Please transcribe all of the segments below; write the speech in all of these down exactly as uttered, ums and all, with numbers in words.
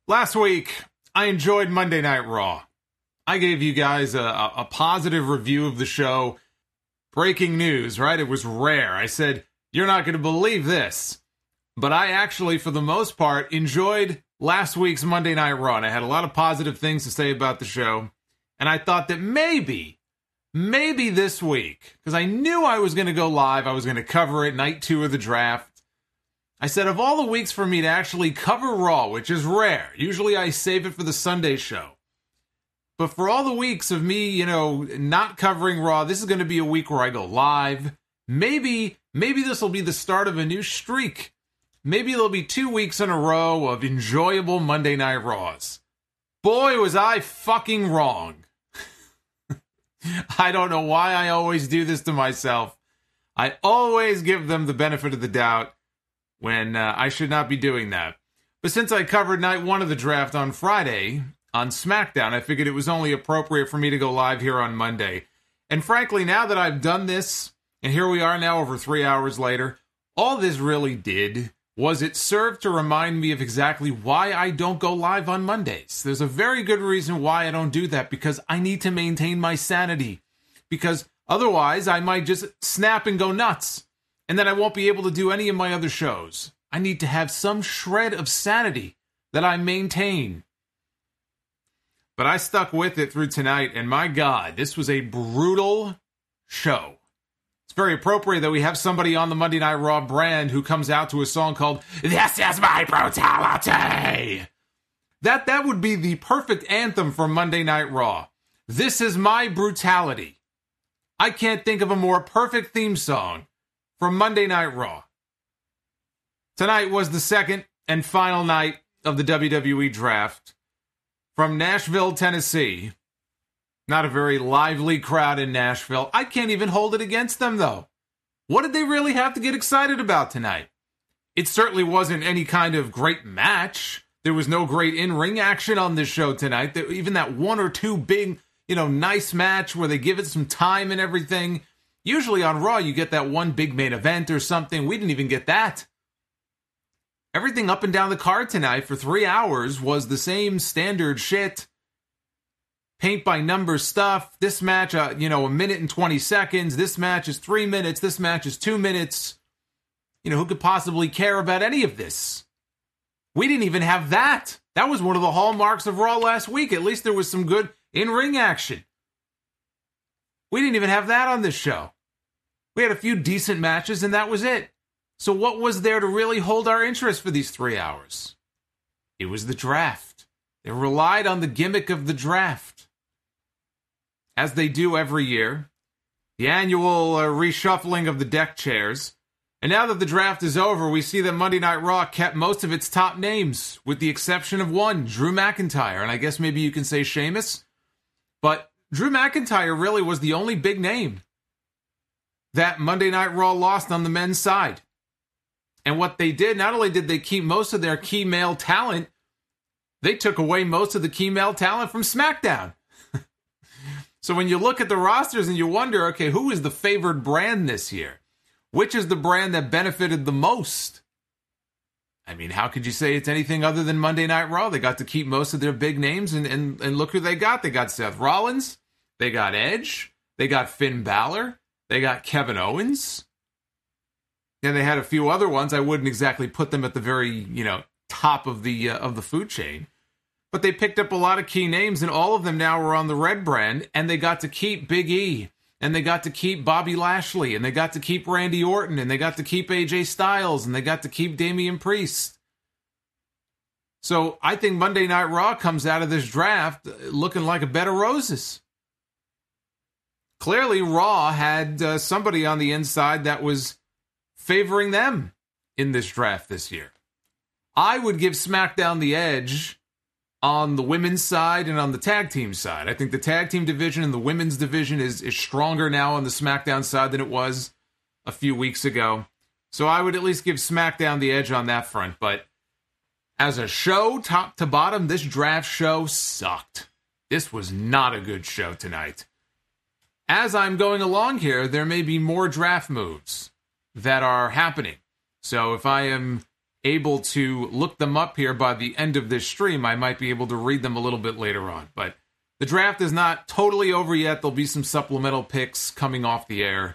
Last week, I enjoyed Monday Night Raw. I gave you guys a, a, a positive review of the show. Breaking news, right? It was rare. I said, you're not going to believe this. But I actually, for the most part, enjoyed last week's Monday Night Raw. And I had a lot of positive things to say about the show. And I thought that maybe, maybe this week, because I knew I was going to go live, I was going to cover it, night two of the draft. I said, of all the weeks for me to actually cover Raw, which is rare, usually I save it for the Sunday show. But for all the weeks of me, you know, not covering Raw, this is going to be a week where I go live. Maybe, maybe this will be the start of a new streak. Maybe there'll be two weeks in a row of enjoyable Monday Night Raws. Boy, was I fucking wrong. I don't know why I always do this to myself. I always give them the benefit of the doubt when uh, I should not be doing that. But since I covered night one of the draft on Friday on SmackDown, I figured it was only appropriate for me to go live here on Monday. And frankly, now that I've done this, and here we are now over three hours later, all this really did was it served to remind me of exactly why I don't go live on Mondays. There's a very good reason why I don't do that, because I need to maintain my sanity. Because otherwise, I might just snap and go nuts. And then I won't be able to do any of my other shows. I need to have some shred of sanity that I maintain. But I stuck with it through tonight, and my God, this was a brutal show. It's very appropriate that we have somebody on the Monday Night Raw brand who comes out to a song called "This Is My Brutality." That, that would be the perfect anthem for Monday Night Raw. This is my brutality. I can't think of a more perfect theme song from Monday Night Raw. Tonight was the second and final night of the W W E Draft. From Nashville, Tennessee. Not a very lively crowd in Nashville. I can't even hold it against them, though. What did they really have to get excited about tonight? It certainly wasn't any kind of great match. There was no great in-ring action on this show tonight. Even that one or two big, you know, nice match where they give it some time and everything. Usually on Raw, you get that one big main event or something. We didn't even get that. Everything up and down the card tonight for three hours was the same standard shit. Paint by number stuff. This match, uh, you know, a minute and twenty seconds. This match is three minutes. This match is two minutes. You know, who could possibly care about any of this? We didn't even have that. That was one of the hallmarks of Raw last week. At least there was some good in-ring action. We didn't even have that on this show. We had a few decent matches, and that was it. So what was there to really hold our interest for these three hours? It was the draft. They relied on the gimmick of the draft. As they do every year. The annual uh, reshuffling of the deck chairs. And now that the draft is over, we see that Monday Night Raw kept most of its top names, with the exception of one, Drew McIntyre. And I guess maybe you can say Sheamus. But Drew McIntyre really was the only big name that Monday Night Raw lost on the men's side. And what they did, not only did they keep most of their key male talent, they took away most of the key male talent from SmackDown. So when you look at the rosters and you wonder, okay, who is the favored brand this year? Which is the brand that benefited the most? I mean, how could you say it's anything other than Monday Night Raw? They got to keep most of their big names, and, and, and look who they got. They got Seth Rollins. They got Edge. They got Finn Balor. They got Kevin Owens. And they had a few other ones. I wouldn't exactly put them at the very, you know, top of the uh, of the food chain. But they picked up a lot of key names, and all of them now were on the red brand, and they got to keep Big E, and they got to keep Bobby Lashley, and they got to keep Randy Orton, and they got to keep A J Styles, and they got to keep Damian Priest. So I think Monday Night Raw comes out of this draft looking like a bed of roses. Clearly, Raw had uh, somebody on the inside that was favoring them in this draft this year. I would give SmackDown the edge on the women's side and on the tag team side. I think the tag team division and the women's division is, is stronger now on the SmackDown side than it was a few weeks ago. So I would at least give SmackDown the edge on that front. But as a show, top to bottom, this draft show sucked. This was not a good show tonight. As I'm going along here, there may be more draft moves that are happening. So if I am able to look them up here by the end of this stream, I might be able to read them a little bit later on. But the draft is not totally over yet. There'll be some supplemental picks coming off the air.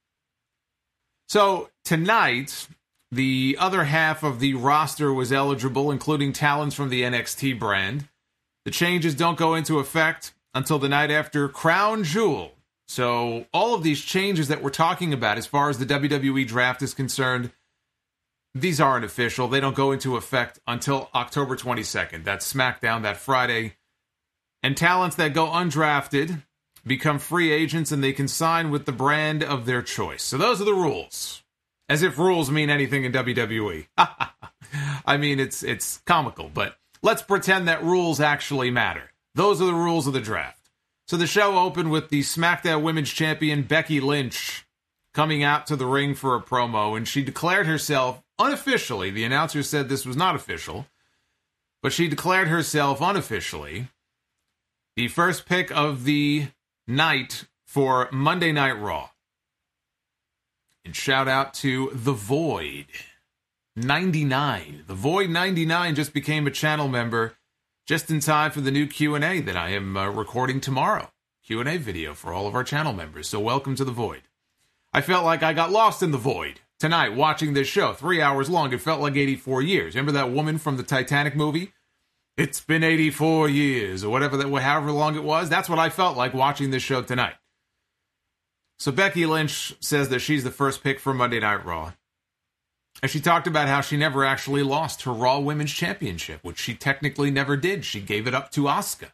So tonight, the other half of the roster was eligible, including talents from the N X T brand. The changes don't go into effect until the night after Crown Jewel. So all of these changes that we're talking about as far as the W W E draft is concerned, these aren't official. They don't go into effect until October twenty-second. That's SmackDown that Friday. And talents that go undrafted become free agents and they can sign with the brand of their choice. So those are the rules. As if rules mean anything in W W E. I mean, it's it's comical, but let's pretend that rules actually matter. Those are the rules of the draft. So the show opened with the SmackDown Women's Champion Becky Lynch coming out to the ring for a promo, and she declared herself unofficially, the announcer said this was not official, but she declared herself unofficially the first pick of the night for Monday Night Raw. And shout out to The Void ninety-nine. The Void ninety-nine just became a channel member just in time for the new Q and A that I am uh, recording tomorrow. Q and A video for all of our channel members. So welcome to The Void. I felt like I got lost in the void tonight watching this show. Three hours long. It felt like eighty-four years. Remember that woman from the Titanic movie? It's been eighty-four years, or whatever that, however long it was. That's what I felt like watching this show tonight. So Becky Lynch says that she's the first pick for Monday Night Raw. And she talked about how she never actually lost her Raw Women's Championship, which she technically never did. She gave it up to Asuka. As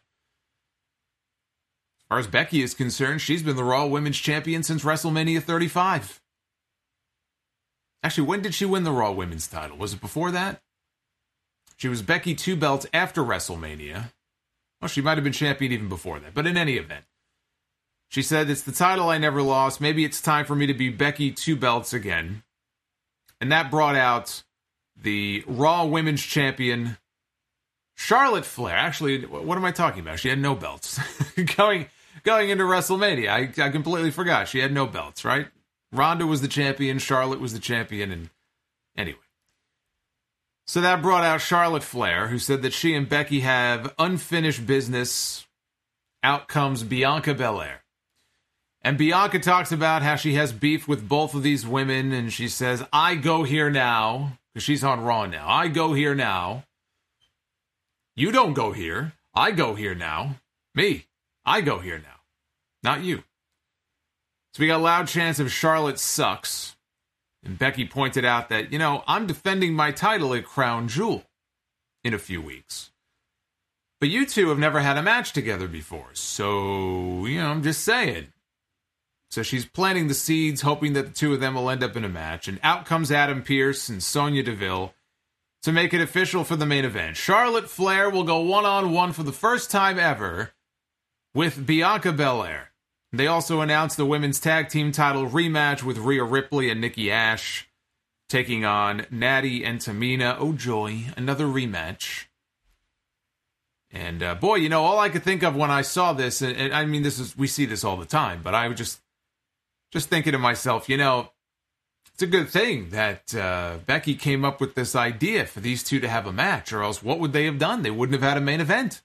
far as Becky is concerned, she's been the Raw Women's Champion since WrestleMania thirty-five. Actually, when did she win the Raw Women's title? Was it before that? She was Becky Two Belts after WrestleMania. Well, she might have been champion even before that. But in any event, she said, it's the title I never lost. Maybe it's time for me to be Becky Two Belts again. And that brought out the Raw Women's Champion, Charlotte Flair. Actually, what am I talking about? She had no belts. going going into WrestleMania, I, I completely forgot. She had no belts, right? Ronda was the champion, Charlotte was the champion, and anyway. So that brought out Charlotte Flair, who said that she and Becky have unfinished business. Out comes Bianca Belair. And Bianca talks about how she has beef with both of these women, and she says, I go here now, because she's on Raw now. I go here now. You don't go here. I go here now. Me. I go here now. Not you. So we got loud chants of Charlotte sucks. And Becky pointed out that, you know, I'm defending my title at Crown Jewel in a few weeks. But you two have never had a match together before. So, you know, I'm just saying. So she's planting the seeds, hoping that the two of them will end up in a match. And out comes Adam Pearce and Sonya Deville to make it official for the main event. Charlotte Flair will go one-on-one for the first time ever with Bianca Belair. They also announced the women's tag team title rematch with Rhea Ripley and Nikki Ash taking on Natty and Tamina. Oh joy, another rematch. And uh, boy, you know, all I could think of when I saw this, and, and I mean, this is we see this all the time, but I was just just thinking to myself, you know, it's a good thing that uh, Becky came up with this idea for these two to have a match, or else what would they have done? They wouldn't have had a main event.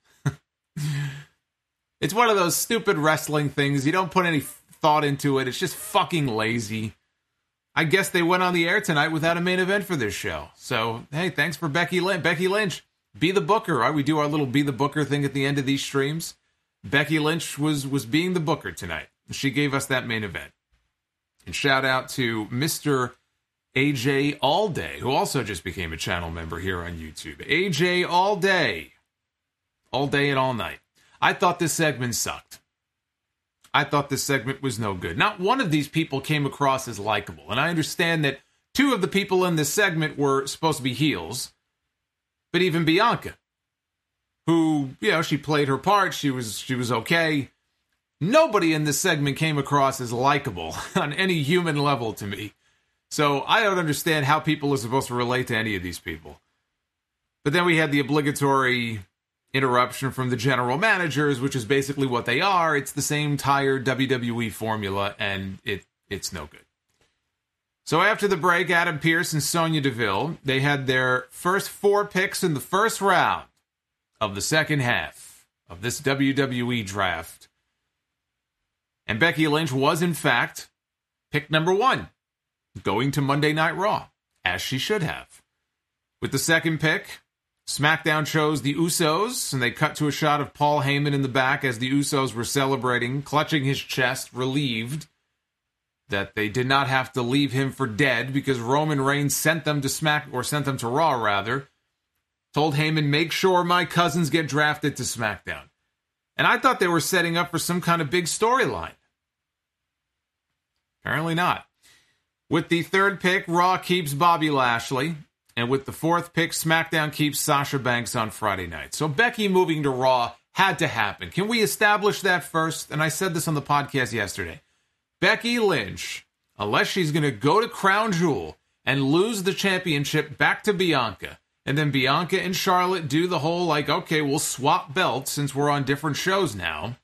It's one of those stupid wrestling things. You don't put any thought into it. It's just fucking lazy. I guess they went on the air tonight without a main event for this show. So, hey, thanks for Becky Lynch. Becky Lynch, be the booker, right? We do our little be the booker thing at the end of these streams. Becky Lynch was, was being the booker tonight. She gave us that main event. And shout out to Mister A J Allday, who also just became a channel member here on YouTube. A J Allday. All day and all night. I thought this segment sucked. I thought this segment was no good. Not one of these people came across as likable. And I understand that two of the people in this segment were supposed to be heels. But even Bianca, who, you know, she played her part. She was she was okay. Nobody in this segment came across as likable on any human level to me. So I don't understand how people are supposed to relate to any of these people. But then we had the obligatory interruption from the general managers, which is basically what they are. It's the same tired W W E formula, and it it's no good. So after the break, Adam Pearce and Sonya Deville, they had their first four picks in the first round of the second half of this W W E draft. And Becky Lynch was, in fact, pick number one, going to Monday Night Raw, as she should have. With the second pick, SmackDown chose the Usos, and they cut to a shot of Paul Heyman in the back as the Usos were celebrating, clutching his chest, relieved that they did not have to leave him for dead because Roman Reigns sent them to Smack, or sent them to Raw, rather. Told Heyman, make sure my cousins get drafted to SmackDown. And I thought they were setting up for some kind of big storyline. Apparently not. With the third pick, Raw keeps Bobby Lashley. And with the fourth pick, SmackDown keeps Sasha Banks on Friday night. So Becky moving to Raw had to happen. Can we establish that first? And I said this on the podcast yesterday. Becky Lynch, unless she's going to go to Crown Jewel and lose the championship back to Bianca, and then Bianca and Charlotte do the whole, like, okay, we'll swap belts since we're on different shows now.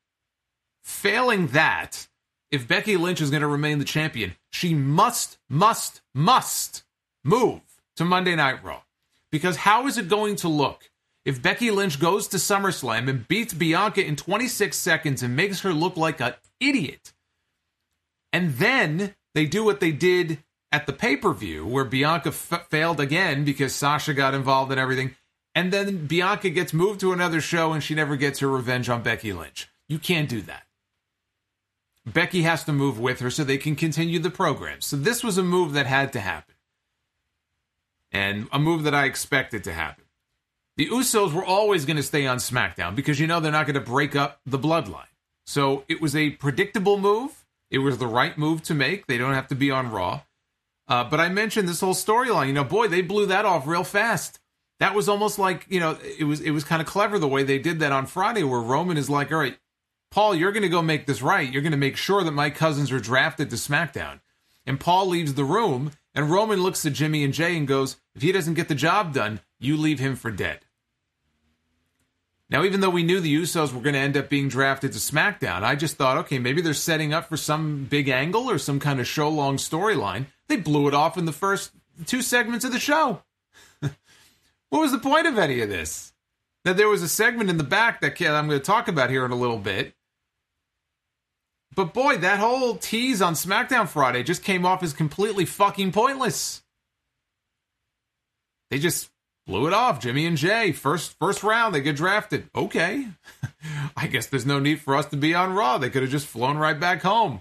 Failing that, if Becky Lynch is going to remain the champion, she must, must, must move to Monday Night Raw. Because how is it going to look if Becky Lynch goes to SummerSlam and beats Bianca in twenty-six seconds and makes her look like an idiot? And then they do what they did at the pay-per-view, where Bianca f- failed again because Sasha got involved in everything. And then Bianca gets moved to another show and she never gets her revenge on Becky Lynch. You can't do that. Becky has to move with her so they can continue the program. So this was a move that had to happen. And a move that I expected to happen. The Usos were always going to stay on SmackDown because, you know, they're not going to break up the bloodline. So it was a predictable move. It was the right move to make. They don't have to be on Raw. Uh, but I mentioned this whole storyline. You know, boy, they blew that off real fast. That was almost like, you know, it was it was kind of clever the way they did that on Friday, where Roman is like, all right, Paul, you're going to go make this right. You're going to make sure that my cousins are drafted to SmackDown. And Paul leaves the room, and Roman looks at Jimmy and Jay and goes, if he doesn't get the job done, you leave him for dead. Now, even though we knew the Usos were going to end up being drafted to SmackDown, I just thought, okay, maybe they're setting up for some big angle or some kind of show-long storyline. They blew it off in the first two segments of the show. What was the point of any of this? Now, there was a segment in the back that I'm going to talk about here in a little bit. But boy, that whole tease on SmackDown Friday just came off as completely fucking pointless. They just blew it off. Jimmy and Jay, first first round, they get drafted. Okay. I guess there's no need for us to be on Raw. They could have just flown right back home.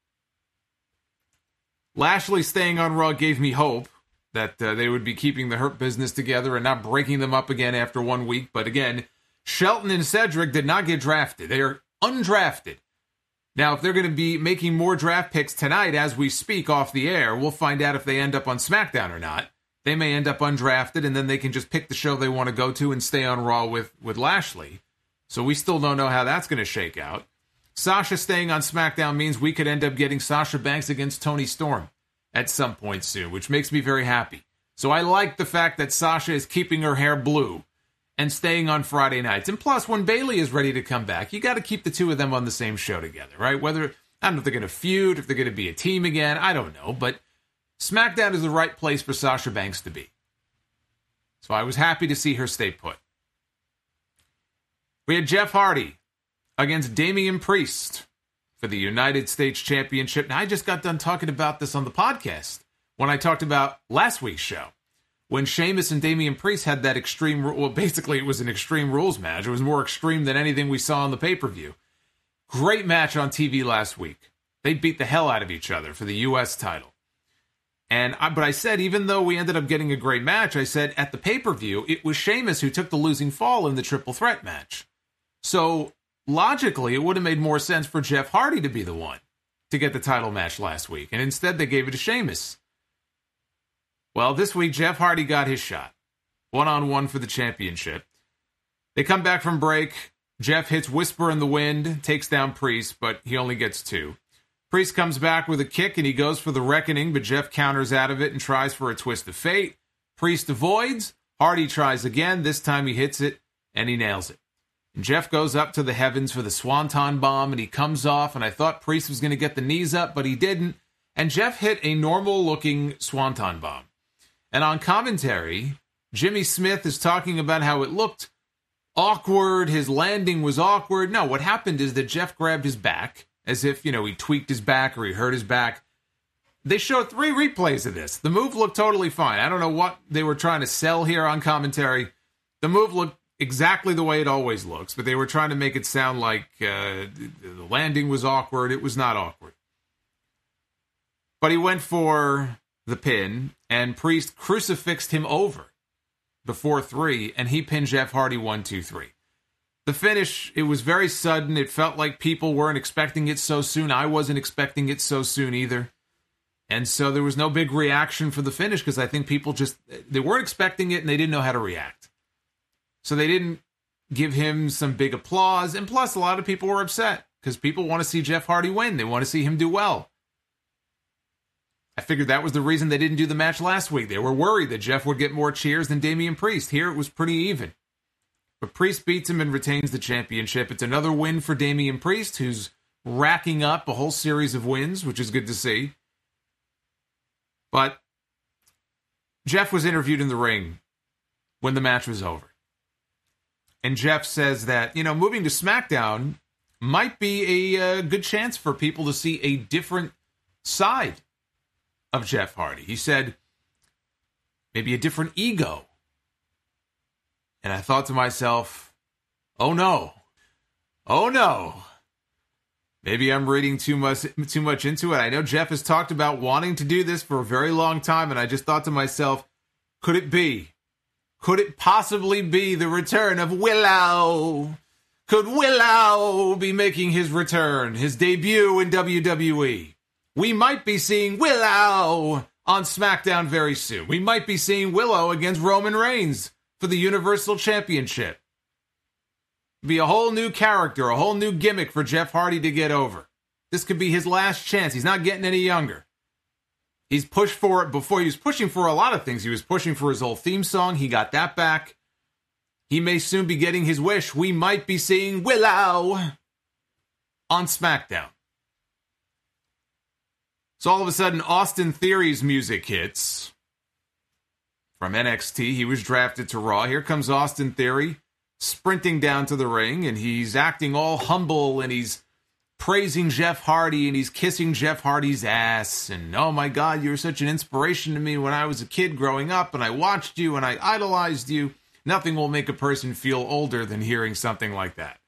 Lashley staying on Raw gave me hope that uh, they would be keeping the Hurt Business together and not breaking them up again after one week. But again, Shelton and Cedric did not get drafted. They are undrafted. Now, if they're going to be making more draft picks tonight as we speak off the air, we'll find out if they end up on SmackDown or not. They may end up undrafted, and then they can just pick the show they want to go to and stay on Raw with, with Lashley. So we still don't know how that's going to shake out. Sasha staying on SmackDown means we could end up getting Sasha Banks against Toni Storm at some point soon, which makes me very happy. So I like the fact that Sasha is keeping her hair blue and staying on Friday nights. And plus, when Bayley is ready to come back, you got to keep the two of them on the same show together, right? Whether, I don't know if they're going to feud, if they're going to be a team again, I don't know. But SmackDown is the right place for Sasha Banks to be. So I was happy to see her stay put. We had Jeff Hardy against Damian Priest for the United States Championship. Now, I just got done talking about this on the podcast when I talked about last week's show. When Sheamus and Damian Priest had that extreme, well, basically it was an Extreme Rules match. It was more extreme than anything we saw on the pay-per-view. Great match on T V last week. They beat the hell out of each other for the U S title. And I, but I said, even though we ended up getting a great match, I said at the pay-per-view, it was Sheamus who took the losing fall in the triple threat match. So logically, it would have made more sense for Jeff Hardy to be the one to get the title match last week. And instead, they gave it to Sheamus. Well, this week, Jeff Hardy got his shot. One-on-one for the championship. They come back from break. Jeff hits Whisper in the Wind, takes down Priest, but he only gets two. Priest comes back with a kick, and he goes for the Reckoning, but Jeff counters out of it and tries for a Twist of Fate. Priest avoids. Hardy tries again. This time he hits it, and he nails it. And Jeff goes up to the heavens for the Swanton Bomb, and he comes off, and I thought Priest was going to get the knees up, but he didn't. and Jeff hit a normal-looking swanton bomb. And on commentary, Jimmy Smith is talking about how it looked awkward, his landing was awkward. No, what happened is that Jeff grabbed his back, as if, you know, he tweaked his back or he hurt his back. They showed three replays of this. The move looked totally fine. I don't know what they were trying to sell here on commentary. The move looked exactly the way it always looks, but they were trying to make it sound like uh, the landing was awkward. It was not awkward. But he went for the pin, and Priest crucifixed him over before three, and he pinned Jeff Hardy one, two, three. The finish, it was very sudden. It felt like people weren't expecting it so soon. I wasn't expecting it so soon either. And so there was no big reaction for the finish because I think people just, they weren't expecting it and they didn't know how to react. So they didn't give him some big applause. And plus, a lot of people were upset because people want to see Jeff Hardy win. They want to see him do well. I figured that was the reason they didn't do the match last week. They were worried that Jeff would get more cheers than Damian Priest. Here it was pretty even. But Priest beats him and retains the championship. It's another win for Damian Priest, who's racking up a whole series of wins, which is good to see. But Jeff was interviewed in the ring when the match was over. And Jeff says that, you know, moving to SmackDown might be a uh, good chance for people to see a different side of Jeff Hardy. He said, maybe a different ego. And I thought to myself, oh no, oh no. Maybe I'm reading too much too much into it. I know Jeff has talked about wanting to do this for a very long time, and I just thought to myself, could it be? Could it possibly be the return of Willow? Could Willow be making his return, his debut in W W E? We might be seeing Willow on SmackDown very soon. We might be seeing Willow against Roman Reigns for the Universal Championship. Be a whole new character, a whole new gimmick for Jeff Hardy to get over. This could be his last chance. He's not getting any younger. He's pushed for it before. He was pushing for a lot of things. He was pushing for his old theme song. He got that back. He may soon be getting his wish. We might be seeing Willow on SmackDown. So all of a sudden, Austin Theory's music hits from N X T. He was drafted to Raw. Here comes Austin Theory, sprinting down to the ring, and he's acting all humble, and he's praising Jeff Hardy, and he's kissing Jeff Hardy's ass, and oh my God, you're such an inspiration to me when I was a kid growing up, and I watched you, and I idolized you. Nothing will make a person feel older than hearing something like that.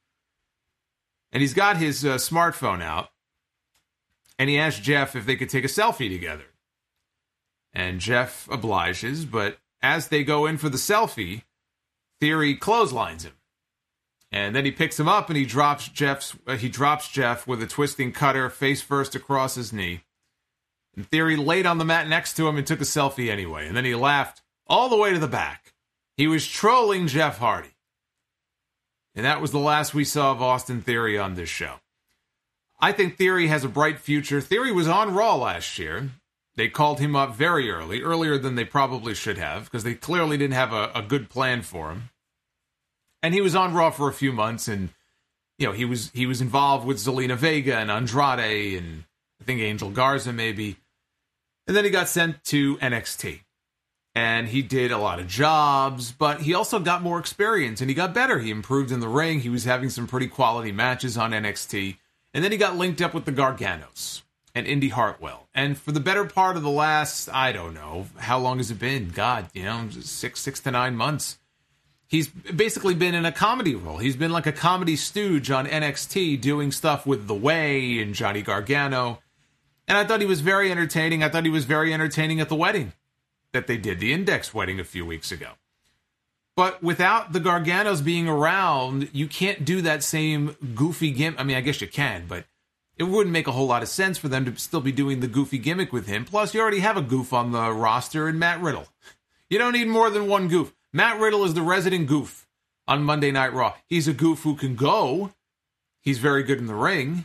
And he's got his uh, smartphone out, and he asked Jeff if they could take a selfie together. And Jeff obliges, but as they go in for the selfie, Theory clotheslines him. And then he picks him up and he drops Jeff's uh, he drops Jeff with a twisting cutter face first across his knee. And Theory laid on the mat next to him and took a selfie anyway. And then he laughed all the way to the back. He was trolling Jeff Hardy. And that was the last we saw of Austin Theory on this show. I think Theory has a bright future. Theory was on Raw last year. They called him up very early, earlier than they probably should have, because they clearly didn't have a, a good plan for him. And he was on Raw for a few months, and you know he was he was involved with Zelina Vega and Andrade, and I think Angel Garza maybe. And then he got sent to N X T, and he did a lot of jobs, but he also got more experience, and he got better. He improved in the ring. He was having some pretty quality matches on N X T, and then he got linked up with the Garganos and Indy Hartwell. And for the better part of the last, I don't know, how long has it been? God, you know, six, six to nine months. He's basically been in a comedy role. He's been like a comedy stooge on N X T doing stuff with The Way and Johnny Gargano. And I thought he was very entertaining. I thought he was very entertaining at the wedding that they did, the Index wedding a few weeks ago. But without the Garganos being around, you can't do that same goofy gimmick. I mean, I guess you can, but it wouldn't make a whole lot of sense for them to still be doing the goofy gimmick with him. Plus, you already have a goof on the roster in Matt Riddle. You don't need more than one goof. Matt Riddle is the resident goof on Monday Night Raw. He's a goof who can go. He's very good in the ring.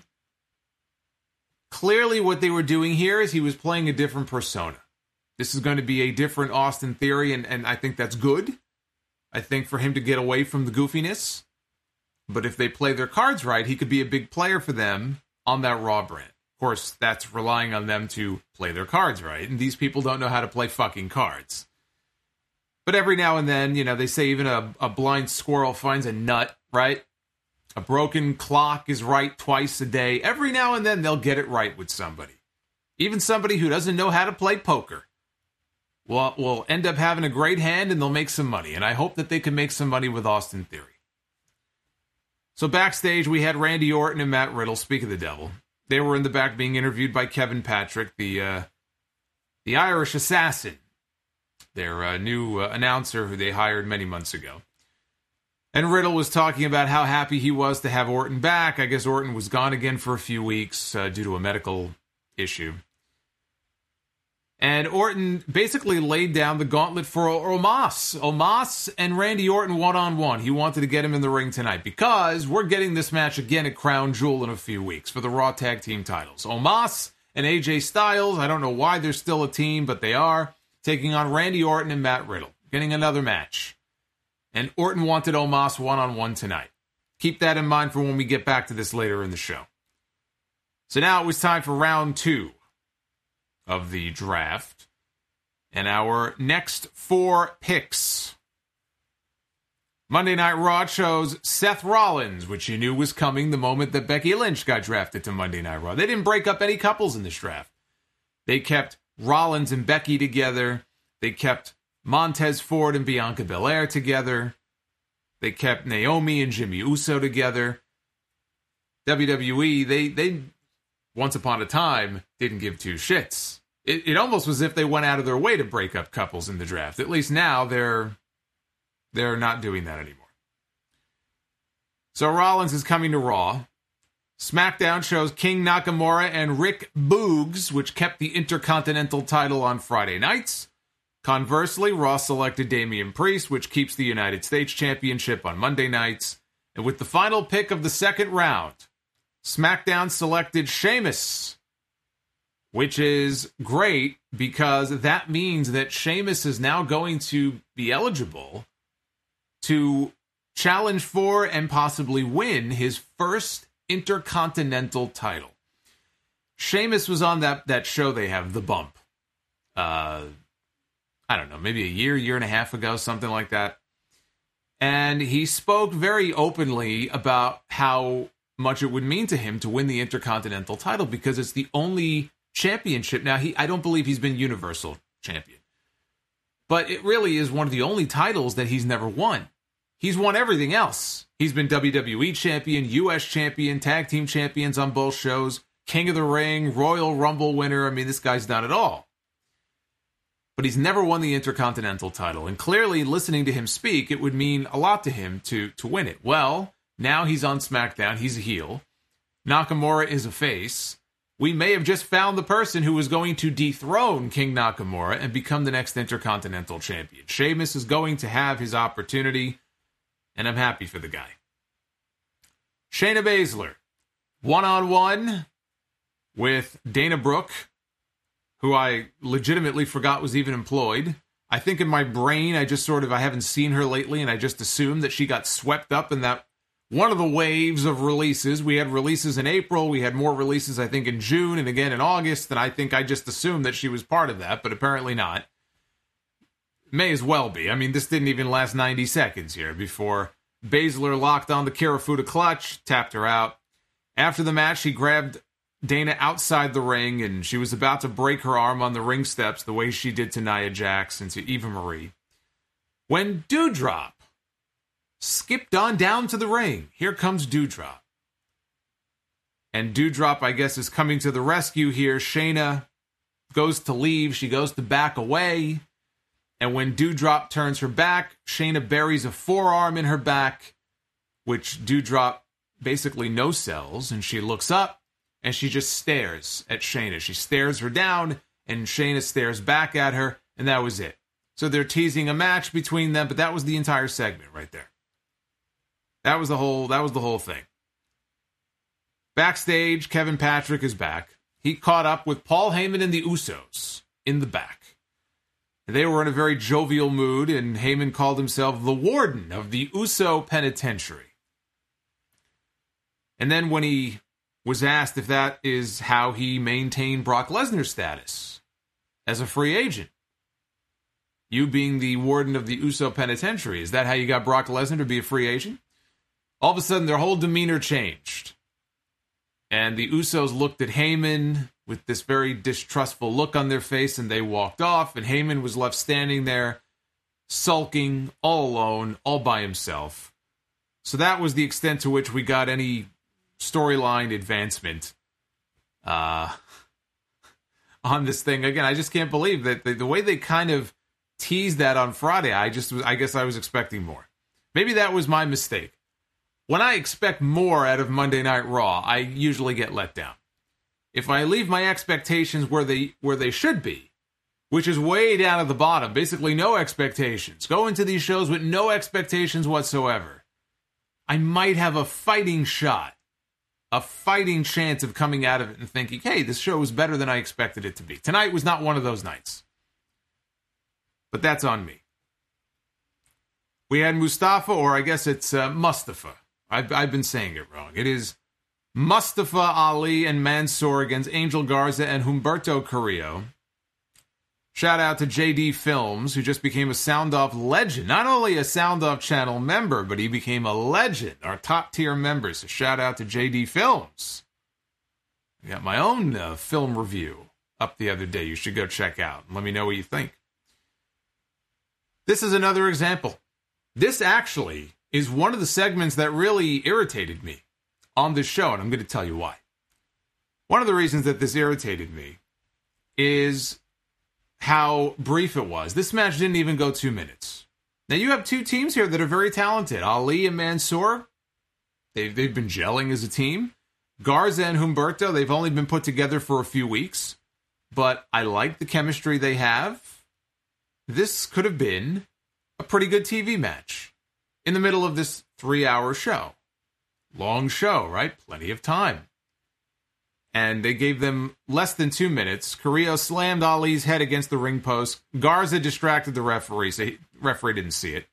Clearly, what they were doing here is he was playing a different persona. This is going to be a different Austin Theory, and, and I think that's good. I think for him to get away from the goofiness. But if they play their cards right, he could be a big player for them on that Raw brand. Of course, that's relying on them to play their cards right, and these people don't know how to play fucking cards. But every now and then, you know, they say even a, a blind squirrel finds a nut, right? A broken clock is right twice a day. Every now and then, they'll get it right with somebody. Even somebody who doesn't know how to play poker will, will end up having a great hand, and they'll make some money. And I hope that they can make some money with Austin Theory. So backstage, we had Randy Orton and Matt Riddle, speak of the devil. They were in the back being interviewed by Kevin Patrick, the uh, the Irish Assassin, their uh, new uh, announcer who they hired many months ago. And Riddle was talking about how happy he was to have Orton back. I guess Orton was gone again for a few weeks uh, due to a medical issue. And Orton basically laid down the gauntlet for Omos. Omos and Randy Orton one-on-one. He wanted to get him in the ring tonight because we're getting this match again at Crown Jewel in a few weeks for the Raw Tag Team titles. Omos and A J Styles, I don't know why they're still a team, but they are, taking on Randy Orton and Matt Riddle. Getting another match. And Orton wanted Omos one-on-one tonight. Keep that in mind for when we get back to this later in the show. So now it was time for round two of the draft. And our next four picks. Monday Night Raw chose Seth Rollins, which you knew was coming the moment that Becky Lynch got drafted to Monday Night Raw. They didn't break up any couples in this draft. They kept Rollins and Becky together. They kept Montez Ford and Bianca Belair together. They kept Naomi and Jimmy Uso together. W W E, they, they once upon a time, didn't give two shits. It, it almost was as if they went out of their way to break up couples in the draft. At least now, they're, they're not doing that anymore. So Rollins is coming to Raw. SmackDown shows King Nakamura and Rick Boogs, which kept the Intercontinental title on Friday nights. Conversely, Raw selected Damian Priest, which keeps the United States Championship on Monday nights. And with the final pick of the second round, SmackDown selected Sheamus, which is great because that means that Sheamus is now going to be eligible to challenge for and possibly win his first Intercontinental title. Sheamus was on that, that show they have, The Bump. Uh... I don't know, maybe a year, year and a half ago, something like that. And he spoke very openly about how much it would mean to him to win the Intercontinental title because it's the only championship. Now, he I don't believe he's been Universal Champion. But it really is one of the only titles that he's never won. He's won everything else. He's been W W E Champion, U S Champion, Tag Team Champions on both shows, King of the Ring, Royal Rumble winner. I mean, this guy's done it all. But he's never won the Intercontinental title. And clearly, listening to him speak, it would mean a lot to him to, to win it. Well, now he's on SmackDown. He's a heel. Nakamura is a face. We may have just found the person who is going to dethrone King Nakamura and become the next Intercontinental Champion. Sheamus is going to have his opportunity, and I'm happy for the guy. Shayna Baszler, one-on-one with Dana Brooke, who I legitimately forgot was even employed. I think in my brain, I just sort of, I haven't seen her lately, and I just assumed that she got swept up in that one of the waves of releases. We had releases in April, we had more releases, I think, in June, and again in August, and I think I just assumed that she was part of that, but apparently not. May as well be. I mean, this didn't even last ninety seconds here before Baszler locked on the Kirifuda clutch, tapped her out. After the match, she grabbed Dana outside the ring, and she was about to break her arm on the ring steps the way she did to Nia Jax and to Eva Marie, when Doudrop skipped on down to the ring. Here comes Doudrop. And Doudrop, I guess, is coming to the rescue here. Shayna goes to leave. She goes to back away. And when Doudrop turns her back, Shayna buries a forearm in her back, which Doudrop basically no-sells, and she looks up, and she just stares at Shayna. She stares her down, and Shayna stares back at her, and that was it. So they're teasing a match between them, but that was the entire segment right there. That was the whole, that was the whole thing. Backstage, Kevin Patrick is back. He caught up with Paul Heyman and the Usos in the back. They were in a very jovial mood, and Heyman called himself the warden of the Uso Penitentiary. And then when he was asked if that is how he maintained Brock Lesnar's status as a free agent. You being the warden of the Uso Penitentiary, is that how you got Brock Lesnar to be a free agent? All of a sudden, their whole demeanor changed. And the Usos looked at Heyman with this very distrustful look on their face, and they walked off, and Heyman was left standing there, sulking, all alone, all by himself. So that was the extent to which we got any storyline advancement uh, on this thing. Again, I just can't believe that the, the way they kind of teased that on Friday, I just, I guess I was expecting more. Maybe that was my mistake. When I expect more out of Monday Night Raw, I usually get let down. If I leave my expectations where they where they should be, which is way down at the bottom, basically no expectations, go into these shows with no expectations whatsoever, I might have a fighting shot, a fighting chance of coming out of it and thinking, hey, this show was better than I expected it to be. Tonight was not one of those nights. But that's on me. We had Mustafa, or I guess it's uh, Mustafa. I've, I've been saying it wrong. It is Mustafa Ali and Mansoor against Angel Garza and Humberto Carrillo. Shout out to J D Films, who just became a Sound Off legend. Not only a Sound Off channel member, but he became a legend, our top tier member. So shout out to J D Films. I got my own uh, film review up the other day. You should go check out. Let me know what you think. This is another example. This actually is one of the segments that really irritated me on this show, and I'm going to tell you why. One of the reasons that this irritated me is how brief it was. This match didn't even go two minutes. Now, you have two teams here that are very talented. Ali and Mansoor, they've, they've been gelling as a team. Garza and Humberto, they've only been put together for a few weeks, but I like the chemistry they have. This could have been a pretty good T V match in the middle of this three-hour show. Long show, right? Plenty of time. And they gave them less than two minutes. Carrillo slammed Ali's head against the ring post. Garza distracted the referee, so the referee didn't see it.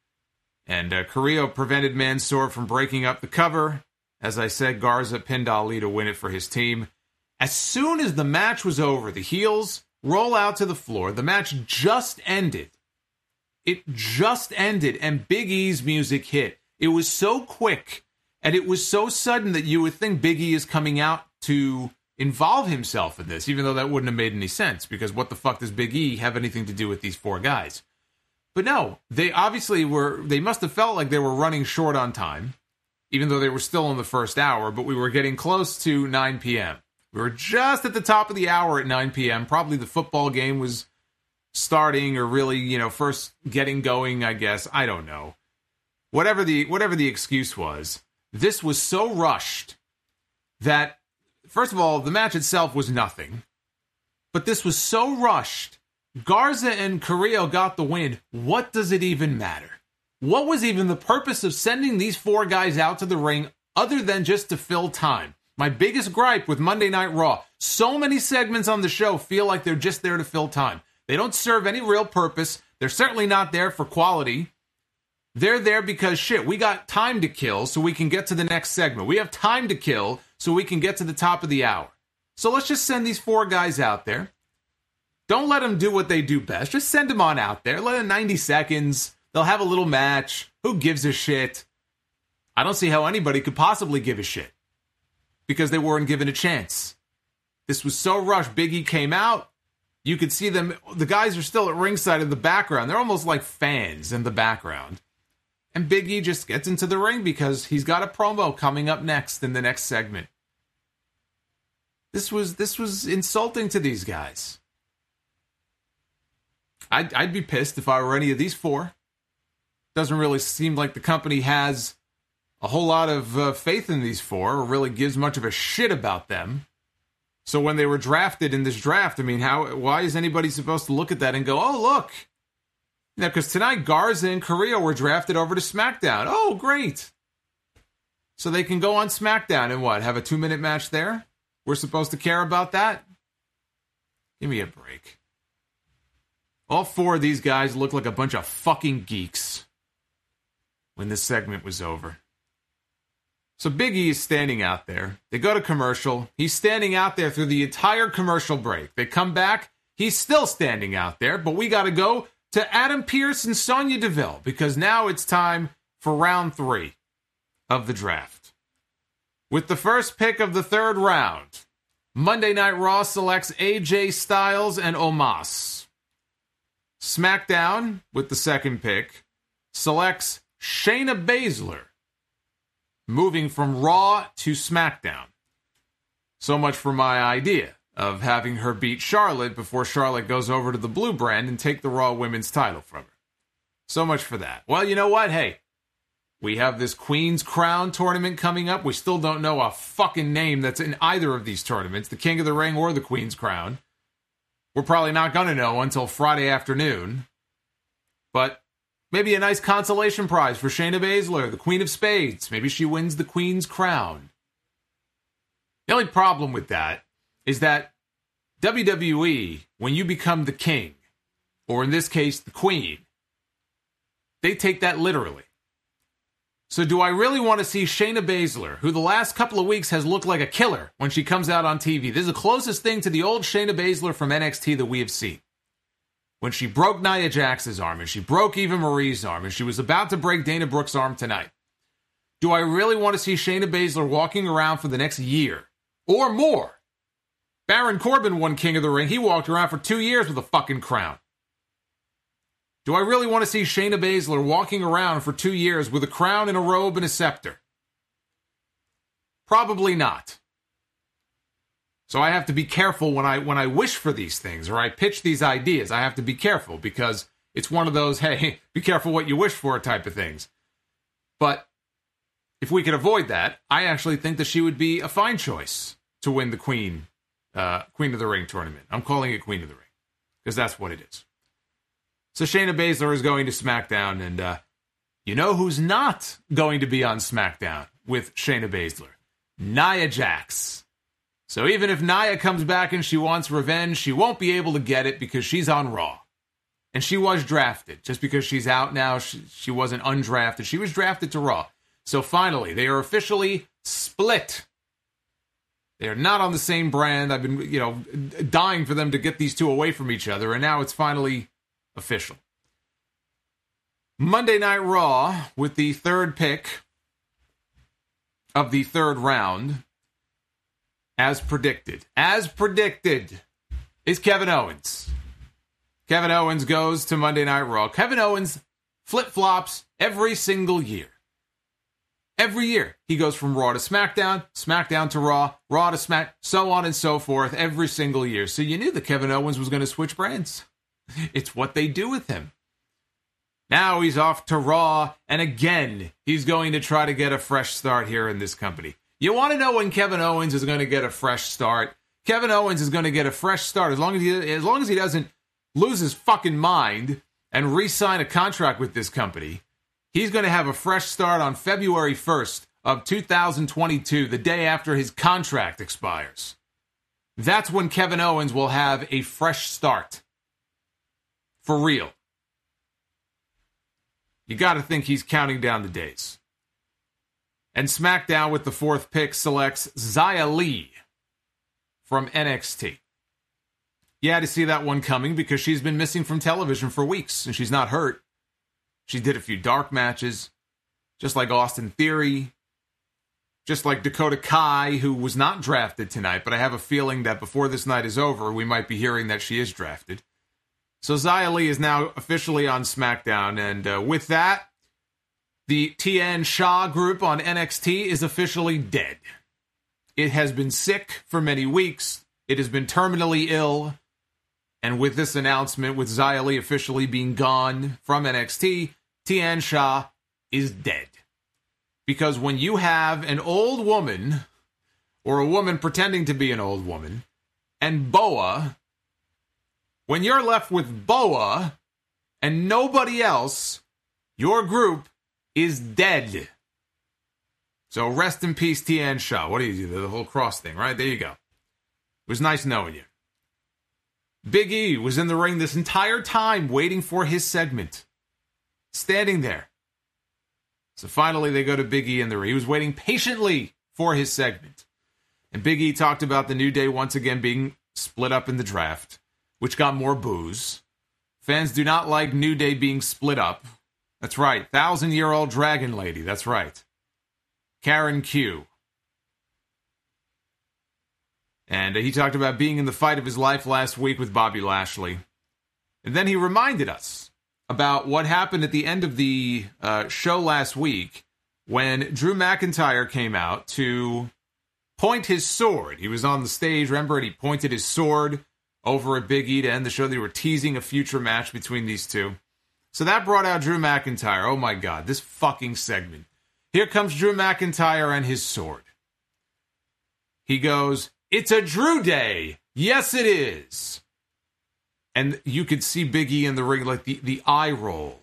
And uh, Carrillo prevented Mansoor from breaking up the cover. As I said, Garza pinned Ali to win it for his team. As soon as the match was over, the heels roll out to the floor. The match just ended. It just ended, and Big E's music hit. It was so quick, and it was so sudden that you would think Big E is coming out to involve himself in this, even though that wouldn't have made any sense, because what the fuck does Big E have anything to do with these four guys? But no, they obviously were, they must have felt like they were running short on time, even though they were still in the first hour, but we were getting close to nine p.m. We were just at the top of the hour at nine p.m. Probably the football game was starting, or really, you know, first getting going, I guess. I don't know. Whatever the whatever the excuse was, this was so rushed that, first of all, the match itself was nothing. But this was so rushed. Garza and Carrillo got the win. What does it even matter? What was even the purpose of sending these four guys out to the ring other than just to fill time? My biggest gripe with Monday Night Raw, so many segments on the show feel like they're just there to fill time. They don't serve any real purpose. They're certainly not there for quality. They're there because, shit, we got time to kill so we can get to the next segment. We have time to kill so we can get to the top of the hour. So let's just send these four guys out there. Don't let them do what they do best. Just send them on out there. Let them ninety seconds. They'll have a little match. Who gives a shit? I don't see how anybody could possibly give a shit, because they weren't given a chance. This was so rushed. Big E came out. You could see them. The guys are still at ringside in the background. They're almost like fans in the background. And Big E just gets into the ring because he's got a promo coming up next in the next segment. This was this was insulting to these guys. I'd, I'd be pissed if I were any of these four. Doesn't really seem like the company has a whole lot of uh, faith in these four, or really gives much of a shit about them. So when they were drafted in this draft, I mean, how? Why is anybody supposed to look at that and go, oh, look? Now, because tonight Garza and Carrillo were drafted over to SmackDown. Oh, great. So they can go on SmackDown and what? Have a two-minute match there? We're supposed to care about that? Give me a break. All four of these guys look like a bunch of fucking geeks when this segment was over. So Big E is standing out there. They go to commercial. He's standing out there through the entire commercial break. They come back. He's still standing out there. But we got to go to Adam Pearce and Sonya Deville because now it's time for round three of the draft. With the first pick of the third round, Monday Night Raw selects A J Styles and Omos. SmackDown, with the second pick, selects Shayna Baszler, moving from Raw to SmackDown. So much for my idea of having her beat Charlotte before Charlotte goes over to the Blue brand and take the Raw Women's title from her. So much for that. Well, you know what? Hey, we have this Queen's Crown tournament coming up. We still don't know a fucking name that's in either of these tournaments, the King of the Ring or the Queen's Crown. We're probably not going to know until Friday afternoon. But maybe a nice consolation prize for Shayna Baszler, the Queen of Spades. Maybe she wins the Queen's Crown. The only problem with that is that W W E, when you become the king, or in this case, the queen, they take that literally. So do I really want to see Shayna Baszler, who the last couple of weeks has looked like a killer when she comes out on T V? This is the closest thing to the old Shayna Baszler from N X T that we have seen. When she broke Nia Jax's arm, and she broke Eva Marie's arm, and she was about to break Dana Brooke's arm tonight. Do I really want to see Shayna Baszler walking around for the next year? Or more? Baron Corbin won King of the Ring. He walked around for two years with a fucking crown. Do I really want to see Shayna Baszler walking around for two years with a crown and a robe and a scepter? Probably not. So I have to be careful when I when I wish for these things or I pitch these ideas. I have to be careful because it's one of those, hey, be careful what you wish for type of things. But if we could avoid that, I actually think that she would be a fine choice to win the Queen, uh, Queen of the Ring tournament. I'm calling it Queen of the Ring because that's what it is. So Shayna Baszler is going to SmackDown, and uh, you know who's not going to be on SmackDown with Shayna Baszler? Nia Jax. So even if Nia comes back and she wants revenge, she won't be able to get it because she's on Raw. And she was drafted. Just because she's out now, she, she wasn't undrafted. She was drafted to Raw. So finally, they are officially split. They are not on the same brand. I've been, you know, dying for them to get these two away from each other, and now it's finally official. Monday Night Raw, with the third pick of the third round, as predicted, as predicted, is Kevin Owens. Kevin Owens goes to Monday Night Raw. Kevin Owens flip-flops every single year. Every year, he goes from Raw to SmackDown, SmackDown to Raw, Raw to Smack, so on and so forth, every single year. So you knew that Kevin Owens was going to switch brands. It's what they do with him. Now he's off to Raw, and again, he's going to try to get a fresh start here in this company. You want to know when Kevin Owens is going to get a fresh start? Kevin Owens is going to get a fresh start as long as he, as long as he doesn't lose his fucking mind and re-sign a contract with this company. He's going to have a fresh start on February first of two thousand twenty-two, the day after his contract expires. That's when Kevin Owens will have a fresh start. For real. You got to think he's counting down the days. And SmackDown with the fourth pick selects Xia Li from N X T. You had to see that one coming because she's been missing from television for weeks and she's not hurt. She did a few dark matches, just like Austin Theory, just like Dakota Kai, who was not drafted tonight, but I have a feeling that before this night is over, we might be hearing that she is drafted. So Xia Li is now officially on SmackDown, and uh, with that, the Tian Sha group on N X T is officially dead. It has been sick for many weeks. It has been terminally ill. And with this announcement, with Xia Li officially being gone from N X T, Tian Sha is dead. Because when you have an old woman, or a woman pretending to be an old woman, and Boa, when you're left with Boa and nobody else, your group is dead. So rest in peace, Tian Sha. What do you do? The whole cross thing, right? There you go. It was nice knowing you. Big E was in the ring this entire time waiting for his segment. Standing there. So finally they go to Big E in the ring. He was waiting patiently for his segment. And Big E talked about the New Day once again being split up in the draft, which got more boos. Fans do not like New Day being split up. That's right. Thousand-year-old dragon lady. That's right. Karen Q. And uh, he talked about being in the fight of his life last week with Bobby Lashley. And then he reminded us about what happened at the end of the uh, show last week when Drew McIntyre came out to point his sword. He was on the stage, remember, and he pointed his sword over at Big E to end the show. They were teasing a future match between these two. So that brought out Drew McIntyre. Oh my God, this fucking segment. Here comes Drew McIntyre and his sword. He goes, "It's a Drew Day. Yes, it is." And you could see Big E in the ring, like the, the eye roll.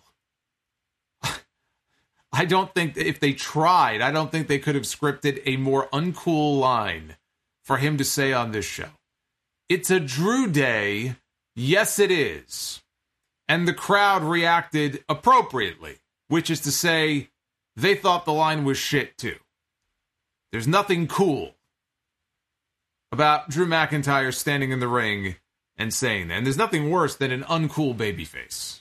I don't think, if they tried, I don't think they could have scripted a more uncool line for him to say on this show. It's a Drew Day. Yes, it is. And the crowd reacted appropriately, which is to say, they thought the line was shit too. There's nothing cool about Drew McIntyre standing in the ring and saying that. And there's nothing worse than an uncool babyface.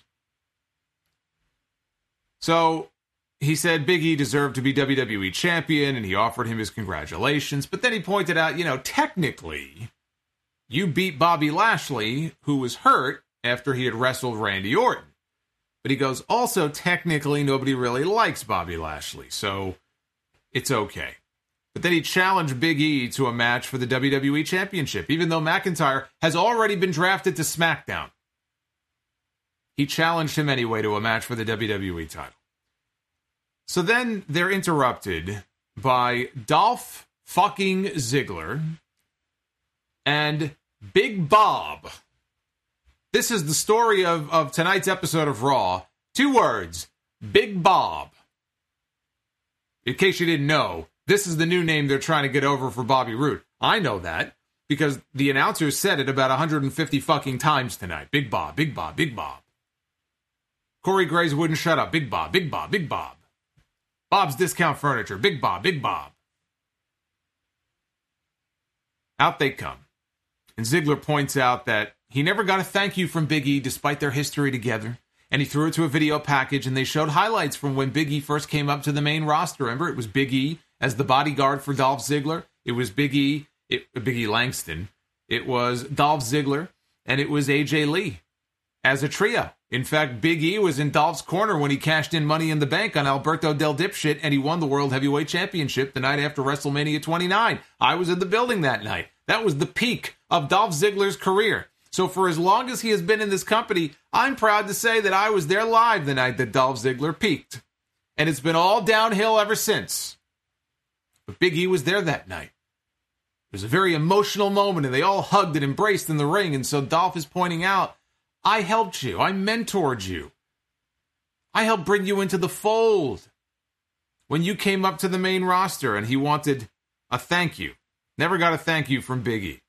So he said Big E deserved to be W W E champion, and he offered him his congratulations. But then he pointed out, you know, technically, you beat Bobby Lashley, who was hurt after he had wrestled Randy Orton. But he goes, also, technically, nobody really likes Bobby Lashley, so it's okay. But then he challenged Big E to a match for the W W E Championship, even though McIntyre has already been drafted to SmackDown. He challenged him anyway to a match for the W W E title. So then they're interrupted by Dolph fucking Ziggler and Big Bob. This is the story of, of tonight's episode of Raw. Two words, Big Bob. In case you didn't know, this is the new name they're trying to get over for Bobby Roode. I know that because the announcers said it about one hundred fifty fucking times tonight. Big Bob, Big Bob, Big Bob. Corey Graves wouldn't shut up. Big Bob, Big Bob, Big Bob. Bob's Discount Furniture. Big Bob, Big Bob. Out they come. And Ziggler points out that he never got a thank you from Big E despite their history together. And he threw it to a video package, and they showed highlights from when Big E first came up to the main roster. Remember, it was Big E as the bodyguard for Dolph Ziggler. It was Big E, it, Big E Langston. It was Dolph Ziggler, and it was A J Lee as a trio. In fact, Big E was in Dolph's corner when he cashed in Money in the Bank on Alberto Del Dipshit, and he won the World Heavyweight Championship the night after WrestleMania twenty-nine. I was in the building that night. That was the peak of Dolph Ziggler's career. So for as long as he has been in this company, I'm proud to say that I was there live the night that Dolph Ziggler peaked. And it's been all downhill ever since. But Big E was there that night. It was a very emotional moment, and they all hugged and embraced in the ring. And so Dolph is pointing out, I helped you. I mentored you. I helped bring you into the fold when you came up to the main roster, and he wanted a thank you. Never got a thank you from Big E.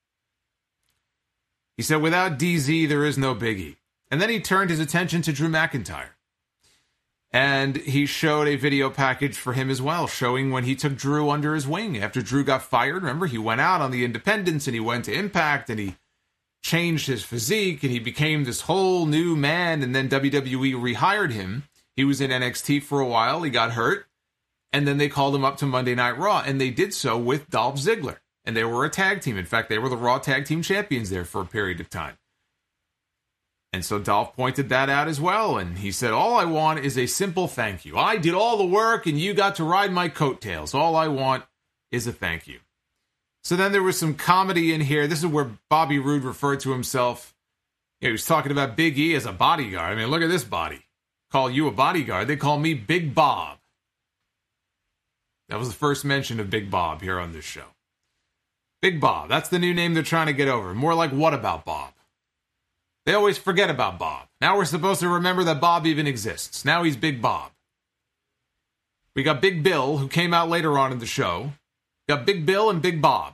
He said, without D Z, there is no Big E. And then he turned his attention to Drew McIntyre. And he showed a video package for him as well, showing when he took Drew under his wing. After Drew got fired, remember, he went out on the independents and he went to Impact and he changed his physique and he became this whole new man. And then W W E rehired him. He was in N X T for a while. He got hurt. And then they called him up to Monday Night Raw. And they did so with Dolph Ziggler. And they were a tag team. In fact, they were the Raw Tag Team Champions there for a period of time. And so Dolph pointed that out as well. And he said, all I want is a simple thank you. I did all the work and you got to ride my coattails. All I want is a thank you. So then there was some comedy in here. This is where Bobby Roode referred to himself. You know, he was talking about Big E as a bodyguard. I mean, look at this body. Call you a bodyguard. They call me Big Bob. That was the first mention of Big Bob here on this show. Big Bob. That's the new name they're trying to get over. More like What About Bob? They always forget about Bob. Now we're supposed to remember that Bob even exists. Now he's Big Bob. We got Big Bill, who came out later on in the show. Got Big Bill and Big Bob.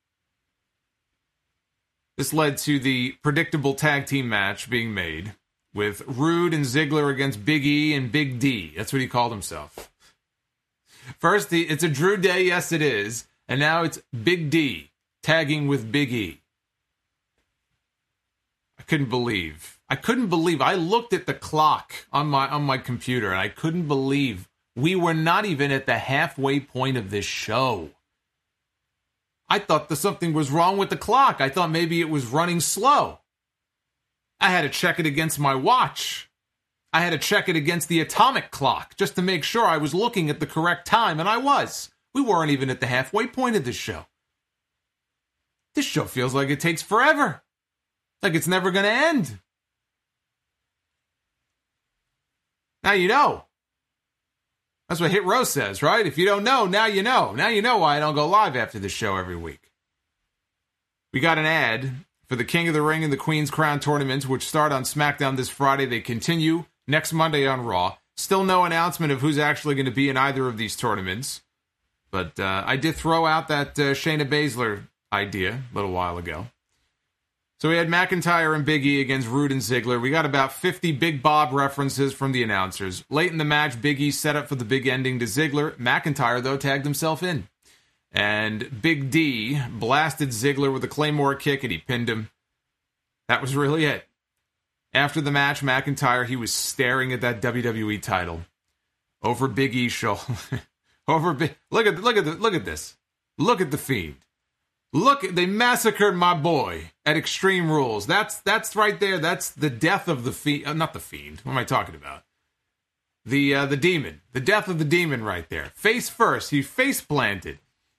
This led to the predictable tag team match being made with Roode and Ziggler against Big E and Big D. That's what he called himself. First, the, it's a Drew day, yes it is. And now it's Big D tagging with Big E. I couldn't believe. I couldn't believe. I looked at the clock on my on my computer, and I couldn't believe we were not even at the halfway point of this show. I thought that something was wrong with the clock. I thought maybe it was running slow. I had to check it against my watch. I had to check it against the atomic clock just to make sure I was looking at the correct time, and I was. We weren't even at the halfway point of this show. This show feels like it takes forever. Like it's never going to end. Now you know. That's what Hit Row says, right? If you don't know, now you know. Now you know why I don't go live after this show every week. We got an ad for the King of the Ring and the Queen's Crown tournaments, which start on SmackDown this Friday. They continue next Monday on Raw. Still no announcement of who's actually going to be in either of these tournaments. But uh, I did throw out that uh, Shayna Baszler idea a little while ago. So we had McIntyre and Big E against Rude and Ziggler. We got about fifty Big Bob references from the announcers. Late in the match, Big E set up for the big ending to Ziggler. McIntyre, though, tagged himself in. And Big D blasted Ziggler with a Claymore kick, and he pinned him. That was really it. After the match, McIntyre, he was staring at that W W E title over Big E's shoulder. over Big. Look at look at the, look at this. Look at the Fiend. Look, they massacred my boy at Extreme Rules. That's that's right there. That's the death of the Fiend. Uh, not the Fiend. What am I talking about? The uh, the demon. The death of the demon right there. Face first. He face planted.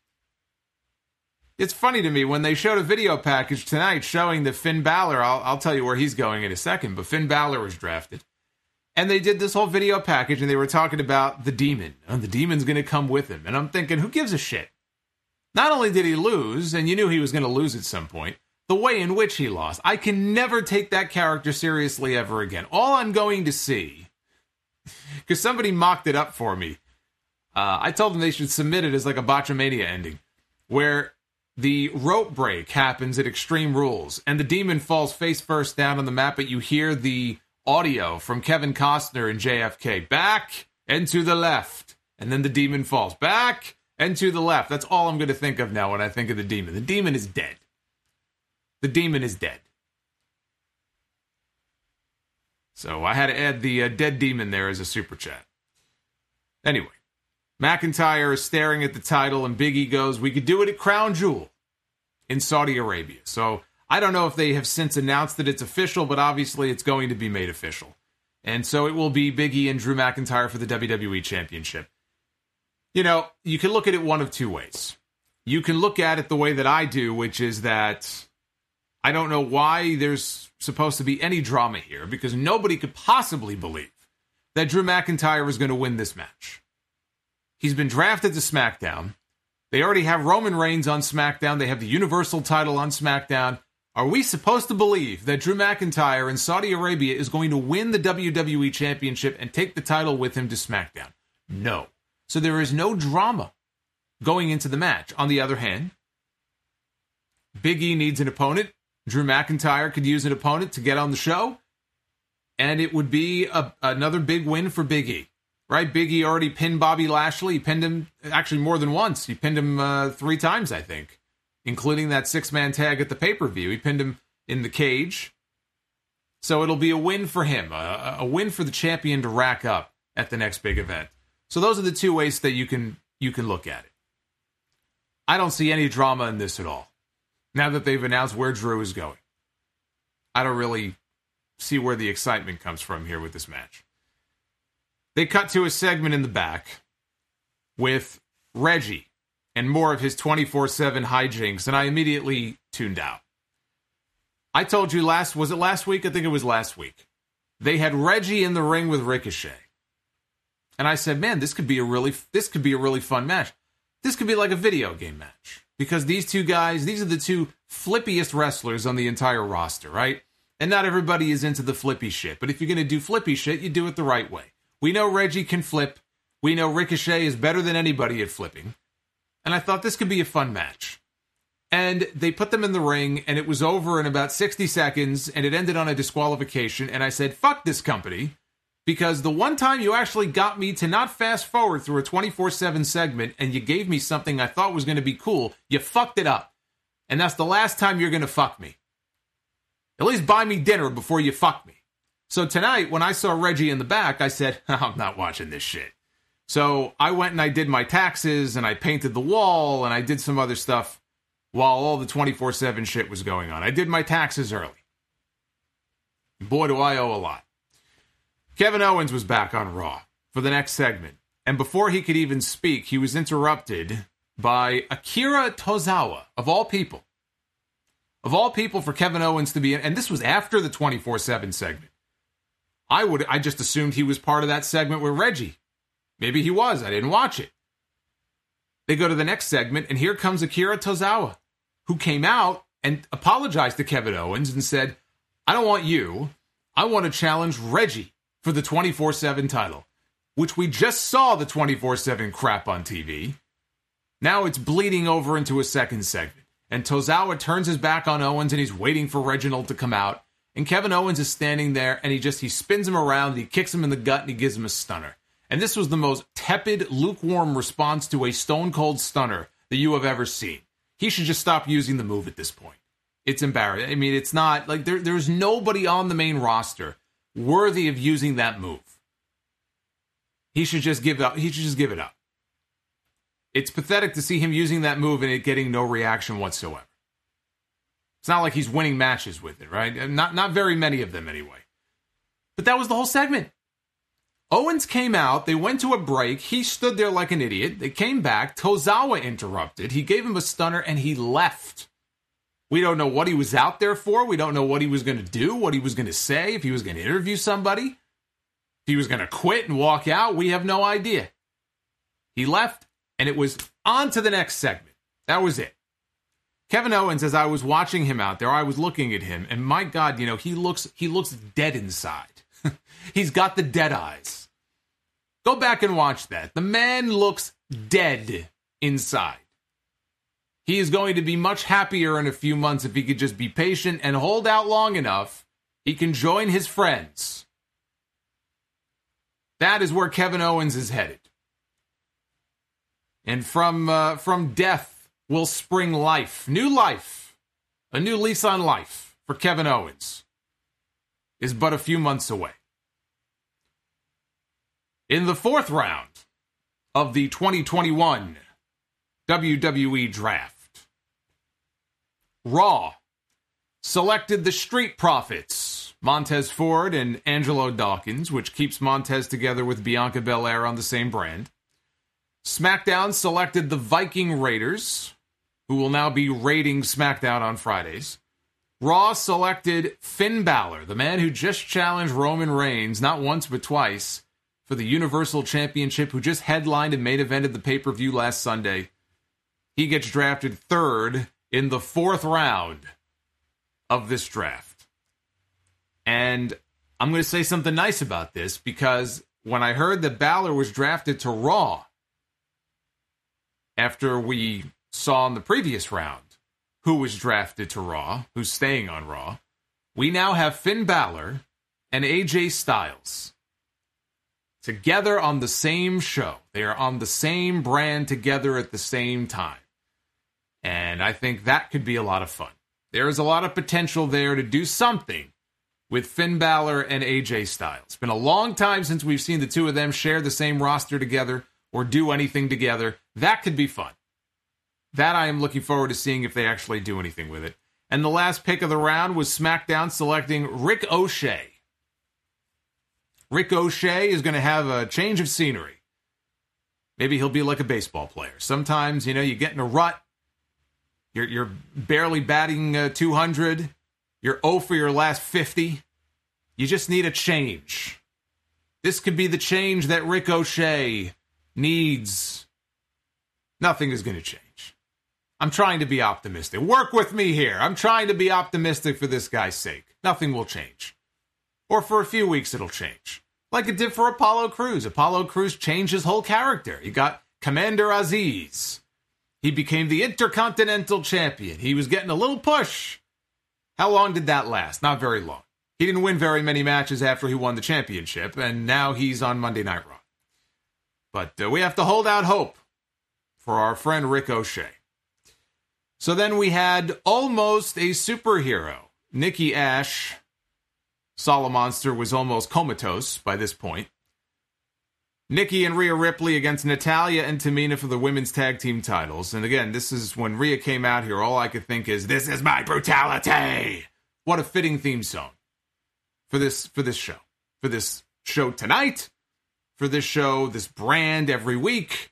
It's funny to me when they showed a video package tonight showing that Finn Balor, I'll, I'll tell you where he's going in a second, but Finn Balor was drafted. And they did this whole video package and they were talking about the demon. Oh, the demon's going to come with him. And I'm thinking, who gives a shit? Not only did he lose, and you knew he was going to lose at some point, the way in which he lost. I can never take that character seriously ever again. All I'm going to see, because somebody mocked it up for me, uh, I told them they should submit it as like a Botchamania ending, where the rope break happens at Extreme Rules, and the demon falls face first down on the mat, but you hear the audio from Kevin Costner and J F K, back and to the left, and then the demon falls back and to the left. That's all I'm going to think of now when I think of the demon. The demon is dead. The demon is dead. So I had to add the uh, dead demon there as a super chat. Anyway, McIntyre is staring at the title, and Big E goes, we could do it at Crown Jewel in Saudi Arabia. So I don't know if they have since announced that it's official, but obviously it's going to be made official. And so it will be Big E and Drew McIntyre for the W W E Championship. You know, you can look at it one of two ways. You can look at it the way that I do, which is that I don't know why there's supposed to be any drama here, because nobody could possibly believe that Drew McIntyre is going to win this match. He's been drafted to SmackDown. They already have Roman Reigns on SmackDown. They have the Universal title on SmackDown. Are we supposed to believe that Drew McIntyre in Saudi Arabia is going to win the W W E Championship and take the title with him to SmackDown? No. So there is no drama going into the match. On the other hand, Big E needs an opponent. Drew McIntyre could use an opponent to get on the show. And it would be a, another big win for Big E. Right? Big E already pinned Bobby Lashley. He pinned him actually more than once. He pinned him uh, three times, I think, including that six-man tag at the pay-per-view. He pinned him in the cage. So it'll be a win for him, a, a win for the champion to rack up at the next big event. So those are the two ways that you can you can look at it. I don't see any drama in this at all. Now that they've announced where Drew is going, I don't really see where the excitement comes from here with this match. They cut to a segment in the back with Reggie and more of his twenty-four seven hijinks, and I immediately tuned out. I told you last, was it last week? I think it was last week. They had Reggie in the ring with Ricochet. And I said, man, this could be a really, this could be a really fun match. This could be like a video game match. Because these two guys, these are the two flippiest wrestlers on the entire roster, right? And not everybody is into the flippy shit. But if you're going to do flippy shit, you do it the right way. We know Reggie can flip. We know Ricochet is better than anybody at flipping. And I thought this could be a fun match. And they put them in the ring, and it was over in about sixty seconds, and it ended on a disqualification. And I said, fuck this company. Because the one time you actually got me to not fast forward through a twenty-four seven segment and you gave me something I thought was going to be cool, you fucked it up. And that's the last time you're going to fuck me. At least buy me dinner before you fuck me. So tonight, when I saw Reggie in the back, I said, I'm not watching this shit. So I went and I did my taxes and I painted the wall and I did some other stuff while all the twenty-four seven shit was going on. I did my taxes early. Boy, do I owe a lot. Kevin Owens was back on Raw for the next segment. And before he could even speak, he was interrupted by Akira Tozawa, of all people. Of all people for Kevin Owens to be in, and this was after the twenty-four seven segment. I would, I just assumed he was part of that segment with Reggie. Maybe he was. I didn't watch it. They go to the next segment, and here comes Akira Tozawa, who came out and apologized to Kevin Owens and said, I don't want you. I want to challenge Reggie for the twenty-four seven title, which we just saw the twenty-four seven crap on T V. Now it's bleeding over into a second segment, and Tozawa turns his back on Owens, and he's waiting for Reginald to come out, and Kevin Owens is standing there, and he just, he spins him around, he kicks him in the gut, and he gives him a stunner. And this was the most tepid, lukewarm response to a stone-cold stunner that you have ever seen. He should just stop using the move at this point. It's embarrassing. I mean, it's not, like, there, there's nobody on the main roster worthy of using that move. He should just give up. He should just give it up. It's pathetic to see him using that move and it getting no reaction whatsoever. It's not like he's winning matches with it, right? Not, not very many of them anyway. But that was the whole segment. Owens came out, they went to a break, he stood there like an idiot, they came back, Tozawa interrupted, he gave him a stunner, and he left. We don't know what he was out there for, we don't know what he was going to do, what he was going to say, if he was going to interview somebody, if he was going to quit and walk out, we have no idea. He left, and it was on to the next segment. That was it. Kevin Owens, as I was watching him out there, I was looking at him, and my God, you know, he looks he looks dead inside. He's got the dead eyes. Go back and watch that. The man looks dead inside. He is going to be much happier in a few months if he could just be patient and hold out long enough. He can join his friends. That is where Kevin Owens is headed. And from uh, from death will spring life. New life. A new lease on life for Kevin Owens is but a few months away. In the fourth round of the twenty twenty-one W W E Draft, Raw selected the Street Profits, Montez Ford and Angelo Dawkins, which keeps Montez together with Bianca Belair on the same brand. SmackDown selected the Viking Raiders, who will now be raiding SmackDown on Fridays. Raw selected Finn Balor, the man who just challenged Roman Reigns, not once but twice, for the Universal Championship, who just headlined and main evented the pay-per-view last Sunday. He gets drafted third in the fourth round of this draft. And I'm going to say something nice about this, because when I heard that Balor was drafted to Raw, after we saw in the previous round who was drafted to Raw, who's staying on Raw, we now have Finn Balor and A J Styles together on the same show. They are on the same brand together at the same time. And I think that could be a lot of fun. There is a lot of potential there to do something with Finn Balor and A J Styles. It's been a long time since we've seen the two of them share the same roster together or do anything together. That could be fun. That I am looking forward to seeing if they actually do anything with it. And the last pick of the round was SmackDown selecting Rick O'Shea. Rick O'Shea is going to have a change of scenery. Maybe he'll be like a baseball player. Sometimes, you know, you get in a rut. You're, you're barely batting uh, two hundred. You're oh for your last fifty. You just need a change. This could be the change that Rick O'Shea needs. Nothing is going to change. I'm trying to be optimistic. Work with me here. I'm trying to be optimistic for this guy's sake. Nothing will change. Or for a few weeks it'll change. Like it did for Apollo Crews. Apollo Crews changed his whole character. He got Commander Aziz. He became the Intercontinental Champion. He was getting a little push. How long did that last? Not very long. He didn't win very many matches after he won the championship, and now he's on Monday Night Raw. But uh, we have to hold out hope for our friend Ricochet. So then we had almost a superhero. Nikki Ash, Solomonster, was almost comatose by this point. Nikki and Rhea Ripley against Natalya and Tamina for the women's tag team titles. And again, this is when Rhea came out here, all I could think is, this is my brutality. What a fitting theme song for this for this show. For this show tonight, for this show, this brand every week.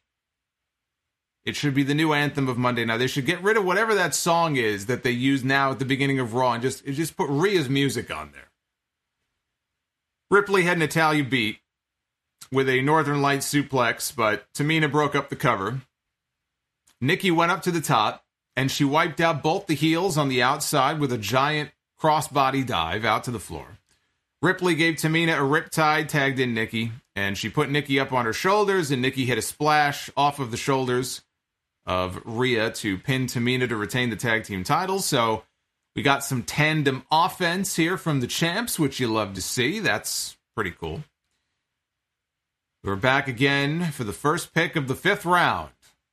It should be the new anthem of Monday Night. They should get rid of whatever that song is that they use now at the beginning of Raw and just, just put Rhea's music on there. Ripley had Natalya beat with a Northern Lights suplex, but Tamina broke up the cover. Nikki went up to the top, and she wiped out both the heels on the outside with a giant crossbody dive out to the floor. Ripley gave Tamina a riptide, tagged in Nikki, and she put Nikki up on her shoulders, and Nikki hit a splash off of the shoulders of Rhea to pin Tamina to retain the tag team titles. So we got some tandem offense here from the champs, which you love to see. That's pretty cool. We're back again for the first pick of the fifth round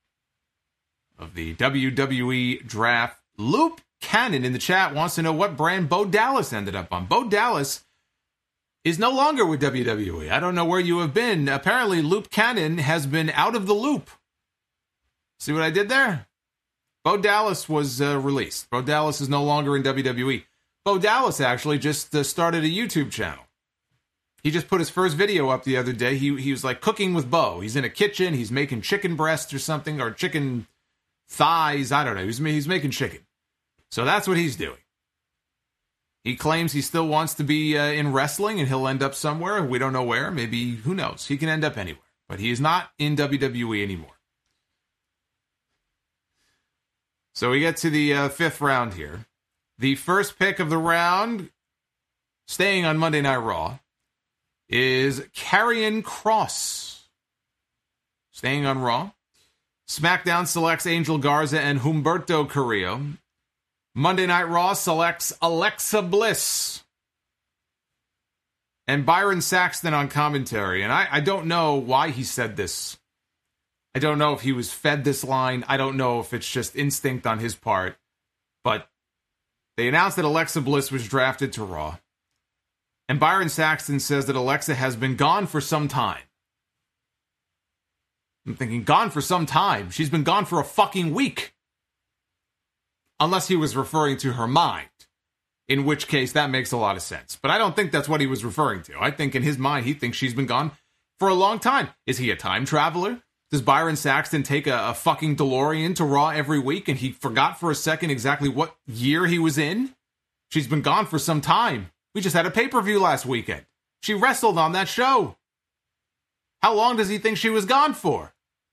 of the W W E draft. Loop Cannon in the chat wants to know what brand Bo Dallas ended up on. Bo Dallas is no longer with W W E. I don't know where you have been. Apparently, Loop Cannon has been out of the loop. See what I did there? Bo Dallas was uh, released. Bo Dallas is no longer in W W E. Bo Dallas actually just uh, started a YouTube channel. He just put his first video up the other day. He he was like cooking with Bo. He's in a kitchen. He's making chicken breasts or something, or chicken thighs. I don't know. He's, he's making chicken. So that's what he's doing. He claims he still wants to be uh, in wrestling, and he'll end up somewhere. We don't know where. Maybe, who knows? He can end up anywhere. But he is not in W W E anymore. So we get to the uh, fifth round here. The first pick of the round, staying on Monday Night Raw, is Karrion Kross. Staying on Raw. SmackDown selects Angel Garza and Humberto Carrillo. Monday Night Raw selects Alexa Bliss. And Byron Saxton on commentary. And I, I don't know why he said this. I don't know if he was fed this line. I don't know if it's just instinct on his part. But they announced that Alexa Bliss was drafted to Raw. And Byron Saxton says that Alexa has been gone for some time. I'm thinking, gone for some time? She's been gone for a fucking week. Unless he was referring to her mind. In which case, that makes a lot of sense. But I don't think that's what he was referring to. I think in his mind, he thinks she's been gone for a long time. Is he a time traveler? Does Byron Saxton take a, a fucking DeLorean to Raw every week and he forgot for a second exactly what year he was in? She's been gone for some time. We just had a pay-per-view last weekend. She wrestled on that show. How long does he think she was gone for?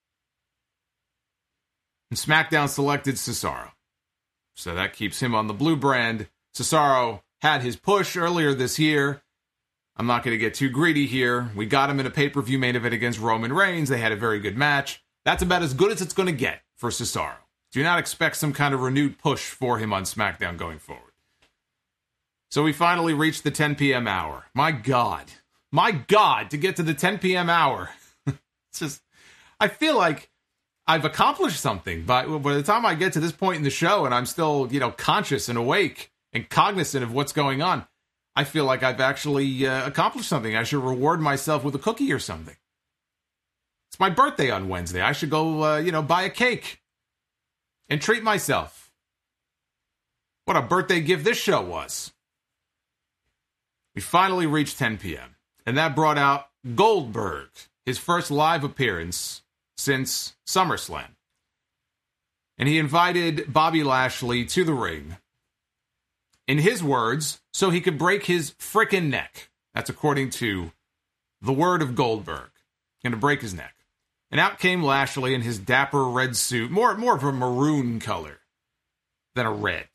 And SmackDown selected Cesaro. So that keeps him on the blue brand. Cesaro had his push earlier this year. I'm not going to get too greedy here. We got him in a pay-per-view main event against Roman Reigns. They had a very good match. That's about as good as it's going to get for Cesaro. Do not expect some kind of renewed push for him on SmackDown going forward. So we finally reached the ten p.m. hour. My God. My God, to get to the ten p.m. hour. It's just, I feel like I've accomplished something. But by the time I get to this point in the show and I'm still, you know, conscious and awake and cognizant of what's going on, I feel like I've actually uh, accomplished something. I should reward myself with a cookie or something. It's my birthday on Wednesday. I should go, uh, you know, buy a cake and treat myself. What a birthday gift this show was. We finally reached ten p.m. And that brought out Goldberg, his first live appearance since SummerSlam. And he invited Bobby Lashley to the ring. In his words, so he could break his frickin' neck. That's according to the word of Goldberg. Going to break his neck. And out came Lashley in his dapper red suit, more, more of a maroon color than a red.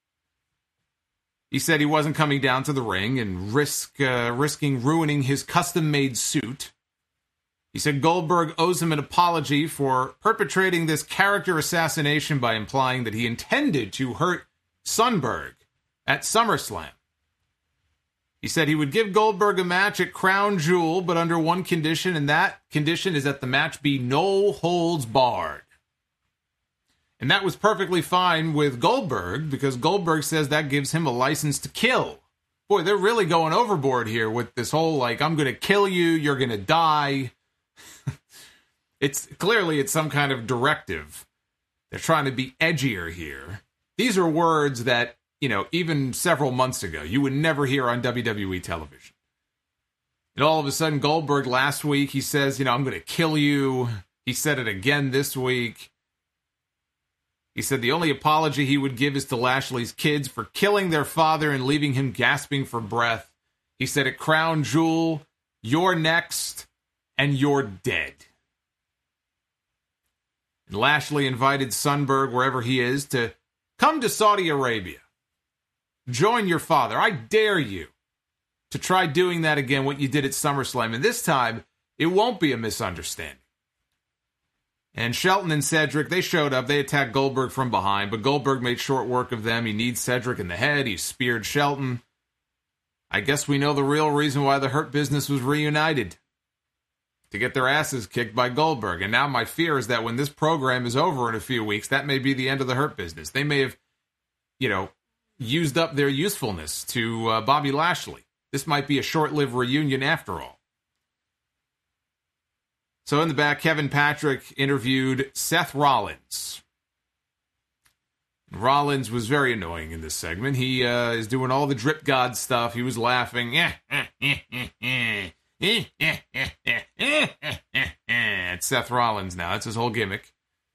He said he wasn't coming down to the ring and risk uh, risking ruining his custom-made suit. He said Goldberg owes him an apology for perpetrating this character assassination by implying that he intended to hurt Sundberg at SummerSlam. He said he would give Goldberg a match at Crown Jewel, but under one condition, and that condition is that the match be no holds barred. And that was perfectly fine with Goldberg, because Goldberg says that gives him a license to kill. Boy, they're really going overboard here with this whole, like, I'm going to kill you, you're going to die. It's clearly it's some kind of directive. They're trying to be edgier here. These are words that, you know, even several months ago, you would never hear on W W E television. And all of a sudden, Goldberg last week, he says, you know, I'm going to kill you. He said it again this week. He said the only apology he would give is to Lashley's kids for killing their father and leaving him gasping for breath. He said at Crown Jewel, you're next, and you're dead. And Lashley invited Sundberg, wherever he is, to come to Saudi Arabia. Join your father. I dare you to try doing that again, what you did at SummerSlam. And this time, it won't be a misunderstanding. And Shelton and Cedric, they showed up. They attacked Goldberg from behind, but Goldberg made short work of them. He needs Cedric in the head. He speared Shelton. I guess we know the real reason why the Hurt Business was reunited. To get their asses kicked by Goldberg. And now my fear is that when this program is over in a few weeks, that may be the end of the Hurt Business. They may have, you know, used up their usefulness to uh, Bobby Lashley. This might be a short-lived reunion after all. So in the back, Kevin Patrick interviewed Seth Rollins. Rollins was very annoying in this segment. He uh, is doing all the drip god stuff. He was laughing. It's Seth Rollins now. That's his whole gimmick.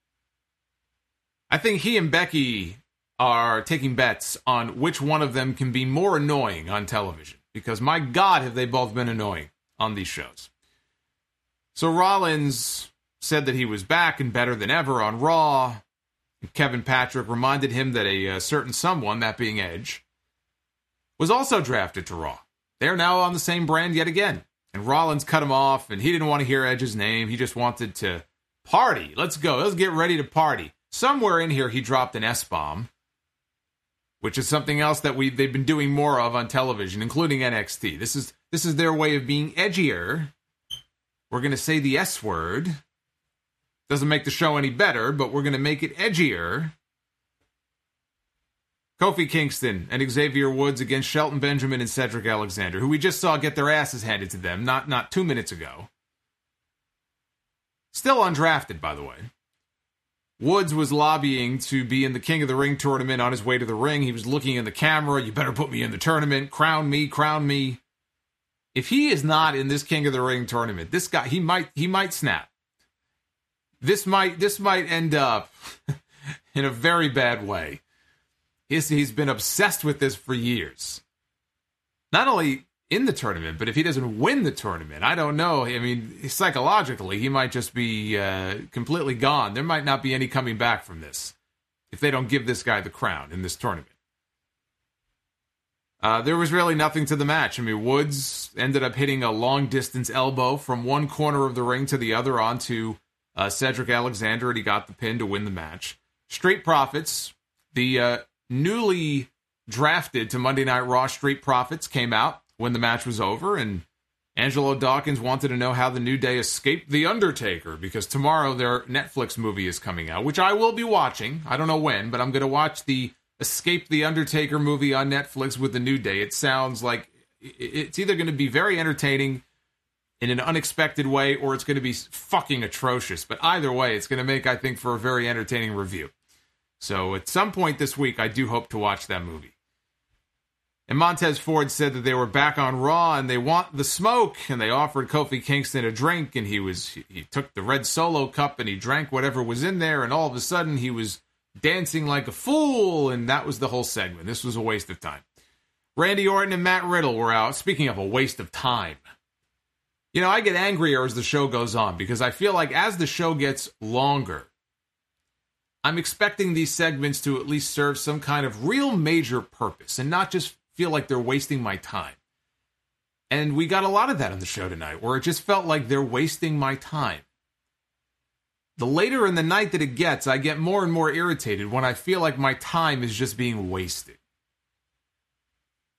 I think he and Becky are taking bets on which one of them can be more annoying on television. Because my God, have they both been annoying on these shows. So Rollins said that he was back and better than ever on Raw. And Kevin Patrick reminded him that a, a certain someone, that being Edge, was also drafted to Raw. They're now on the same brand yet again. And Rollins cut him off, and he didn't want to hear Edge's name. He just wanted to party. Let's go. Let's get ready to party. Somewhere in here, he dropped an S-bomb, which is something else that we they've been doing more of on television, including N X T. This is this is their way of being edgier. We're going to say the S word. Doesn't make the show any better, but we're going to make it edgier. Kofi Kingston and Xavier Woods against Shelton Benjamin and Cedric Alexander, who we just saw get their asses handed to them not, not two minutes ago. Still undrafted, by the way. Woods was lobbying to be in the King of the Ring tournament on his way to the ring. He was looking in the camera. You better put me in the tournament. Crown me, crown me. If he is not in this King of the Ring tournament, this guy, he might he might snap. This might this might end up in a very bad way. He's, he's been obsessed with this for years. Not only in the tournament, but if he doesn't win the tournament, I don't know. I mean, psychologically, he might just be uh, completely gone. There might not be any coming back from this if they don't give this guy the crown in this tournament. Uh, there was really nothing to the match. I mean, Woods ended up hitting a long-distance elbow from one corner of the ring to the other onto uh, Cedric Alexander, and he got the pin to win the match. Street Profits, the uh, newly drafted to Monday Night Raw Street Profits, came out when the match was over, and Angelo Dawkins wanted to know how the New Day escaped The Undertaker, because tomorrow their Netflix movie is coming out, which I will be watching. I don't know when, but I'm going to watch the Escape the Undertaker movie on Netflix with the New Day. It sounds like it's either going to be very entertaining in an unexpected way, or it's going to be fucking atrocious. But either way, it's going to make, I think, for a very entertaining review. So at some point this week, I do hope to watch that movie. And Montez Ford said that they were back on Raw and they want the smoke, and they offered Kofi Kingston a drink, and he was he took the red Solo cup and he drank whatever was in there, and all of a sudden he was dancing like a fool, and that was the whole segment. This was a waste of time. Randy Orton and Matt Riddle were out. Speaking of a waste of time, you know, I get angrier as the show goes on, because I feel like as the show gets longer, I'm expecting these segments to at least serve some kind of real major purpose and not just feel like they're wasting my time. And we got a lot of that on the show tonight, where it just felt like they're wasting my time. The later in the night that it gets, I get more and more irritated when I feel like my time is just being wasted.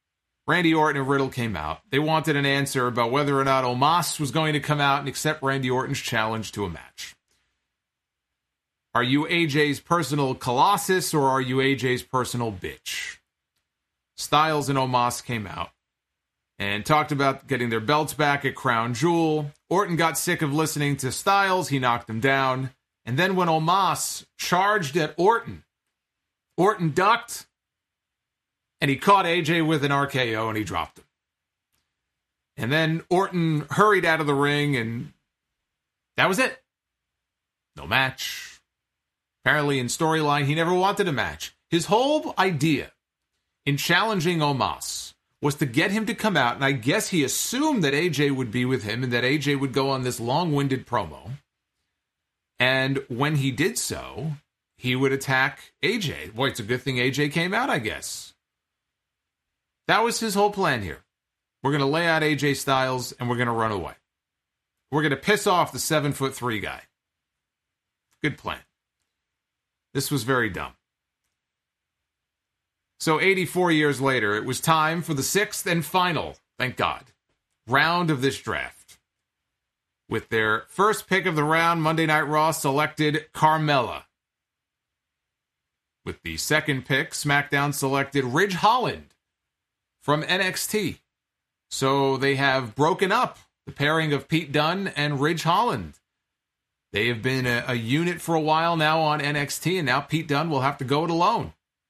Randy Orton and Riddle came out. They wanted an answer about whether or not Omos was going to come out and accept Randy Orton's challenge to a match. Are you A J's personal colossus or are you A J's personal bitch? Styles and Omos came out and talked about getting their belts back at Crown Jewel. Orton got sick of listening to Styles. He knocked him down. And then when Omos charged at Orton, Orton ducked, and he caught A J with an R K O, and he dropped him. And then Orton hurried out of the ring, and that was it. No match. Apparently, in storyline, he never wanted a match. His whole idea in challenging Omos was to get him to come out, and I guess he assumed that A J would be with him and that A J would go on this long-winded promo. And when he did so, he would attack A J. Boy, it's a good thing A J came out, I guess. That was his whole plan here. We're going to lay out A J Styles, and we're going to run away. We're going to piss off the seven foot three guy. Good plan. This was very dumb. So eighty-four years later, it was time for the sixth and final, thank God, round of this draft. With their first pick of the round, Monday Night Raw selected Carmella. With the second pick, SmackDown selected Ridge Holland from N X T. So they have broken up the pairing of Pete Dunne and Ridge Holland. They have been a, a unit for a while now on N X T, and now Pete Dunne will have to go it alone.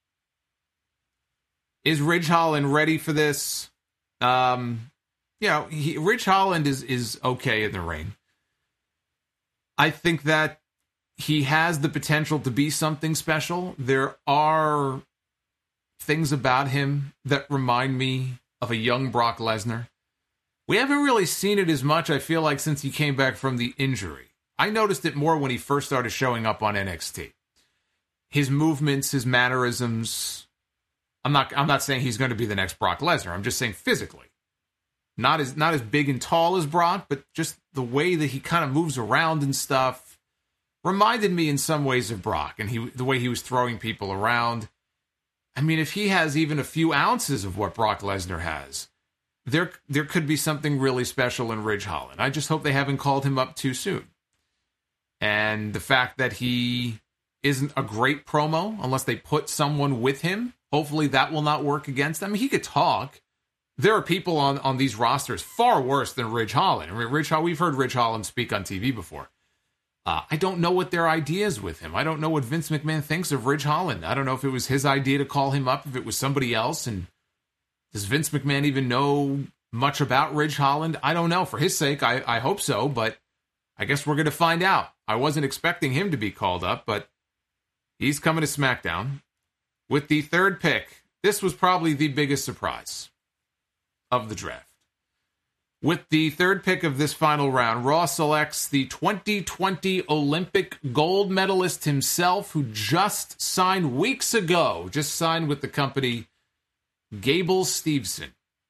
Is Ridge Holland ready for this? Um, you know, he, Ridge Holland is is okay in the ring. I think that he has the potential to be something special. There are things about him that remind me of a young Brock Lesnar. We haven't really seen it as much, I feel like, since he came back from the injury. I noticed it more when he first started showing up on N X T. His movements, his mannerisms. I'm not I'm not saying he's going to be the next Brock Lesnar. I'm just saying physically. Not as not as big and tall as Brock, but just the way that he kind of moves around and stuff reminded me in some ways of Brock, and he the way he was throwing people around. I mean, if he has even a few ounces of what Brock Lesnar has, there there could be something really special in Ridge Holland. I just hope they haven't called him up too soon. And the fact that he isn't a great promo, unless they put someone with him, hopefully that will not work against them. I mean, he could talk. There are people on, on these rosters far worse than Ridge Holland. I mean, Ridge, we've heard Ridge Holland speak on T V before. Uh, I don't know what their idea is with him. I don't know what Vince McMahon thinks of Ridge Holland. I don't know if it was his idea to call him up, if it was somebody else. And does Vince McMahon even know much about Ridge Holland? I don't know. For his sake, I, I hope so, but I guess we're going to find out. I wasn't expecting him to be called up, but he's coming to SmackDown. With the third pick, this was probably the biggest surprise of the draft. With the third pick of this final round, Raw selects the twenty twenty Olympic gold medalist himself, who just signed weeks ago, just signed with the company, Gable Steveson,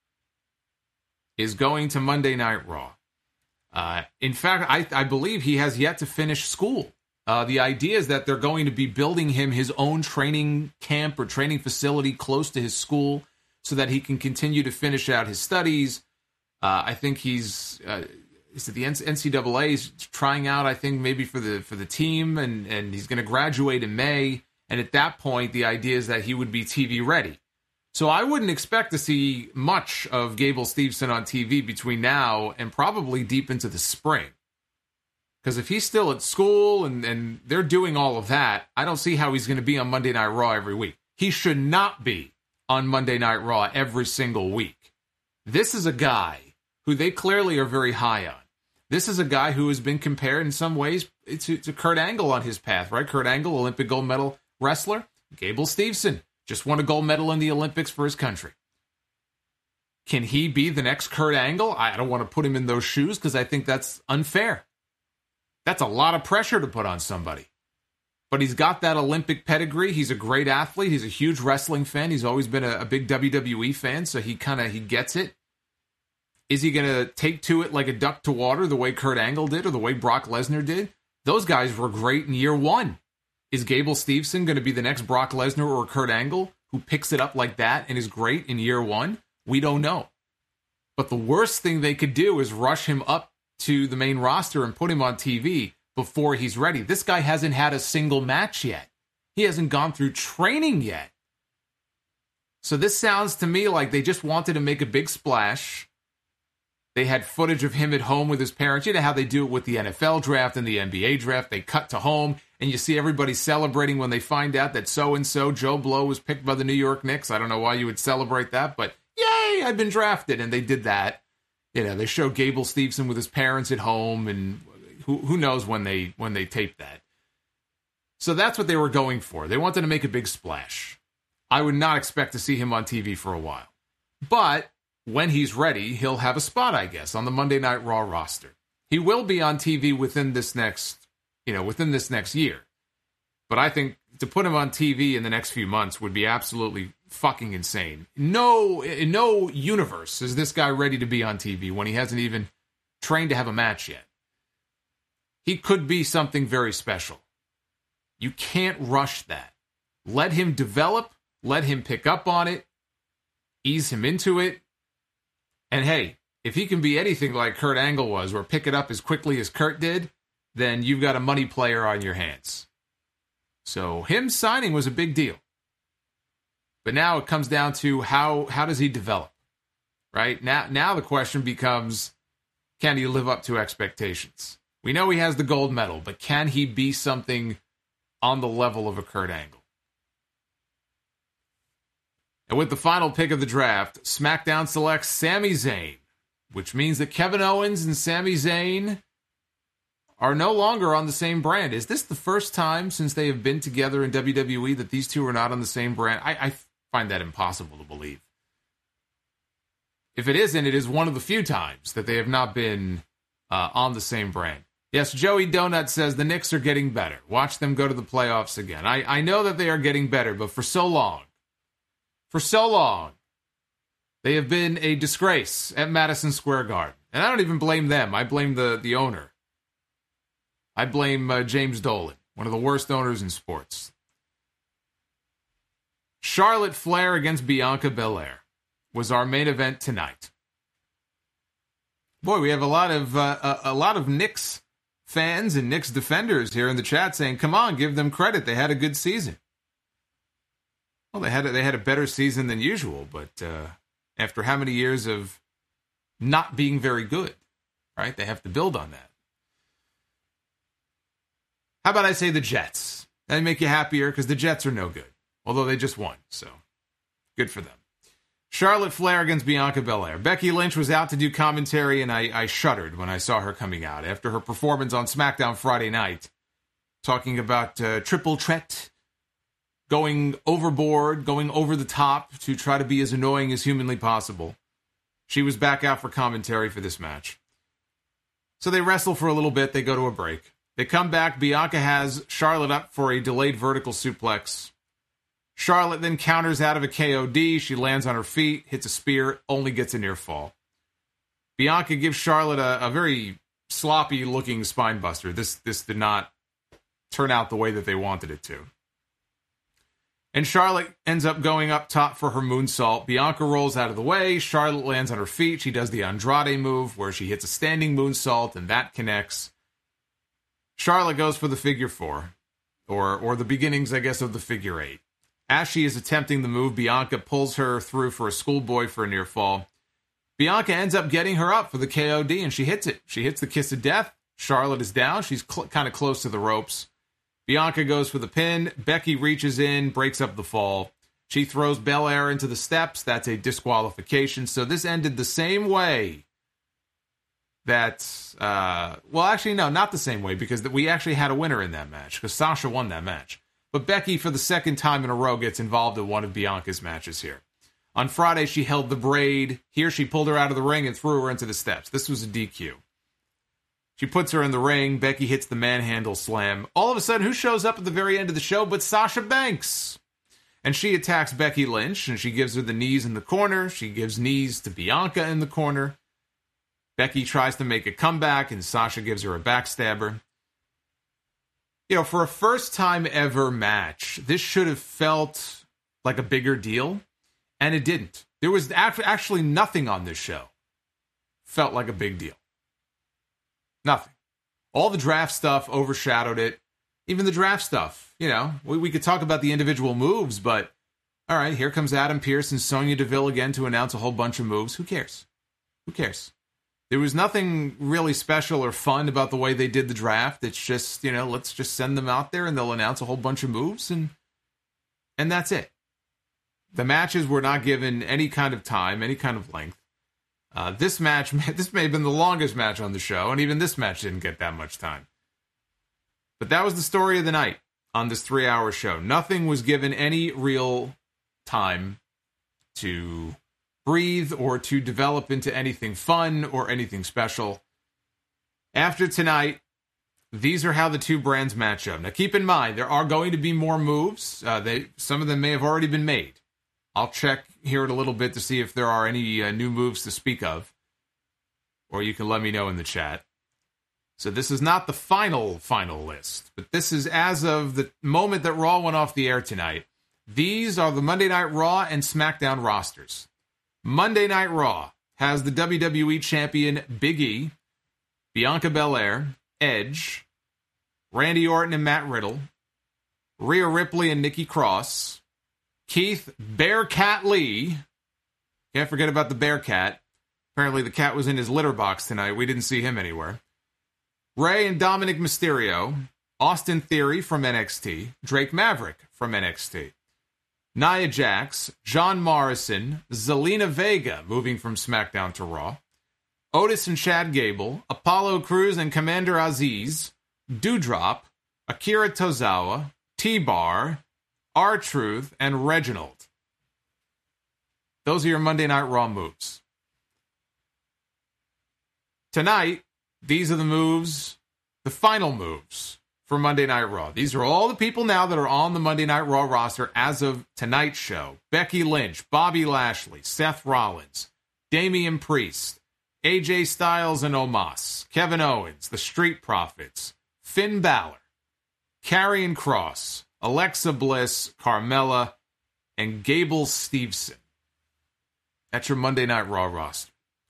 is going to Monday Night Raw. Uh, in fact, I, I believe he has yet to finish school. Uh, the idea is that they're going to be building him his own training camp or training facility close to his school so that he can continue to finish out his studies. Uh, I think he's uh, is it the N C double A? He's trying out, I think, maybe for the for the team, and, and he's going to graduate in May. And at that point, the idea is that he would be T V ready. So I wouldn't expect to see much of Gable Steveson on T V between now and probably deep into the spring. Because if he's still at school and, and they're doing all of that, I don't see how he's going to be on Monday Night Raw every week. He should not be on Monday Night Raw every single week. This is a guy who they clearly are very high on. This is a guy who has been compared in some ways to, to Kurt Angle on his path, right? Kurt Angle, Olympic gold medal wrestler. Gable Steveson just won a gold medal in the Olympics for his country. Can he be the next Kurt Angle? I don't want to put him in those shoes because I think that's unfair. That's a lot of pressure to put on somebody. But he's got that Olympic pedigree. He's a great athlete. He's a huge wrestling fan. He's always been a, a big W W E fan, so he kind of he gets it. Is he going to take to it like a duck to water the way Kurt Angle did or the way Brock Lesnar did? Those guys were great in year one. Is Gable Steveson going to be the next Brock Lesnar or Kurt Angle who picks it up like that and is great in year one? We don't know. But the worst thing they could do is rush him up to the main roster and put him on T V before he's ready. This guy hasn't had a single match yet. He hasn't gone through training yet. So this sounds to me like they just wanted to make a big splash. They had footage of him at home with his parents. You know how they do it with the N F L draft and the N B A draft. They cut to home, and you see everybody celebrating when they find out that so-and-so, Joe Blow, was picked by the New York Knicks. I don't know why you would celebrate that, but yay, I've been drafted. And they did that. You know, they show Gable Steveson with his parents at home, and who who knows when they when they taped that. So that's what they were going for. They wanted to make a big splash. I would not expect to see him on T V for a while. But when he's ready, he'll have a spot, I guess, on the Monday Night Raw roster. He will be on T V within this next, you know, within this next year. But I think to put him on T V in the next few months would be absolutely fucking insane. No, in no universe is this guy ready to be on T V when he hasn't even trained to have a match yet. He could be something very special. You can't rush that. Let him develop. Let him pick up on it. Ease him into it. And hey, if he can be anything like Kurt Angle was, or pick it up as quickly as Kurt did, then you've got a money player on your hands. So him signing was a big deal. But now it comes down to how how does he develop? Right? Now, now the question becomes, can he live up to expectations? We know he has the gold medal, but can he be something on the level of a Kurt Angle? And with the final pick of the draft, SmackDown selects Sami Zayn, which means that Kevin Owens and Sami Zayn are no longer on the same brand. Is this the first time since they have been together in W W E that these two are not on the same brand? I, I find that impossible to believe. If it isn't, it is one of the few times that they have not been uh, on the same brand. Yes, Joey Donut says the Knicks are getting better. Watch them go to the playoffs again. I, I know that they are getting better, but for so long, For so long, they have been a disgrace at Madison Square Garden. And I don't even blame them. I blame the, the owner. I blame uh, James Dolan, one of the worst owners in sports. Charlotte Flair against Bianca Belair was our main event tonight. Boy, we have a lot of uh, a, a lot of Knicks fans and Knicks defenders here in the chat saying, come on, give them credit. They had a good season. Well, they had a, they had a better season than usual, but uh, after how many years of not being very good, right? They have to build on that. How about I say the Jets? That'd make you happier because the Jets are no good, although they just won, so good for them. Charlotte Flair against Bianca Belair. Becky Lynch was out to do commentary, and I, I shuddered when I saw her coming out after her performance on SmackDown Friday night, talking about uh, triple threat, going overboard, going over the top to try to be as annoying as humanly possible. She was back out for commentary for this match. So they wrestle for a little bit. They go to a break. They come back. Bianca has Charlotte up for a delayed vertical suplex. Charlotte then counters out of a K O D. She lands on her feet, hits a spear, only gets a near fall. Bianca gives Charlotte a, a very sloppy-looking spine buster. This, this did not turn out the way that they wanted it to. And Charlotte ends up going up top for her moonsault. Bianca rolls out of the way. Charlotte lands on her feet. She does the Andrade move where she hits a standing moonsault, and that connects. Charlotte goes for the figure four, or or the beginnings, I guess, of the figure eight. As she is attempting the move, Bianca pulls her through for a schoolboy for a near fall. Bianca ends up getting her up for the K O D, and she hits it. She hits the kiss of death. Charlotte is down. She's cl- kind of close to the ropes. Bianca goes for the pin. Becky reaches in, breaks up the fall. She throws Belair into the steps. That's a disqualification. So this ended the same way that, uh, well, actually, no, not the same way, because we actually had a winner in that match, because Sasha won that match. But Becky, for the second time in a row, gets involved in one of Bianca's matches here. On Friday, she held the braid. Here, she pulled her out of the ring and threw her into the steps. This was a D Q. She puts her in the ring. Becky hits the manhandle slam. All of a sudden, who shows up at the very end of the show but Sasha Banks? And she attacks Becky Lynch, and she gives her the knees in the corner. She gives knees to Bianca in the corner. Becky tries to make a comeback, and Sasha gives her a backstabber. You know, for a first-time ever match, this should have felt like a bigger deal. And it didn't. There was actually nothing on this show felt like a big deal. Nothing. All the draft stuff overshadowed it. Even the draft stuff, you know, we, we could talk about the individual moves, but all right, here comes Adam Pearce and Sonya Deville again to announce a whole bunch of moves. Who cares? Who cares? There was nothing really special or fun about the way they did the draft. It's just, you know, let's just send them out there and they'll announce a whole bunch of moves and and that's it. The matches were not given any kind of time, any kind of length. Uh, this match, this may have been the longest match on the show, and even this match didn't get that much time. But that was the story of the night on this three-hour show. Nothing was given any real time to breathe or to develop into anything fun or anything special. After tonight, these are how the two brands match up. Now, keep in mind, there are going to be more moves. Uh, they some of them may have already been made. I'll check here in a little bit to see if there are any uh, new moves to speak of. Or you can let me know in the chat. So this is not the final, final list. But this is as of the moment that Raw went off the air tonight. These are the Monday Night Raw and SmackDown rosters. Monday Night Raw has the W W E Champion Big E, Bianca Belair, Edge, Randy Orton and Matt Riddle, Rhea Ripley and Nikki Cross, Keith Bearcat Lee. Can't forget about the Bearcat. Apparently the cat was in his litter box tonight. We didn't see him anywhere. Rey and Dominic Mysterio, Austin Theory from N X T, Drake Maverick from N X T, Nia Jax, John Morrison, Zelina Vega moving from SmackDown to Raw, Otis and Chad Gable, Apollo Crews and Commander Aziz, Doudrop, Akira Tozawa, T-Bar, R-Truth, and Reginald. Those are your Monday Night Raw moves. Tonight, these are the moves, the final moves for Monday Night Raw. These are all the people now that are on the Monday Night Raw roster as of tonight's show. Becky Lynch, Bobby Lashley, Seth Rollins, Damian Priest, A J Styles and Omos, Kevin Owens, The Street Profits, Finn Balor, Karrion Kross, Alexa Bliss, Carmella, and Gable Steveson. That's your Monday Night Raw roster.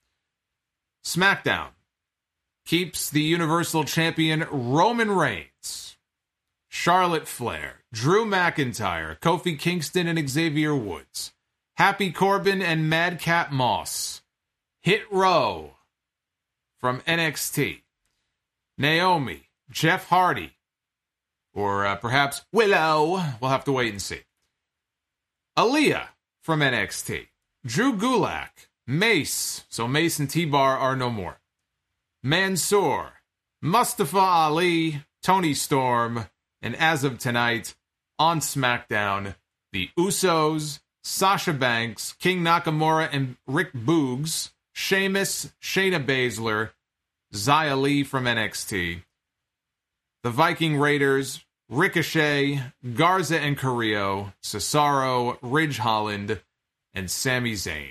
SmackDown keeps the Universal Champion Roman Reigns, Charlotte Flair, Drew McIntyre, Kofi Kingston and Xavier Woods, Happy Corbin and Madcap Moss, Hit Row from N X T, Naomi, Jeff Hardy, or uh, perhaps Willow, we'll have to wait and see, Aaliyah from N X T, Drew Gulak, Mace, so Mace and T-Bar are no more, Mansoor, Mustafa Ali, Tony Storm, and as of tonight, on SmackDown, the Usos, Sasha Banks, King Nakamura and Rick Boogs, Sheamus, Shayna Baszler, Xia Li from N X T, the Viking Raiders, Ricochet, Garza and Carrillo, Cesaro, Ridge Holland, and Sami Zayn.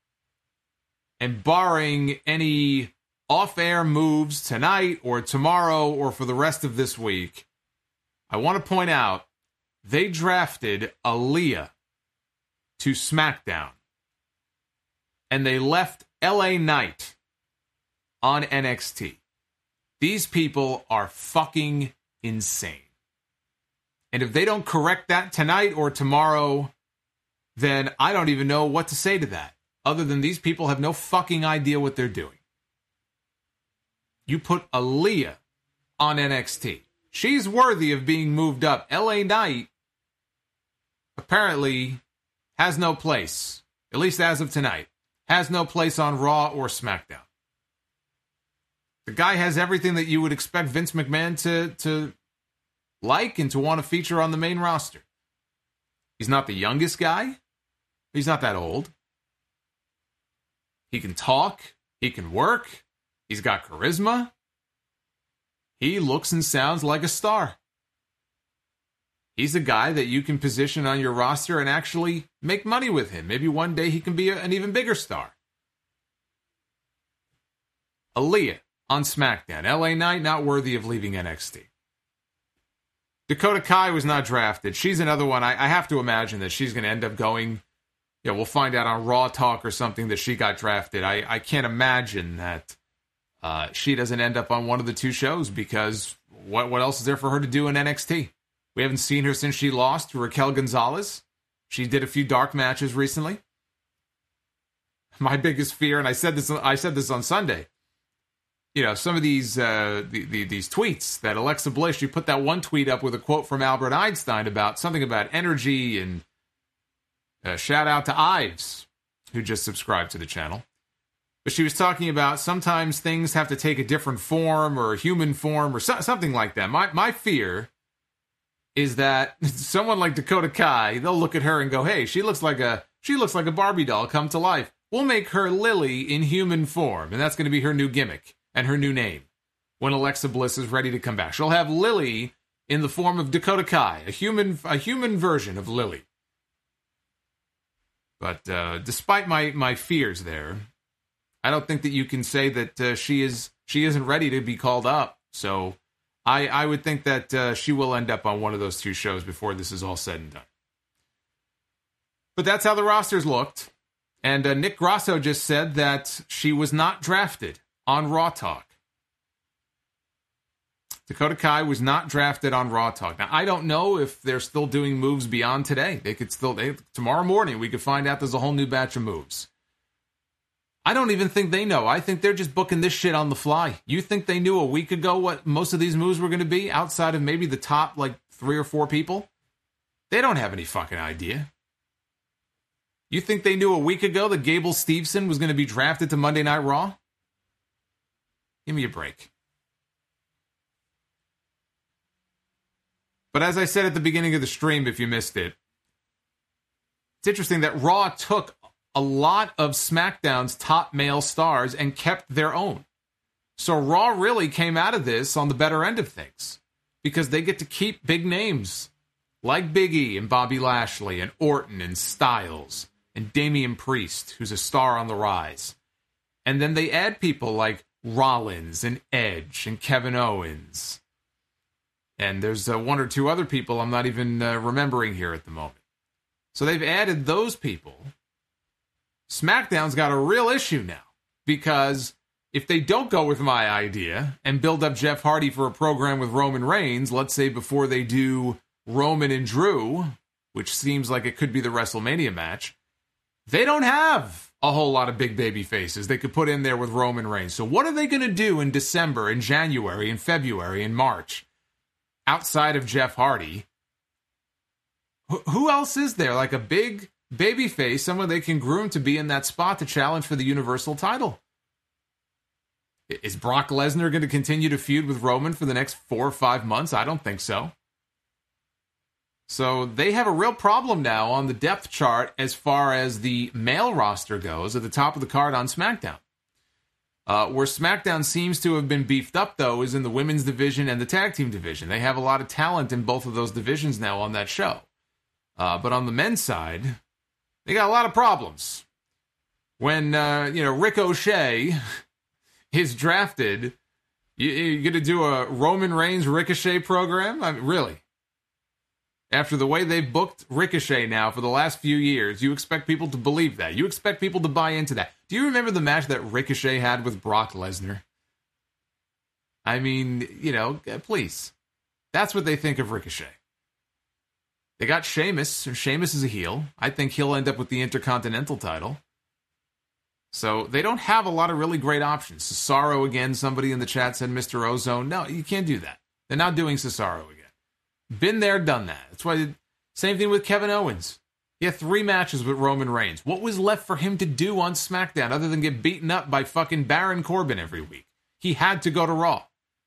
And barring any off-air moves tonight or tomorrow or for the rest of this week, I want to point out they drafted Aaliyah to SmackDown. And they left L A Knight on N X T. These people are fucking insane. And if they don't correct that tonight or tomorrow, then I don't even know what to say to that. Other than these people have no fucking idea what they're doing. You put Aaliyah on N X T. She's worthy of being moved up. L A Knight apparently has no place, at least as of tonight, has no place on Raw or SmackDown. The guy has everything that you would expect Vince McMahon to, to like and to want to feature on the main roster. He's not the youngest guy. He's not that old. He can talk. He can work. He's got charisma. He looks and sounds like a star. He's a guy that you can position on your roster and actually make money with him. Maybe one day he can be a, an even bigger star. Aaliyah on SmackDown. L A Knight not worthy of leaving N X T. Dakota Kai was not drafted. She's another one. I, I have to imagine that she's going to end up going yeah, we'll find out on Raw Talk or something that she got drafted. I, I can't imagine that uh, she doesn't end up on one of the two shows, because what what else is there for her to do in N X T? We haven't seen her since she lost to Raquel Gonzalez. She did a few dark matches recently. My biggest fear, and I said this I said this on Sunday, you know, some of these uh, the, the, these tweets that Alexa Bliss, she put that one tweet up with a quote from Albert Einstein about something about energy, and uh, shout out to Ives, who just subscribed to the channel. But she was talking about sometimes things have to take a different form or a human form or so, something like that. My my fear is that someone like Dakota Kai, they'll look at her and go, hey, she looks like a she looks like a Barbie doll come to life. We'll make her Lily in human form, and that's going to be her new gimmick and her new name when Alexa Bliss is ready to come back. She'll have Lily in the form of Dakota Kai, a human a human version of Lily. But uh, despite my, my fears there, I don't think that you can say that uh, she is she isn't ready to be called up. So I, I would think that uh, she will end up on one of those two shows before this is all said and done. But that's how the rosters looked. And uh, Nick Grasso just said that she was not drafted on Raw Talk. Dakota Kai was not drafted on Raw Talk. Now, I don't know if they're still doing moves beyond today. They could still, they, tomorrow morning, we could find out there's a whole new batch of moves. I don't even think they know. I think they're just booking this shit on the fly. You think they knew a week ago what most of these moves were going to be, outside of maybe the top, like, three or four people? They don't have any fucking idea. You think they knew a week ago that Gable Steveson was going to be drafted to Monday Night Raw? Give me a break. But as I said at the beginning of the stream, if you missed it, it's interesting that Raw took a lot of SmackDown's top male stars and kept their own. So Raw really came out of this on the better end of things, because they get to keep big names like Big E and Bobby Lashley and Orton and Styles and Damian Priest, who's a star on the rise. And then they add people like Rollins and Edge and Kevin Owens. And there's uh, one or two other people I'm not even uh, remembering here at the moment. So they've added those people. SmackDown's got a real issue now, because if they don't go with my idea and build up Jeff Hardy for a program with Roman Reigns, let's say before they do Roman and Drew, which seems like it could be the WrestleMania match, they don't have a whole lot of big baby faces they could put in there with Roman Reigns. So what are they going to do in December, in January, in February, in March, outside of Jeff Hardy? Wh- who else is there? Like a big baby face, someone they can groom to be in that spot to challenge for the Universal title. Is Brock Lesnar going to continue to feud with Roman for the next four or five months? I don't think so. So they have a real problem now on the depth chart as far as the male roster goes at the top of the card on SmackDown. Uh, where SmackDown seems to have been beefed up, though, is in the women's division and the tag team division. They have a lot of talent in both of those divisions now on that show. Uh, but on the men's side, they got a lot of problems. When, uh, you know, Ricochet is drafted, you, you're going to do a Roman Reigns Ricochet program? I mean, really? After the way they've booked Ricochet now for the last few years, you expect people to believe that. You expect people to buy into that. Do you remember the match that Ricochet had with Brock Lesnar? I mean, you know, please. That's what they think of Ricochet. They got Sheamus. Sheamus is a heel. I think he'll end up with the Intercontinental title. So they don't have a lot of really great options. Cesaro, again, somebody in the chat said Mister Ozone. No, you can't do that. They're not doing Cesaro again. Been there, done that. That's why, same thing with Kevin Owens. He had three matches with Roman Reigns. What was left for him to do on SmackDown other than get beaten up by fucking Baron Corbin every week? He had to go to Raw.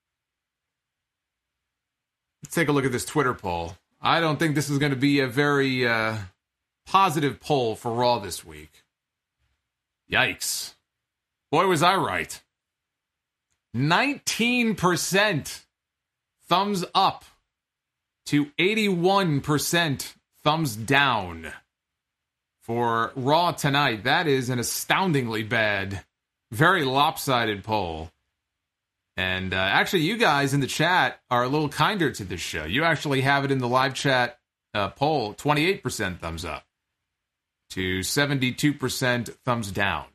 Let's take a look at this Twitter poll. I don't think this is going to be a very uh, positive poll for Raw this week. Yikes. Boy, was I right. nineteen percent thumbs up to eighty-one percent thumbs down for Raw tonight. That is an astoundingly bad, very lopsided poll. And uh, actually, you guys in the chat are a little kinder to this show. You actually have it in the live chat uh, poll, twenty-eight percent thumbs up to seventy-two percent thumbs down.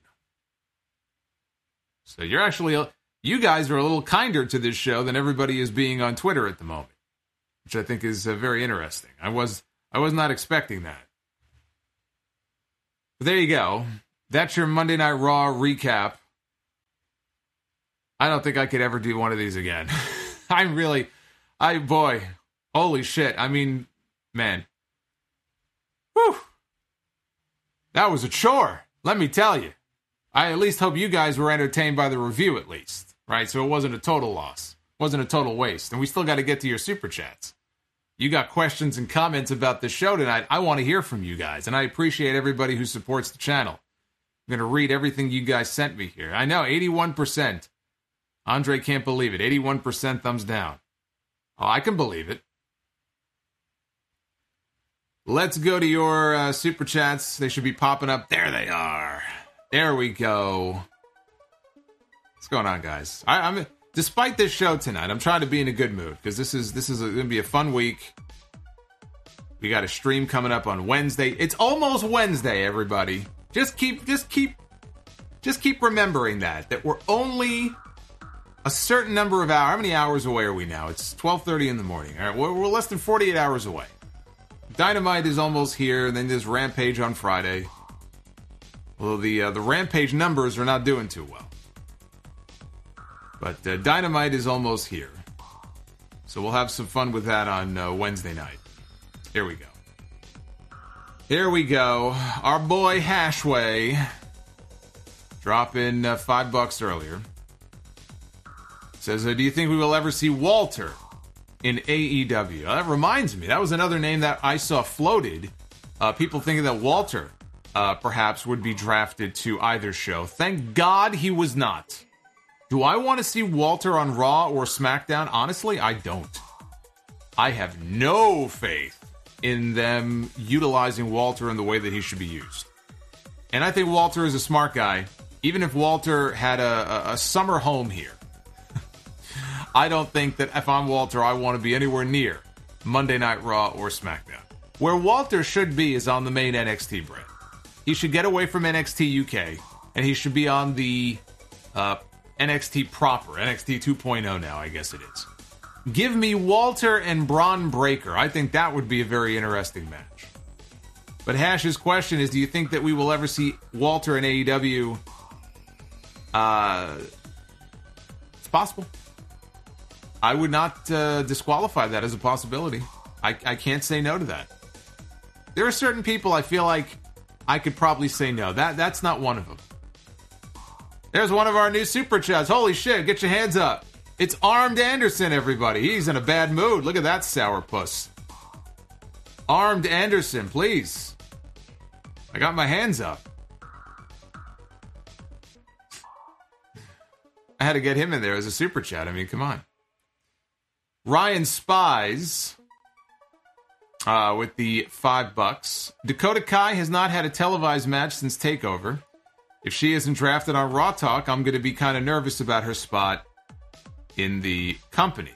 So you're actually, you guys are a little kinder to this show than everybody is being on Twitter at the moment, which I think is uh, very interesting. I was, I was not expecting that. But there you go. That's your Monday Night Raw recap. I don't think I could ever do one of these again. I'm really, I, boy, holy shit. I mean, man. Whew. That was a chore, let me tell you. I at least hope you guys were entertained by the review at least, right? So it wasn't a total loss. It wasn't a total waste. And we still got to get to your super chats. You got questions and comments about the show tonight. I want to hear from you guys, and I appreciate everybody who supports the channel. I'm going to read everything you guys sent me here. I know, eighty-one percent. Andre can't believe it. eighty-one percent thumbs down. Oh, I can believe it. Let's go to your uh, super chats. They should be popping up. There they are. There we go. What's going on, guys? I, I'm despite this show tonight, I'm trying to be in a good mood because this is this is going to be a fun week. We got a stream coming up on Wednesday. It's almost Wednesday, everybody. Just keep, just keep, just keep remembering that that we're only a certain number of hours. How many hours away are we now? It's twelve thirty in the morning. All right, we're, we're less than forty-eight hours away. Dynamite is almost here, and then there's Rampage on Friday. Although the uh, the Rampage numbers are not doing too well. But uh, Dynamite is almost here. So we'll have some fun with that on uh, Wednesday night. Here we go. Here we go. Our boy Hashway dropping uh, five bucks earlier. Says, uh, do you think we will ever see Walter in A E W? Uh, that reminds me, that was another name that I saw floated. Uh, people thinking that Walter uh, perhaps would be drafted to either show. Thank God he was not. Do I want to see Walter on Raw or SmackDown? Honestly, I don't. I have no faith in them utilizing Walter in the way that he should be used. And I think Walter is a smart guy. Even if Walter had a, a, a summer home here, I don't think that if I'm Walter, I want to be anywhere near Monday Night Raw or SmackDown. Where Walter should be is on the main N X T brand. He should get away from N X T U K, and he should be on the uh, N X T proper, N X T two point oh now, I guess it is. Give me Walter and Braun Breaker. I think that would be a very interesting match. But Hash's question is, do you think that we will ever see Walter in A E W? Uh, it's possible. I would not uh, disqualify that as a possibility. I, I can't say no to that. There are certain people I feel like I could probably say no. That That's not one of them. There's one of our new super chats. Holy shit, get your hands up. It's Armed Anderson, everybody. He's in a bad mood. Look at that sourpuss. Armed Anderson, please. I got my hands up. I had to get him in there as a super chat. I mean, come on. Ryan Spies uh, with the five bucks. Dakota Kai has not had a televised match since TakeOver. If she isn't drafted on Raw Talk, I'm going to be kind of nervous about her spot in the company.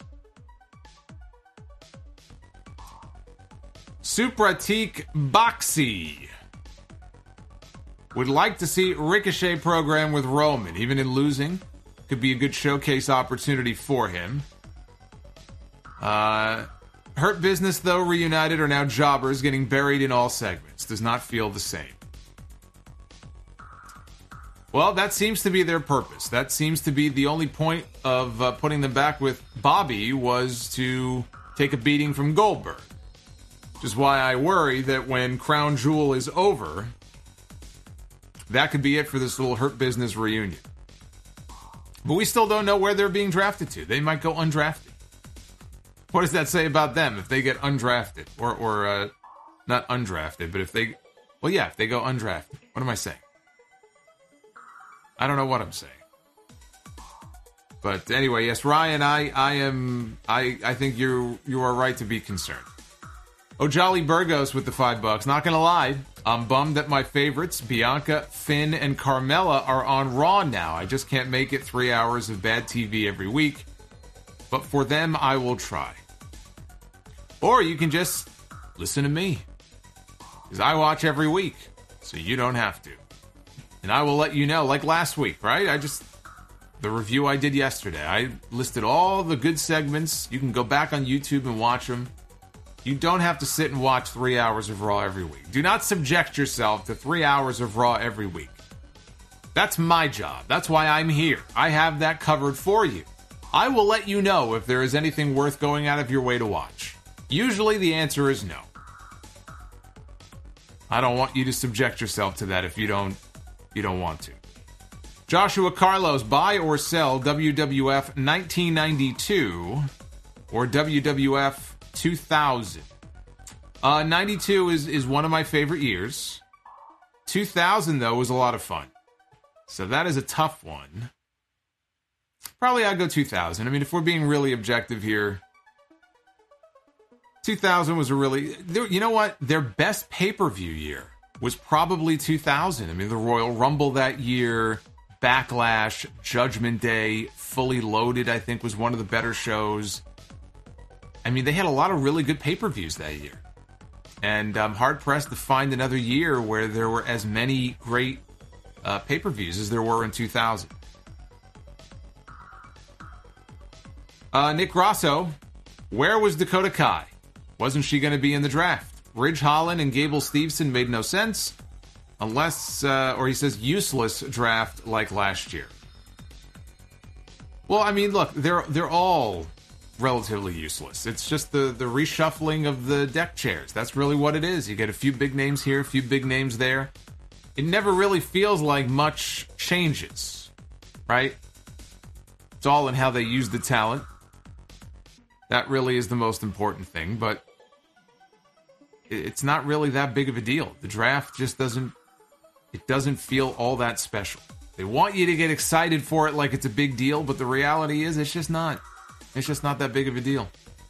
Supratik Boxy would like to see Ricochet program with Roman, even in losing. Could be a good showcase opportunity for him. Uh, Hurt Business, though, reunited, are now jobbers getting buried in all segments. Does not feel the same. Well, that seems to be their purpose. That seems to be the only point of uh, putting them back with Bobby was to take a beating from Goldberg. Which is why I worry that when Crown Jewel is over, that could be it for this little Hurt Business reunion. But we still don't know where they're being drafted to. They might go undrafted. What does that say about them if they get undrafted? Or, or uh, not undrafted, but if they... Well, yeah, if they go undrafted. What am I saying? I don't know what I'm saying. But anyway, yes, Ryan, I, I am... I, I think you you are right to be concerned. Oh, Jolly Burgos with the five bucks. Not gonna lie, I'm bummed that my favorites, Bianca, Finn, and Carmella, are on Raw now. I just can't make it three hours of bad T V every week. But for them, I will try. Or you can just listen to me. Because I watch every week, so you don't have to. And I will let you know, like last week, right? I just, the review I did yesterday, I listed all the good segments. You can go back on YouTube and watch them. You don't have to sit and watch three hours of Raw every week. Do not subject yourself to three hours of Raw every week. That's my job. That's why I'm here. I have that covered for you. I will let you know if there is anything worth going out of your way to watch. Usually the answer is no. I don't want you to subject yourself to that if you don't you don't want to. Joshua Carlos, buy or sell W W F nineteen ninety-two or W W F two thousand? Uh, ninety-two is, is one of my favorite years. two thousand, though, was a lot of fun. So that is a tough one. Probably I'd go two thousand. I mean, if we're being really objective here, two thousand was a really... You know what? Their best pay-per-view year was probably two thousand. I mean, the Royal Rumble that year, Backlash, Judgment Day, Fully Loaded, I think, was one of the better shows. I mean, they had a lot of really good pay-per-views that year. And I'm hard-pressed to find another year where there were as many great uh, pay-per-views as there were in two thousand. Uh, Nick Grosso, where was Dakota Kai? Wasn't she going to be in the draft? Ridge Holland and Gable Steveson made no sense. Unless, uh, or he says useless draft like last year. Well, I mean, look, they're they're all relatively useless. It's just the, the reshuffling of the deck chairs. That's really what it is. You get a few big names here, a few big names there. It never really feels like much changes, right? It's all in how they use the talent. That really is the most important thing, but it's not really that big of a deal. The draft just doesn't, it doesn't feel all that special. They want you to get excited for it like it's a big deal, but the reality is it's just not. It's just not that big of a deal.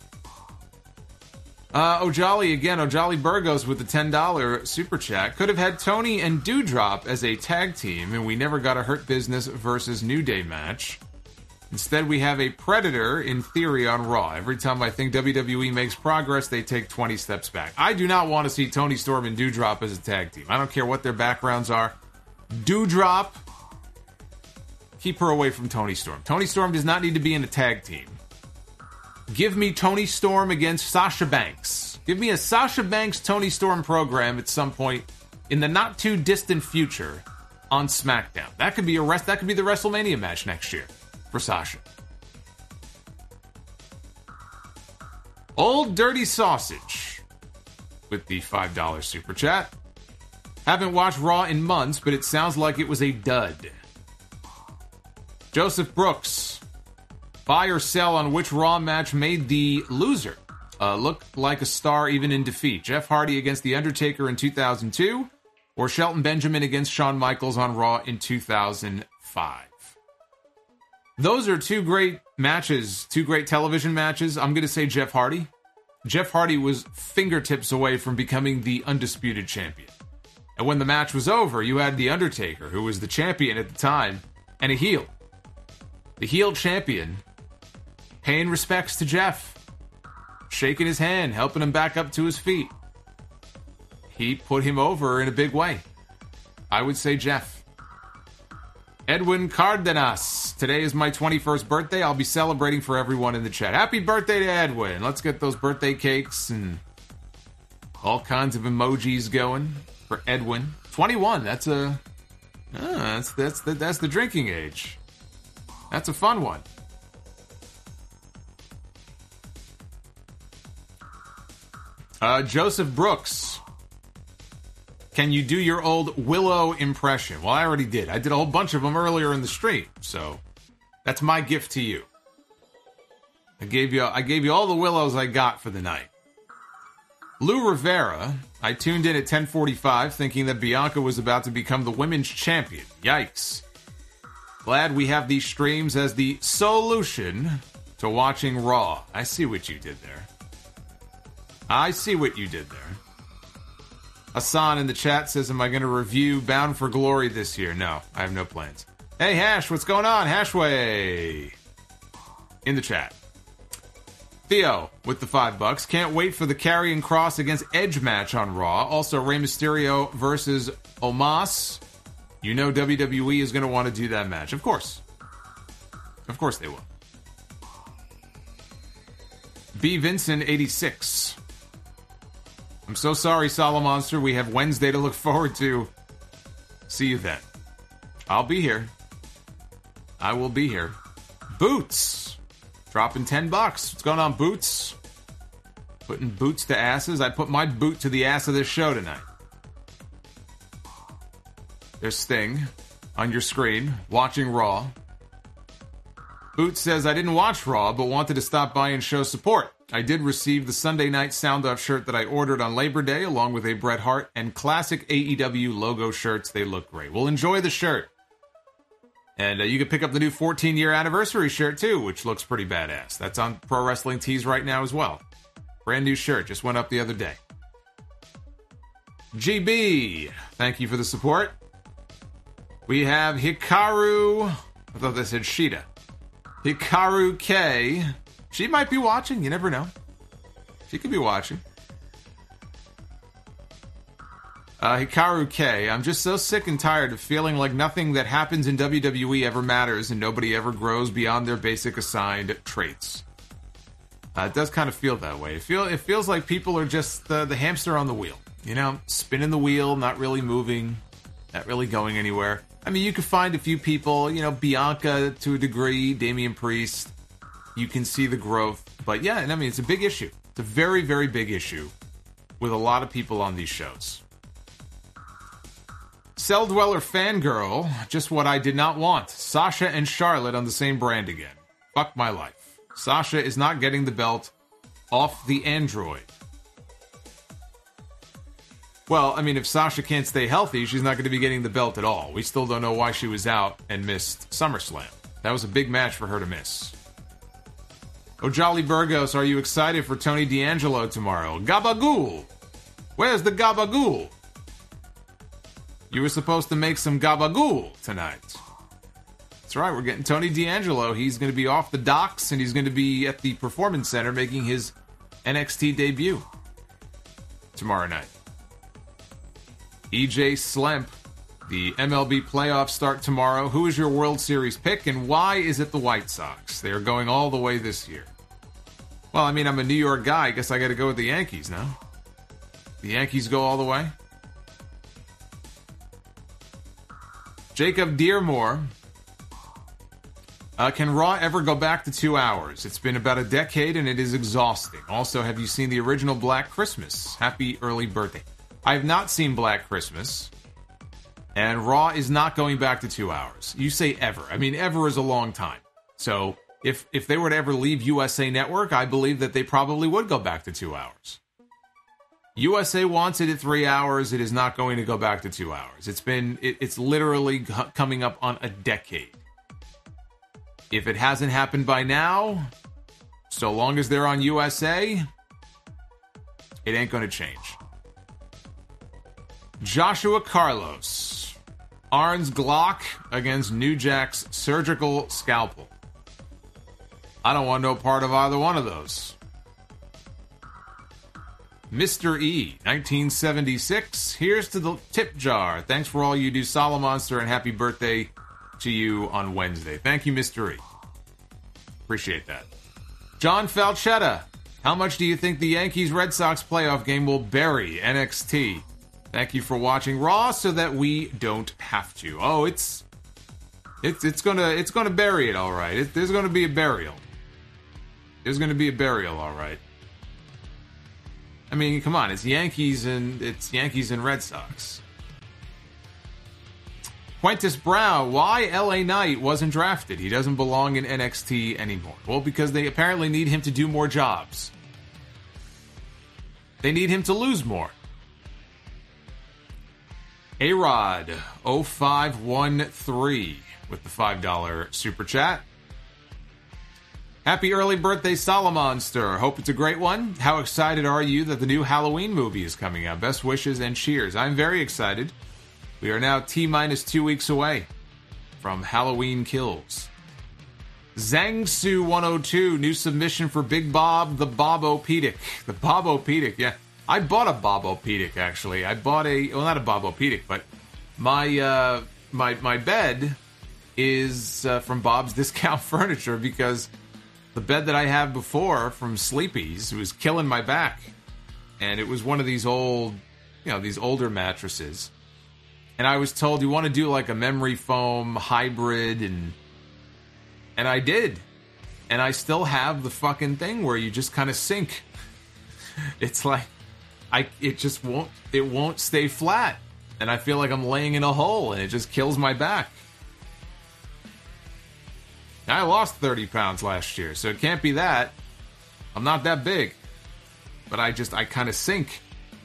Uh, Ojali again, Ojali Burgos with the ten dollars super chat. Could have had Tony and Doudrop as a tag team, and we never got a Hurt Business versus New Day match. Instead, we have a Predator, in theory, on Raw. Every time I think W W E makes progress, they take twenty steps back. I do not want to see Tony Storm and Doudrop as a tag team. I don't care what their backgrounds are. Doudrop, keep her away from Tony Storm. Tony Storm does not need to be in a tag team. Give me Tony Storm against Sasha Banks. Give me a Sasha Banks Tony Storm program at some point in the not-too-distant future on SmackDown. That could be a rest. That could be the WrestleMania match next year for Sasha. Old Dirty Sausage with the five dollars super chat. Haven't watched Raw in months, but it sounds like it was a dud. Joseph Brooks. Buy or sell on which Raw match made the loser uh, look like a star even in defeat. Jeff Hardy against The Undertaker in two thousand two or Shelton Benjamin against Shawn Michaels on Raw in two thousand five. Those are two great matches, two great television matches. I'm going to say Jeff Hardy. Jeff Hardy was fingertips away from becoming the undisputed champion. And when the match was over, you had The Undertaker, who was the champion at the time, and a heel. The heel champion paying respects to Jeff, shaking his hand, helping him back up to his feet. He put him over in a big way. I would say Jeff. Edwin Cardenas. Today is my twenty-first birthday. I'll be celebrating for everyone in the chat. Happy birthday to Edwin. Let's get those birthday cakes and all kinds of emojis going for Edwin. twenty-one. That's a... Ah, that's, that's, the, that's the drinking age. That's a fun one. Uh, Joseph Brooks. Can you do your old Willow impression? Well, I already did. I did a whole bunch of them earlier in the stream, so that's my gift to you. I gave you I gave you all the Willows I got for the night. Lou Rivera. I tuned in at ten forty-five thinking that Bianca was about to become the women's champion. Yikes. Glad we have these streams as the solution to watching Raw. I see what you did there. I see what you did there. Hassan in the chat says, am I going to review Bound for Glory this year? No, I have no plans. Hey, Hash, what's going on? Hashway in the chat. Theo with the five bucks. Can't wait for the Karrion Kross against Edge match on Raw. Also, Rey Mysterio versus Omos. You know W W E is going to want to do that match. Of course. Of course they will. B. Vincent, eighty-six. I'm so sorry, Solomonster. We have Wednesday to look forward to. See you then. I'll be here. I will be here. Boots. Dropping ten bucks. What's going on, Boots? Putting boots to asses. I put my boot to the ass of this show tonight. There's Sting on your screen, watching Raw. Boots says, I didn't watch Raw, but wanted to stop by and show support. I did receive the Sunday Night Sound Off shirt that I ordered on Labor Day, along with a Bret Hart and classic A E W logo shirts. They look great. Well, enjoy the shirt. And uh, you can pick up the new fourteen-year anniversary shirt, too, which looks pretty badass. That's on Pro Wrestling Tees right now as well. Brand new shirt. Just went up the other day. G B, thank you for the support. We have Hikaru... I thought they said Shida. Hikaru K. She might be watching. You never know. She could be watching. Uh, Hikaru K. I'm just so sick and tired of feeling like nothing that happens in W W E ever matters and nobody ever grows beyond their basic assigned traits. Uh, it does kind of feel that way. It, feel, it feels like people are just the, the hamster on the wheel. You know, spinning the wheel, not really moving, not really going anywhere. I mean, you could find a few people, you know, Bianca to a degree, Damian Priest. You can see the growth. But yeah, and I mean, it's a big issue. It's a very, very big issue with a lot of people on these shows. Cell Dweller Fangirl, just what I did not want. Sasha and Charlotte on the same brand again. Fuck my life. Sasha is not getting the belt off the android. Well, I mean, if Sasha can't stay healthy, she's not going to be getting the belt at all. We still don't know why she was out and missed SummerSlam. That was a big match for her to miss. Oh, Jolly Burgos, are you excited for Tony D'Angelo tomorrow? Gabagool! Where's the Gabagool? You were supposed to make some Gabagool tonight. That's right, we're getting Tony D'Angelo. He's going to be off the docks, and he's going to be at the Performance Center making his N X T debut tomorrow night. E J Slemp, the M L B playoffs start tomorrow. Who is your World Series pick, and why is it the White Sox? They are going all the way this year. Well, I mean, I'm a New York guy. I guess I got to go with the Yankees now. The Yankees go all the way. Jacob Dearmore. Uh, can Raw ever go back to two hours? It's been about a decade and it is exhausting. Also, have you seen the original Black Christmas? Happy early birthday. I have not seen Black Christmas. And Raw is not going back to two hours. You say ever. I mean, ever is a long time. So, if if they were to ever leave U S A Network, I believe that they probably would go back to two hours. U S A wants it at three hours. It is not going to go back to two hours. It's been, it, it's literally coming up on a decade. If it hasn't happened by now, so long as they're on U S A, it ain't going to change. Joshua Carlos. Arn's Glock against New Jack's surgical scalpel. I don't want no part of either one of those. Mister E, nineteen seventy-six. Here's to the tip jar. Thanks for all you do, Solomonster, and happy birthday to you on Wednesday. Thank you, Mister E. Appreciate that. John Falchetta. How much do you think the Yankees-Red Sox playoff game will bury N X T? Thank you for watching Raw so that we don't have to. Oh, it's it's it's gonna it's gonna bury it, all right. It, there's gonna be a burial. There's gonna be a burial, all right. I mean, come on, it's Yankees and it's Yankees and Red Sox. Quintus Brown, why L A Knight wasn't drafted? He doesn't belong in N X T anymore. Well, because they apparently need him to do more jobs. They need him to lose more. A-Rod oh five one three with the five dollar super chat. Happy early birthday, Solomonster. Hope it's a great one. How excited are you that the new Halloween movie is coming out? Best wishes and cheers. I'm very excited. We are now T-minus two weeks away from Halloween Kills. Zhangsu one oh two, new submission for Big Bob, the Bobopedic. The Bobopedic, yeah. I bought a Bobopedic, actually. I bought a, well, not a Bobopedic, but my, uh, my, my bed is uh, from Bob's Discount Furniture because the bed that I had before from Sleepy's was killing my back. And it was one of these old, you know, these older mattresses. And I was told, you want to do like a memory foam hybrid, and and I did. And I still have the fucking thing where you just kind of sink. It's like, I it just won't, it won't stay flat. And I feel like I'm laying in a hole, and it just kills my back. I lost thirty pounds last year, so it can't be that. I'm not that big. But I just, I kind of sink.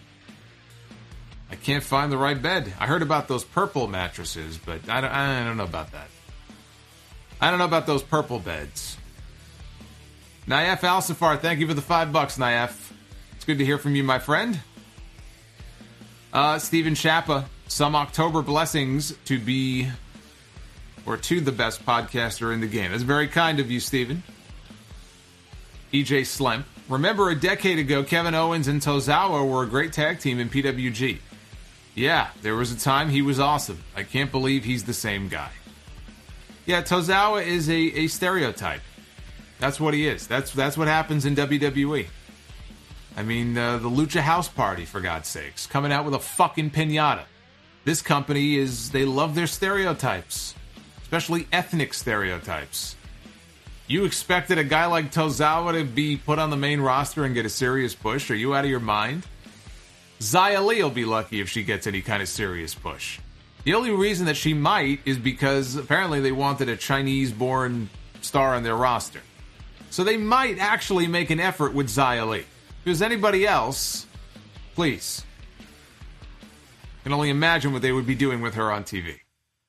I can't find the right bed. I heard about those purple mattresses, but I don't, I don't know about that. I don't know about those purple beds. Naif Al-Safar, thank you for the five bucks, Naif. It's good to hear from you, my friend. Uh, Stephen Schappa, some October blessings to be, or to the best podcaster in the game. That's very kind of you, Stephen. E J Slemp. Remember a decade ago, Kevin Owens and Tozawa were a great tag team in P W G. Yeah, there was a time he was awesome. I can't believe he's the same guy. Yeah, Tozawa is a, a stereotype. That's what he is. That's that's what happens in W W E. I mean, uh, the Lucha House Party, for God's sakes, coming out with a fucking piñata. This company is, they love their stereotypes, especially ethnic stereotypes. You expected a guy like Tozawa to be put on the main roster and get a serious push? Are you out of your mind? Xia Li will be lucky if she gets any kind of serious push. The only reason that she might is because apparently they wanted a Chinese-born star on their roster. So they might actually make an effort with Xia Li. If it was anybody else, please. I can only imagine what they would be doing with her on T V.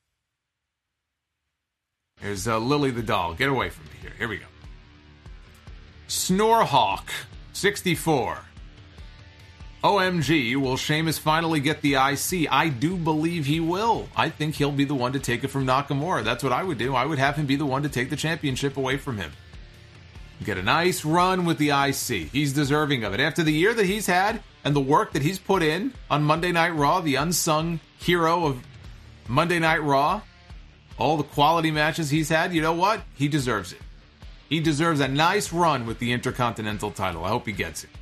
There's uh, Lily the doll. Get away from me here. Here we go. Snorhawk, sixty-four. O M G, will Sheamus finally get the I C? I do believe he will. I think he'll be the one to take it from Nakamura. That's what I would do. I would have him be the one to take the championship away from him. Get a nice run with the I C. He's deserving of it. After the year that he's had and the work that he's put in on Monday Night Raw, the unsung hero of Monday Night Raw, all the quality matches he's had, you know what? He deserves it. He deserves a nice run with the Intercontinental title. I hope he gets it.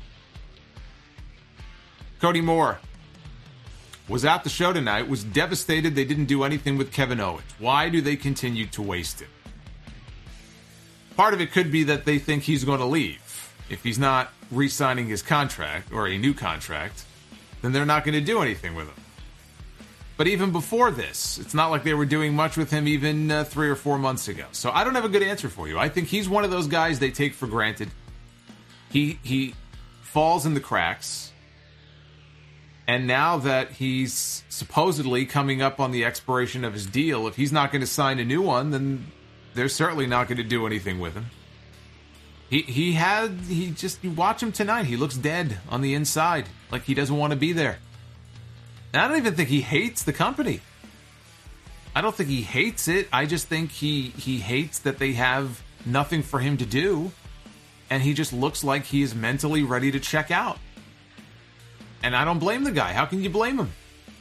Cody Moore was at the show tonight, was devastated they didn't do anything with Kevin Owens. Why do they continue to waste him? Part of it could be that they think he's going to leave. If he's not re-signing his contract, or a new contract, then they're not going to do anything with him. But even before this, it's not like they were doing much with him even uh, three or four months ago. So I don't have a good answer for you. I think he's one of those guys they take for granted. He he falls in the cracks. And now that he's supposedly coming up on the expiration of his deal, if he's not going to sign a new one, then they're certainly not going to do anything with him. He he had, he just, you watch him tonight, he looks dead on the inside, like he doesn't want to be there. And I don't even think he hates the company. I don't think he hates it. I just think he, he hates that they have nothing for him to do. And he just looks like he is mentally ready to check out. And I don't blame the guy. How can you blame him?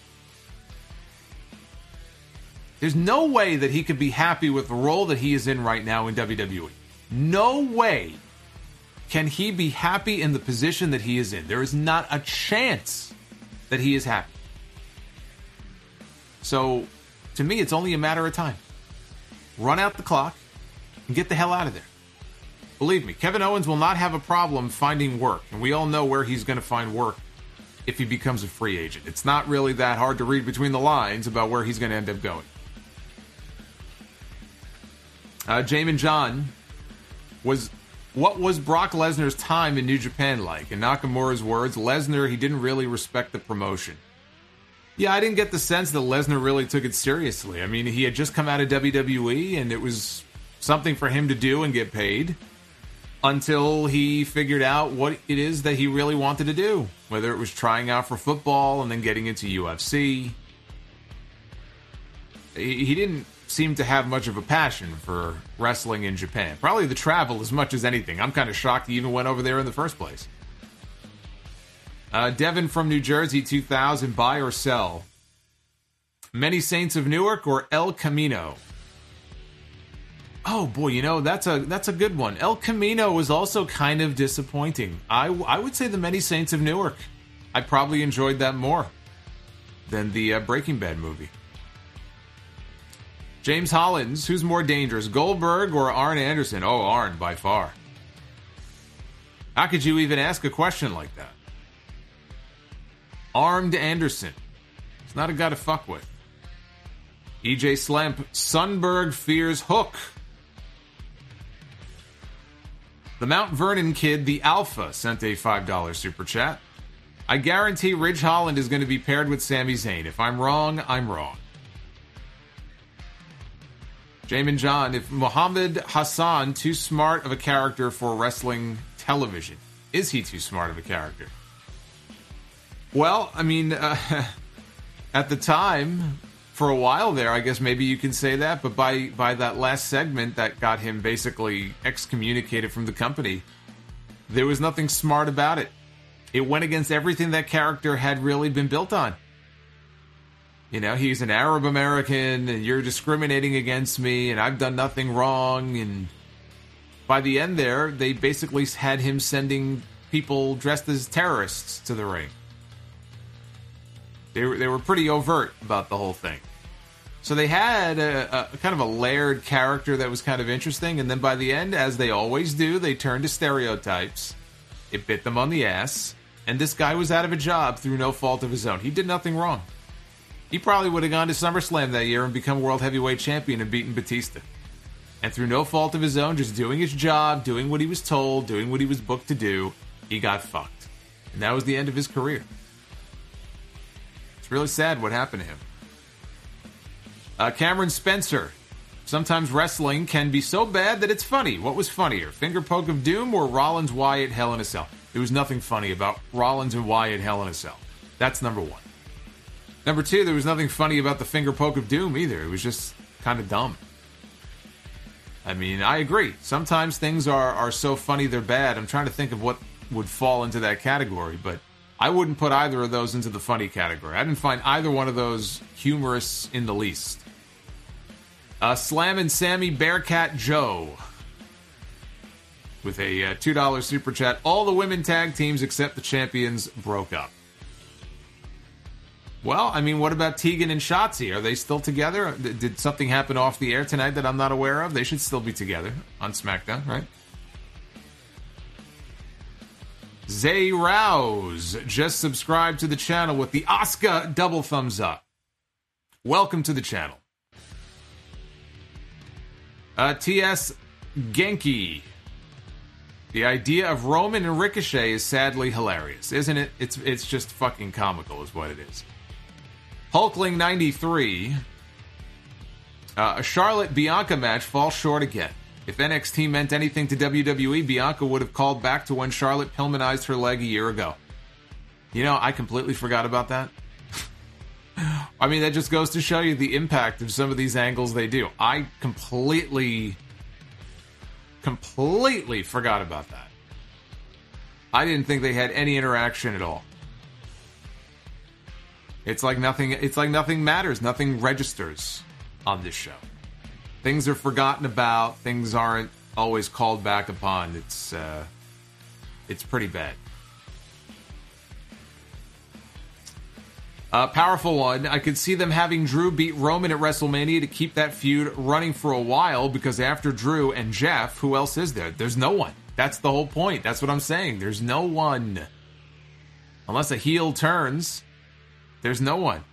There's no way that he could be happy with the role that he is in right now in W W E. No way can he be happy in the position that he is in. There is not a chance that he is happy. So, to me, it's only a matter of time. Run out the clock and get the hell out of there. Believe me, Kevin Owens will not have a problem finding work. And we all know where he's going to find work if he becomes a free agent. It's not really that hard to read between the lines about where he's going to end up going. Uh, Jamin John was... What was Brock Lesnar's time in New Japan like? In Nakamura's words, Lesnar, he didn't really respect the promotion. Yeah, I didn't get the sense that Lesnar really took it seriously. I mean, he had just come out of W W E, and it was something for him to do and get paid until he figured out what it is that he really wanted to do, whether it was trying out for football and then getting into U F C. He, he didn't seem to have much of a passion for wrestling in Japan. Probably the travel as much as anything. I'm kind of shocked he even went over there in the first place. Uh, Devin from New Jersey, two thousand, buy or sell? Many Saints of Newark or El Camino? Oh boy, you know, that's a that's a good one. El Camino was also kind of disappointing. I, I would say the Many Saints of Newark. I probably enjoyed that more than the uh, Breaking Bad movie. James Hollins, who's more dangerous, Goldberg or Arn Anderson? Oh, Arn, by far. How could you even ask a question like that? Armed Anderson. He's not a guy to fuck with. E J Slamp, Sunberg fears Hook. The Mount Vernon Kid, the Alpha, sent a five dollars super chat. I guarantee Ridge Holland is going to be paired with Sami Zayn. If I'm wrong, I'm wrong. Jamin John, if Muhammad Hassan too smart of a character for wrestling television? Is he too smart of a character? Well, I mean, uh, at the time, for a while there, I guess maybe you can say that, but by, by that last segment that got him basically excommunicated from the company, there was nothing smart about it. It went against everything that character had really been built on. You know, he's an Arab American, and you're discriminating against me, and I've done nothing wrong, and by the end there, they basically had him sending people dressed as terrorists to the ring. They were, they were pretty overt about the whole thing. So they had a, a kind of a layered character that was kind of interesting, and then by the end, as they always do, they turned to stereotypes. It bit them on the ass, and this guy was out of a job through no fault of his own. He did nothing wrong. He probably would have gone to SummerSlam that year and become World Heavyweight Champion and beaten Batista. And through no fault of his own, just doing his job, doing what he was told, doing what he was booked to do, he got fucked. And that was the end of his career. It's really sad what happened to him. Uh, Cameron Spencer. Sometimes wrestling can be so bad that it's funny. What was funnier, Finger Poke of Doom or Rollins Wyatt Hell in a Cell? There was nothing funny about Rollins and Wyatt Hell in a Cell. That's number one. Number two, there was nothing funny about the Finger Poke of Doom either. It was just kind of dumb. I mean, I agree. Sometimes things are, are so funny they're bad. I'm trying to think of what would fall into that category, but I wouldn't put either of those into the funny category. I didn't find either one of those humorous in the least. Uh, Slam and Sammy Bearcat Joe with a uh, two dollars super chat. All the women tag teams except the champions broke up. Well, I mean, what about Tegan and Shotzi? Are they still together? Did something happen off the air tonight that I'm not aware of? They should still be together on SmackDown, right? Zay Rouse just subscribed to the channel with the Oscar double thumbs up. Welcome to the channel. Uh, T S Genki. The idea of Roman and Ricochet is sadly hilarious, isn't it? It's it's just fucking comical is what it is. Hulkling ninety-three. Uh, a Charlotte-Bianca match falls short again. If N X T meant anything to W W E, Bianca would have called back to when Charlotte Pillmanized her leg a year ago. You know, I completely forgot about that. I mean, that just goes to show you the impact of some of these angles they do. I completely, completely forgot about that. I didn't think they had any interaction at all. It's like nothing, it's like nothing matters. Nothing registers on this show. Things are forgotten about. Things aren't always called back upon. It's, uh, it's pretty bad. Uh, powerful one. I could see them having Drew beat Roman at WrestleMania to keep that feud running for a while, because after Drew and Jeff, who else is there? There's no one. That's the whole point. That's what I'm saying. There's no one. Unless a heel turns, there's no one.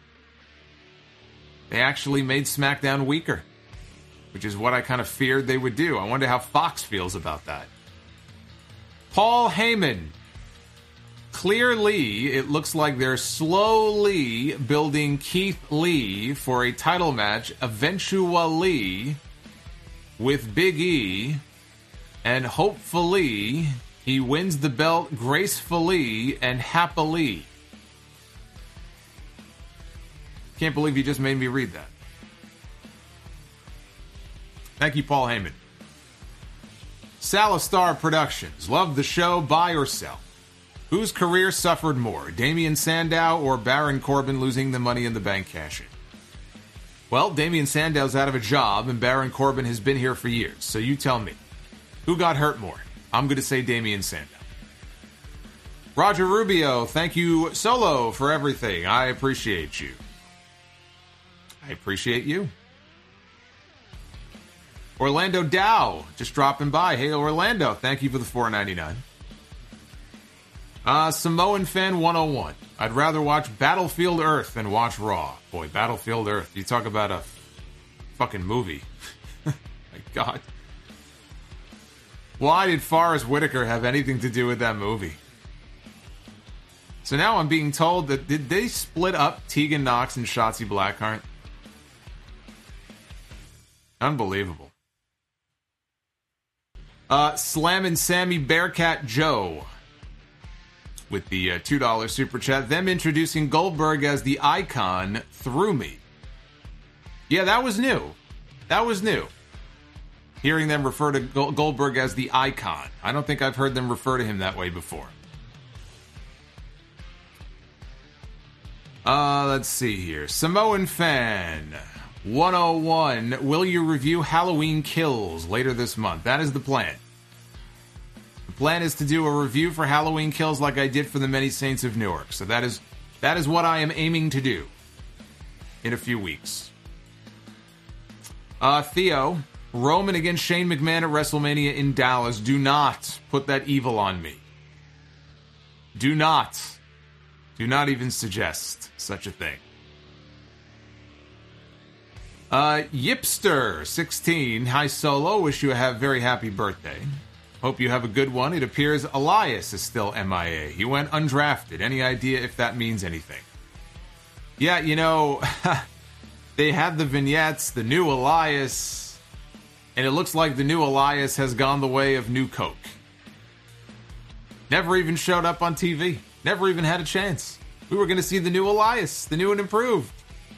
They actually made SmackDown weaker, which is what I kind of feared they would do. I wonder how Fox feels about that. Paul Heyman. Clearly, it looks like they're slowly building Keith Lee for a title match, eventually, with Big E, and hopefully he wins the belt gracefully and happily. Can't believe you just made me read that. Thank you, Paul Heyman. Salistar Productions. Love the show, buy or sell. Whose career suffered more, Damian Sandow or Baron Corbin losing the Money in the Bank cash-in? Well, Damian Sandow's out of a job, and Baron Corbin has been here for years, so you tell me. Who got hurt more? I'm going to say Damian Sandow. Roger Rubio, thank you, Solo, for everything. I appreciate you. I appreciate you. Orlando Dow, just dropping by. Hey, Orlando, thank you for the four ninety-nine. Uh, Samoan Fan one oh one. I'd rather watch Battlefield Earth than watch Raw. Boy, Battlefield Earth. You talk about a fucking movie. My God. Why did Forrest Whitaker have anything to do with that movie? So now I'm being told that did they split up Tegan Knox and Shotzi Blackheart? Unbelievable. Uh, Slammin' Sammy Bearcat Joe with the uh, two dollars super chat. Them introducing Goldberg as the icon threw me. Yeah, that was new. That was new. Hearing them refer to Goldberg as the icon. I don't think I've heard them refer to him that way before. Uh, let's see here. Samoan Fan one oh one. Will you review Halloween Kills later this month? That is the plan. The plan is to do a review for Halloween Kills like I did for the Many Saints of Newark. So that is that is what I am aiming to do in a few weeks. Uh, Theo, Roman against Shane McMahon at WrestleMania in Dallas. Do not put that evil on me. Do not. Do not even suggest such a thing. Uh, Yipster sixteen. Hi, Solo. Wish you a very happy birthday. Hope you have a good one. It appears Elias is still M I A. He went undrafted. Any idea if that means anything? Yeah, you know, they had the vignettes, the new Elias, and it looks like the new Elias has gone the way of New Coke. Never even showed up on T V. Never even had a chance. We were going to see the new Elias, the new and improved.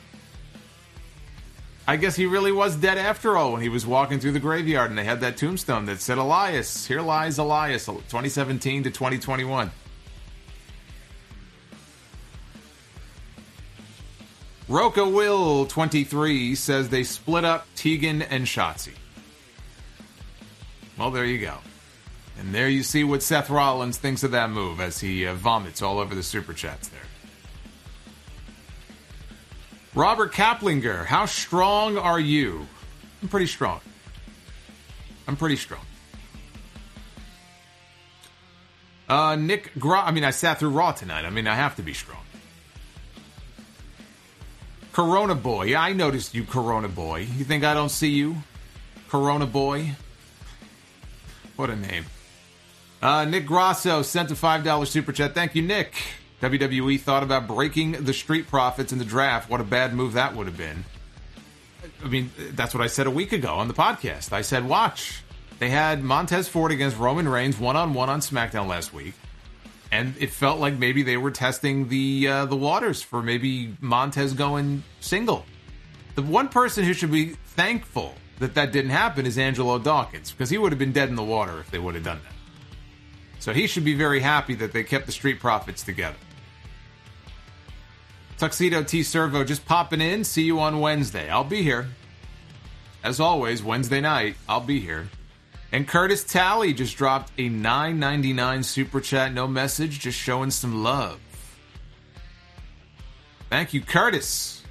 I guess he really was dead after all when he was walking through the graveyard and they had that tombstone that said Elias. Here lies Elias, twenty seventeen to twenty twenty-one. Roca Will twenty-three says they split up Tegan and Shotzi. Well, there you go. And there you see what Seth Rollins thinks of that move as he uh, vomits all over the super chats there. Robert Kaplinger, how strong are you? I'm pretty strong. I'm pretty strong. Uh, Nick Gra- I mean, I sat through Raw tonight. I mean, I have to be strong. Corona Boy. Yeah, I noticed you, Corona Boy. You think I don't see you? Corona Boy? What a name. Uh, Nick Grasso sent a five dollars super chat. Thank you, Nick. W W E thought about breaking the Street Profits in the draft. What a bad move that would have been. I mean, that's what I said a week ago on the podcast. I said, watch. They had Montez Ford against Roman Reigns one-on-one on SmackDown last week. And it felt like maybe they were testing the uh, the waters for maybe Montez going single. The one person who should be thankful that that didn't happen is Angelo Dawkins, because he would have been dead in the water if they would have done that. So he should be very happy that they kept the Street Profits together. Tuxedo T Servo just popping in. See you on Wednesday. I'll be here. As always, Wednesday night, I'll be here. And Curtis Talley just dropped a nine ninety-nine super chat. No message, just showing some love. Thank you, Curtis.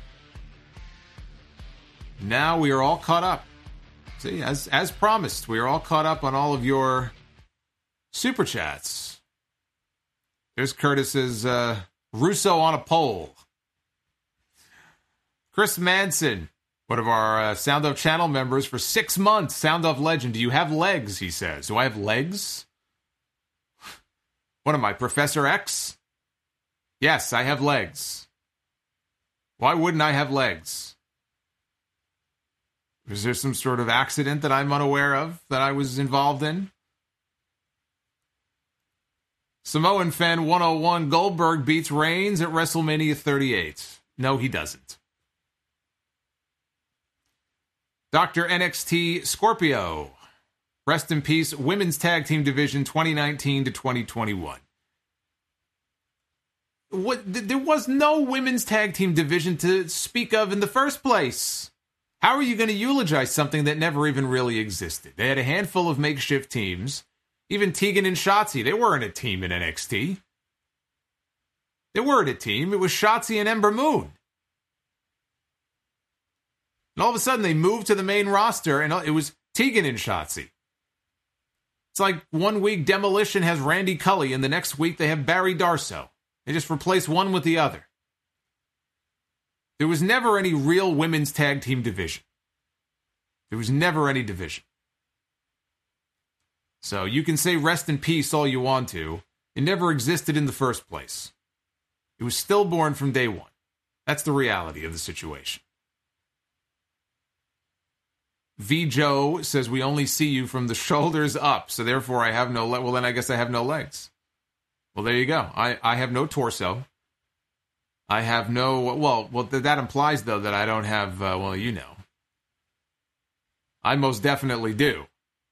Now we are all caught up. See, as as promised, we are all caught up on all of your super chats. There's Curtis's uh, Russo on a pole. Chris Manson, one of our uh, Sound Off channel members for six months. Sound Off legend. Do you have legs? He says. Do I have legs? What am I, Professor X? Yes, I have legs. Why wouldn't I have legs? Is there some sort of accident that I'm unaware of that I was involved in? Samoan Fan one oh one, Goldberg beats Reigns at WrestleMania thirty-eight. No, he doesn't. Doctor N X T Scorpio. Rest in peace, Women's Tag Team Division twenty nineteen to twenty twenty-one. What, there was no Women's Tag Team Division to speak of in the first place. How are you going to eulogize something that never even really existed? They had a handful of makeshift teams. Even Tegan and Shotzi, they weren't a team in N X T. They weren't a team. It was Shotzi and Ember Moon. And all of a sudden, they moved to the main roster, and it was Tegan and Shotzi. It's like one week Demolition has Randy Cully, and the next week they have Barry Darsow. They just replace one with the other. There was never any real women's tag team division. There was never any division. So you can say rest in peace all you want to. It never existed in the first place. It was stillborn from day one. That's the reality of the situation. V. Joe says, we only see you from the shoulders up, so therefore I have no legs. Well, then I guess I have no legs. Well, there you go. I, I have no torso. I have no, well, well, th- that implies, though, that I don't have, uh, well, you know. I most definitely do.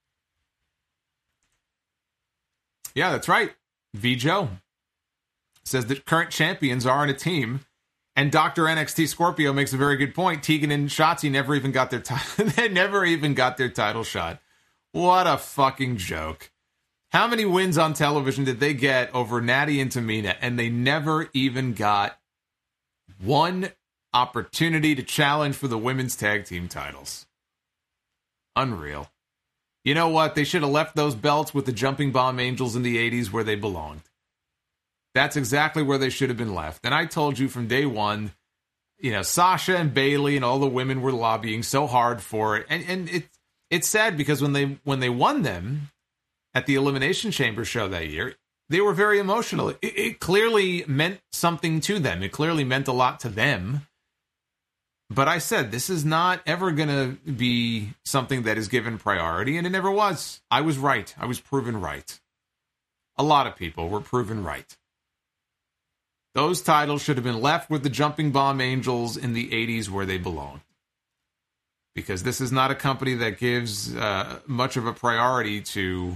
Yeah, that's right. V. Joe says that current champions aren't a team. And Doctor N X T Scorpio makes a very good point. Tegan and Shotzi never even got their title. They never even got their title shot. What a fucking joke. How many wins on television did they get over Natty and Tamina? And they never even got one opportunity to challenge for the women's tag team titles. Unreal. You know what? They should have left those belts with the Jumping Bomb Angels in the eighties where they belonged. That's exactly where they should have been left. And I told you from day one, you know, Sasha and Bayley and all the women were lobbying so hard for it. And and it it's sad because when they when they won them at the Elimination Chamber show that year, they were very emotional. It, it clearly meant something to them. It clearly meant a lot to them. But I said, this is not ever going to be something that is given priority, and it never was. I was right. I was proven right. A lot of people were proven right. Those titles should have been left with the Jumping Bomb Angels in the eighties where they belong. Because this is not a company that gives uh, much of a priority to,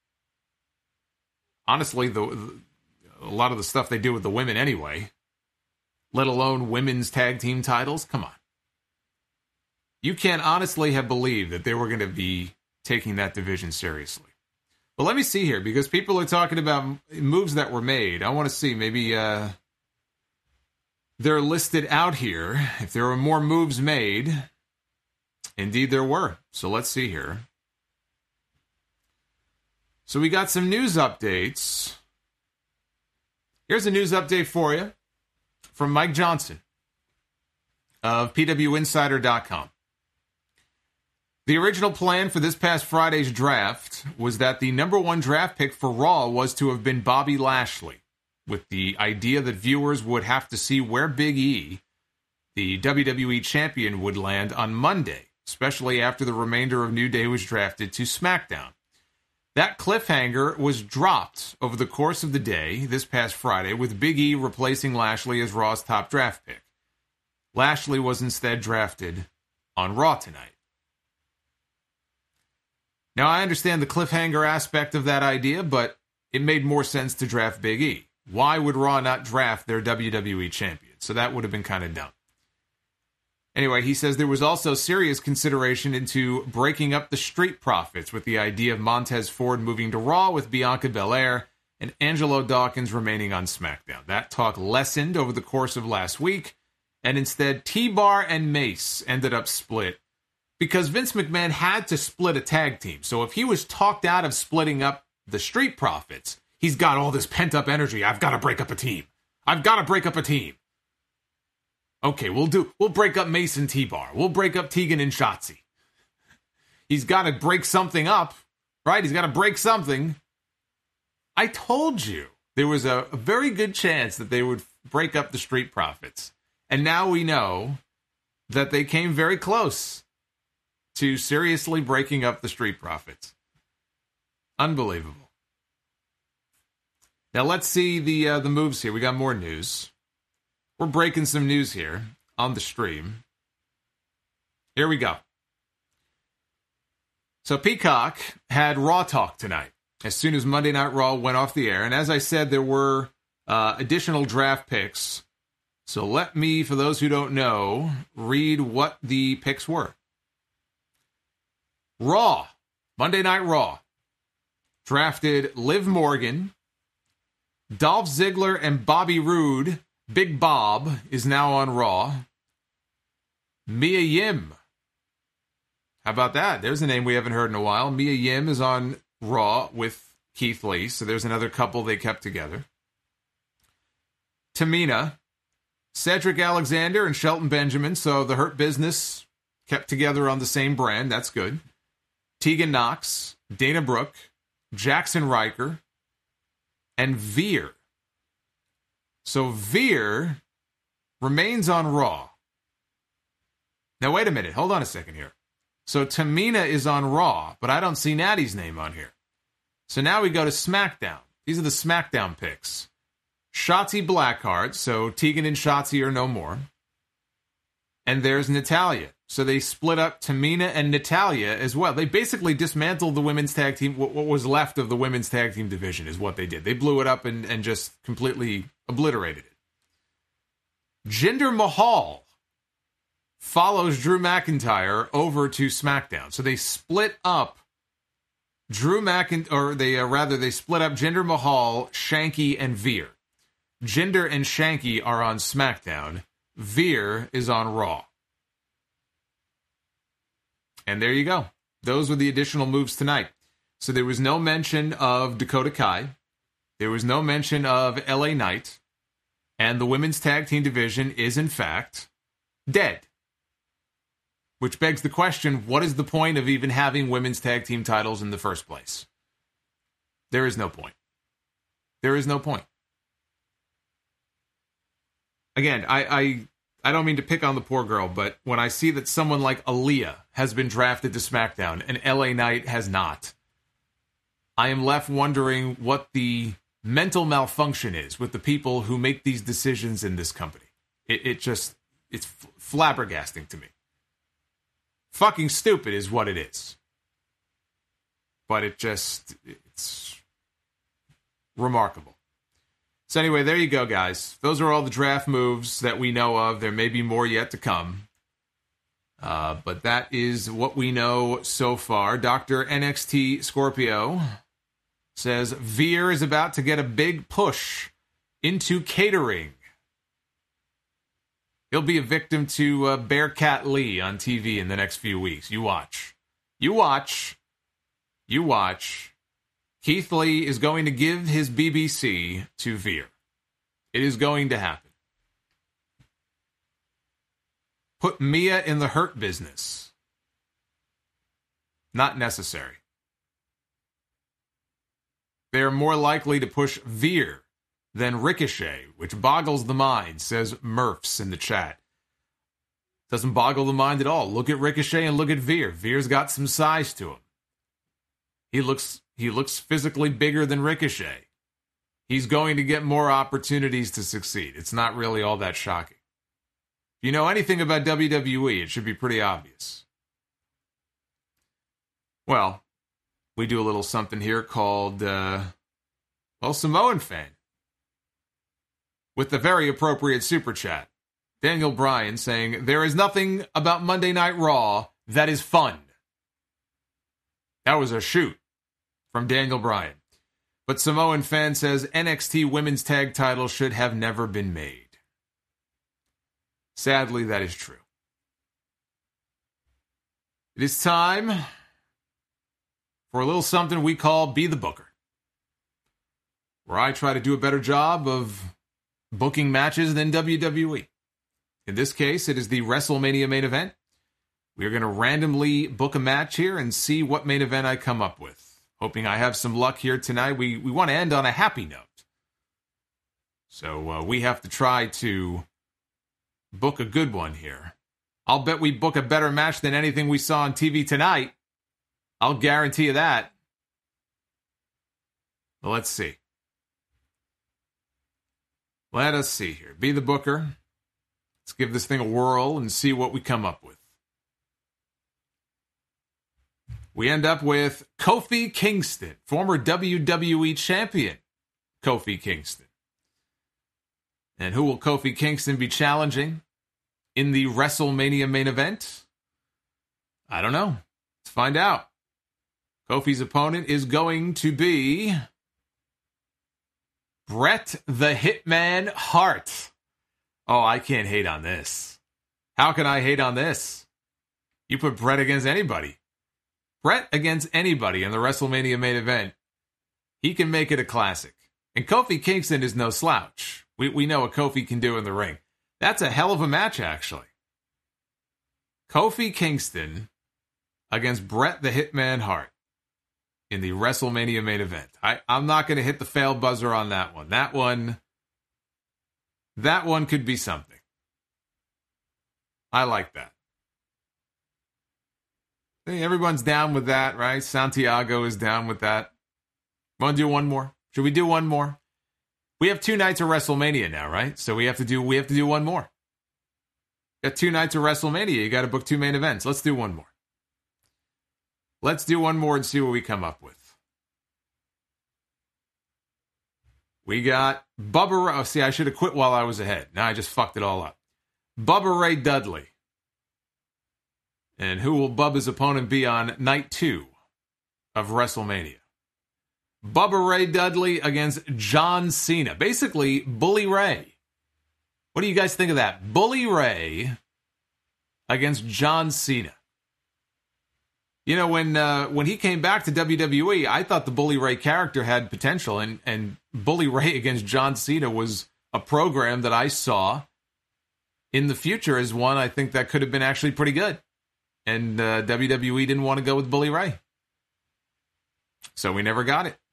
honestly, the, the a lot of the stuff they do with the women anyway, let alone women's tag team titles. Come on. You can't honestly have believed that they were going to be taking that division seriously. But let me see here, because people are talking about moves that were made. I want to see, maybe uh, they're listed out here. If there were more moves made, indeed there were. So let's see here. So we got some news updates. Here's a news update for you from Mike Johnson of P W Insider dot com. The original plan for this past Friday's draft was that the number one draft pick for Raw was to have been Bobby Lashley, with the idea that viewers would have to see where Big E, the W W E champion, would land on Monday, especially after the remainder of New Day was drafted to SmackDown. That cliffhanger was dropped over the course of the day this past Friday, with Big E replacing Lashley as Raw's top draft pick. Lashley was instead drafted on Raw tonight. Now, I understand the cliffhanger aspect of that idea, but it made more sense to draft Big E. Why would Raw not draft their W W E champion? So that would have been kind of dumb. Anyway, he says there was also serious consideration into breaking up the Street Profits, with the idea of Montez Ford moving to Raw with Bianca Belair and Angelo Dawkins remaining on SmackDown. That talk lessened over the course of last week, and instead T-Bar and Mace ended up split, because Vince McMahon had to split a tag team. So if he was talked out of splitting up the Street Profits, he's got all this pent-up energy. I've got to break up a team. I've got to break up a team. Okay, we'll do. We'll break up Mace and T-Bar. We'll break up Tegan and Shotzi. He's got to break something up, right? He's got to break something. I told you there was a, a very good chance that they would break up the Street Profits. And now we know that they came very close to seriously breaking up the Street Profits. Unbelievable. Now let's see the uh, the moves here. We got more news. We're breaking some news here on the stream. Here we go. So Peacock had Raw Talk tonight, as soon as Monday Night Raw went off the air. And as I said, there were uh, additional draft picks. So let me, for those who don't know, read what the picks were. Raw, Monday Night Raw, drafted Liv Morgan, Dolph Ziggler, and Bobby Roode. Big Bob is now on Raw. Mia Yim. How about that? There's a name we haven't heard in a while. Mia Yim is on Raw with Keith Lee, so there's another couple they kept together. Tamina, Cedric Alexander, and Shelton Benjamin, so the Hurt Business kept together on the same brand. That's good. Tegan Knox, Dana Brooke, Jackson Riker, and Veer. So Veer remains on Raw. Now, wait a minute. Hold on a second here. So Tamina is on Raw, but I don't see Natty's name on here. So now we go to SmackDown. These are the SmackDown picks. Shotzi Blackheart, so Tegan and Shotzi are no more. And there's Natalya. So they split up Tamina and Natalya as well. They basically dismantled the women's tag team. What, what was left of the women's tag team division is what they did. They blew it up and, and just completely obliterated it. Jinder Mahal follows Drew McIntyre over to SmackDown. So they split up Drew McIntyre, or they uh, rather they split up Jinder Mahal, Shanky, and Veer. Jinder and Shanky are on SmackDown. Veer is on Raw. And there you go. Those were the additional moves tonight. So there was no mention of Dakota Kai. There was no mention of L A Knight. And the women's tag team division is, in fact, dead. Which begs the question, what is the point of even having women's tag team titles in the first place? There is no point. There is no point. Again, I, I I don't mean to pick on the poor girl, but when I see that someone like Aaliyah has been drafted to SmackDown and L A Knight has not, I am left wondering what the mental malfunction is with the people who make these decisions in this company. It, it just, it's flabbergasting to me. Fucking stupid is what it is. But it just, it's remarkable. So anyway, there you go, guys. Those are all the draft moves that we know of. There may be more yet to come. Uh, but that is what we know so far. Doctor N X T Scorpio says Veer is about to get a big push into catering. He'll be a victim to uh, Bearcat Lee on T V in the next few weeks. You watch. You watch. You watch. Keith Lee is going to give his B B C to Veer. It is going to happen. Put Mia in the Hurt Business. Not necessary. They are more likely to push Veer than Ricochet, which boggles the mind, says Murphs in the chat. Doesn't boggle the mind at all. Look at Ricochet and look at Veer. Veer's got some size to him. He looks he looks physically bigger than Ricochet. He's going to get more opportunities to succeed. It's not really all that shocking. If you know anything about W W E, it should be pretty obvious. Well, we do a little something here called, uh, well, Samoan Fan. With the very appropriate super chat. Daniel Bryan saying, there is nothing about Monday Night Raw that is fun. That was a shoot from Daniel Bryan. But Samoan Fan says, N X T Women's Tag Title should have never been made. Sadly, that is true. It is time for a little something we call Be the Booker, where I try to do a better job of booking matches than W W E. In this case, it is the WrestleMania main event. We are going to randomly book a match here and see what main event I come up with. Hoping I have some luck here tonight. We we want to end on a happy note. So uh, we have to try to book a good one here. I'll bet we book a better match than anything we saw on T V tonight. I'll guarantee you that. Well, let's see. Let us see here. Be the Booker. Let's give this thing a whirl and see what we come up with. we end up with Kofi Kingston, former W W E champion Kofi Kingston. And who will Kofi Kingston be challenging in the WrestleMania main event? I don't know. Let's find out. Kofi's opponent is going to be Bret the Hitman Hart. Oh, I can't hate on this. How can I hate on this? You put Bret against anybody. Bret against anybody in the WrestleMania main event. He can make it a classic. And Kofi Kingston is no slouch. We we know what Kofi can do in the ring. That's a hell of a match, actually. Kofi Kingston against Bret the Hitman Hart in the WrestleMania main event. I, I'm not going to hit the fail buzzer on that one. That one, that one could be something. I like that. Hey, everyone's down with that, right? Santiago is down with that. Want to do one more? Should we do one more? We have two nights of WrestleMania now, right? So we have to do we have to do one more. Got two nights of WrestleMania. You got to book two main events. Let's do one more. Let's do one more and see what we come up with. We got Bubba Ray. Oh, see, I should have quit while I was ahead. Now I just fucked it all up. Bubba Ray Dudley. And who will Bubba's opponent be on night two of WrestleMania? Bubba Ray Dudley against John Cena. Basically, Bully Ray. What do you guys think of that? Bully Ray against John Cena. You know, when uh, when he came back to W W E, I thought the Bully Ray character had potential, and, and Bully Ray against John Cena was a program that I saw in the future as one I think that could have been actually pretty good. And uh, W W E didn't want to go with Bully Ray. So we never got it.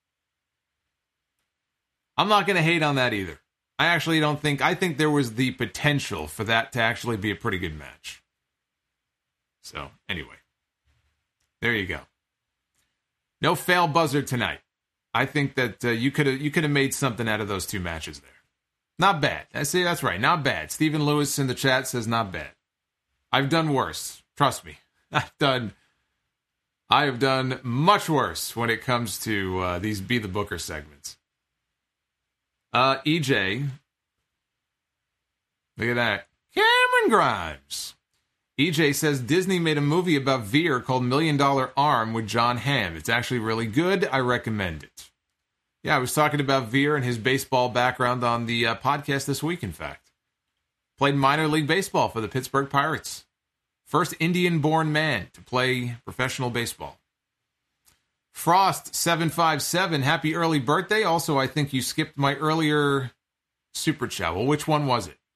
I'm not going to hate on that either. I actually don't think, I think there was the potential for that to actually be a pretty good match. So, anyway. There you go. No fail buzzer tonight. I think that uh, you could have you could have made something out of those two matches there. Not bad. I see, that's right. Not bad. Stephen Lewis in the chat says not bad. I've done worse. Trust me. I've done I have done much worse when it comes to uh, these Be the Booker segments. Uh, E J. Look at that. Cameron Grimes. E J says Disney made a movie about Veer called Million Dollar Arm with John Hamm. It's actually really good. I recommend it. Yeah, I was talking about Veer and his baseball background on the uh, podcast this week, in fact. Played minor league baseball for the Pittsburgh Pirates. First Indian-born man to play professional baseball. Frost seven five seven, happy early birthday. Also, I think you skipped my earlier super chat. Well, which one was it?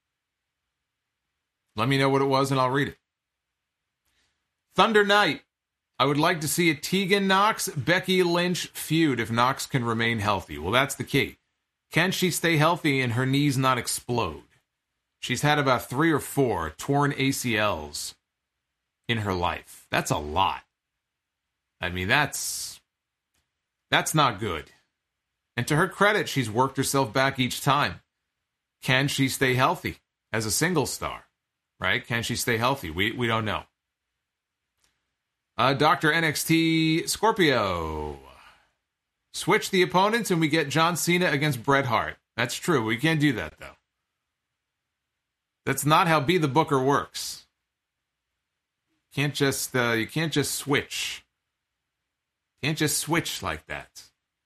Let me know what it was, and I'll read it. Thunder Knight. I would like to see a Tegan Nox, Becky Lynch feud if Nox can remain healthy. Well, that's the key. Can she stay healthy and her knees not explode? She's had about three or four torn A C Ls in her life. That's a lot. I mean, that's that's not good. And to her credit, she's worked herself back each time. Can she stay healthy as a single star? Right? Can she stay healthy? We we don't know. Uh, Doctor N X T Scorpio. Switch the opponents and we get John Cena against Bret Hart. That's true. We can't do that, though. That's not how Be the Booker works. Can't just uh, you can't just switch. Can't just switch like that.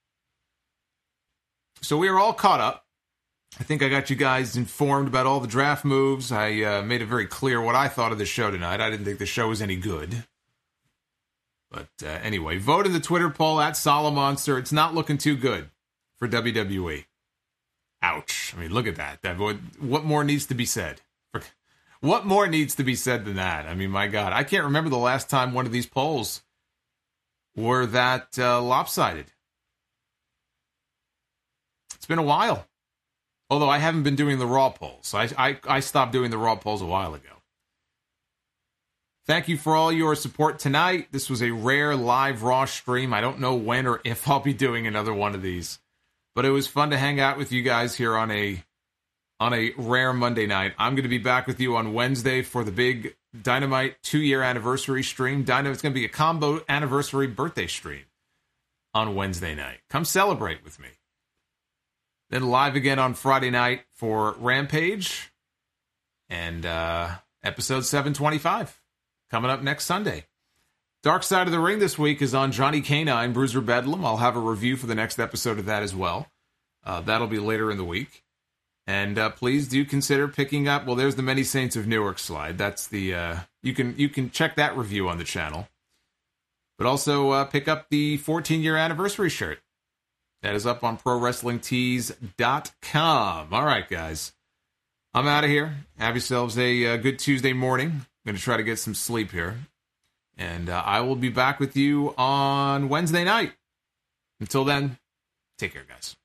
So we are all caught up. I think I got you guys informed about all the draft moves. I uh, made it very clear what I thought of the show tonight. I didn't think the show was any good. But uh, anyway, vote in the Twitter poll at Solomonster. It's not looking too good for W W E. Ouch. I mean, look at that. that what, what more needs to be said? What more needs to be said than that? I mean, my God. I can't remember the last time one of these polls were that uh, lopsided. It's been a while. Although I haven't been doing the Raw polls. I, I, I stopped doing the Raw polls a while ago. Thank you for all your support tonight. This was a rare live Raw stream. I don't know when or if I'll be doing another one of these. But it was fun to hang out with you guys here on a on a rare Monday night. I'm going to be back with you on Wednesday for the big Dynamite two-year anniversary stream. Dynamite, it's going to be a combo anniversary birthday stream on Wednesday night. Come celebrate with me. Then live again on Friday night for Rampage and uh, episode seven twenty-five coming up next Sunday. Dark Side of the Ring this week is on Johnny Canine, Bruiser Bedlam. I'll have a review for the next episode of that as well. Uh, that'll be later in the week. And uh, please do consider picking up, well, there's the Many Saints of Newark slide. That's the, uh, you can you can check that review on the channel. But also uh, pick up the fourteen-year anniversary shirt. That is up on Pro Wrestling Tees dot com. All right, guys. I'm out of here. Have yourselves a uh, good Tuesday morning. I'm going to try to get some sleep here. And uh, I will be back with you on Wednesday night. Until then, take care, guys.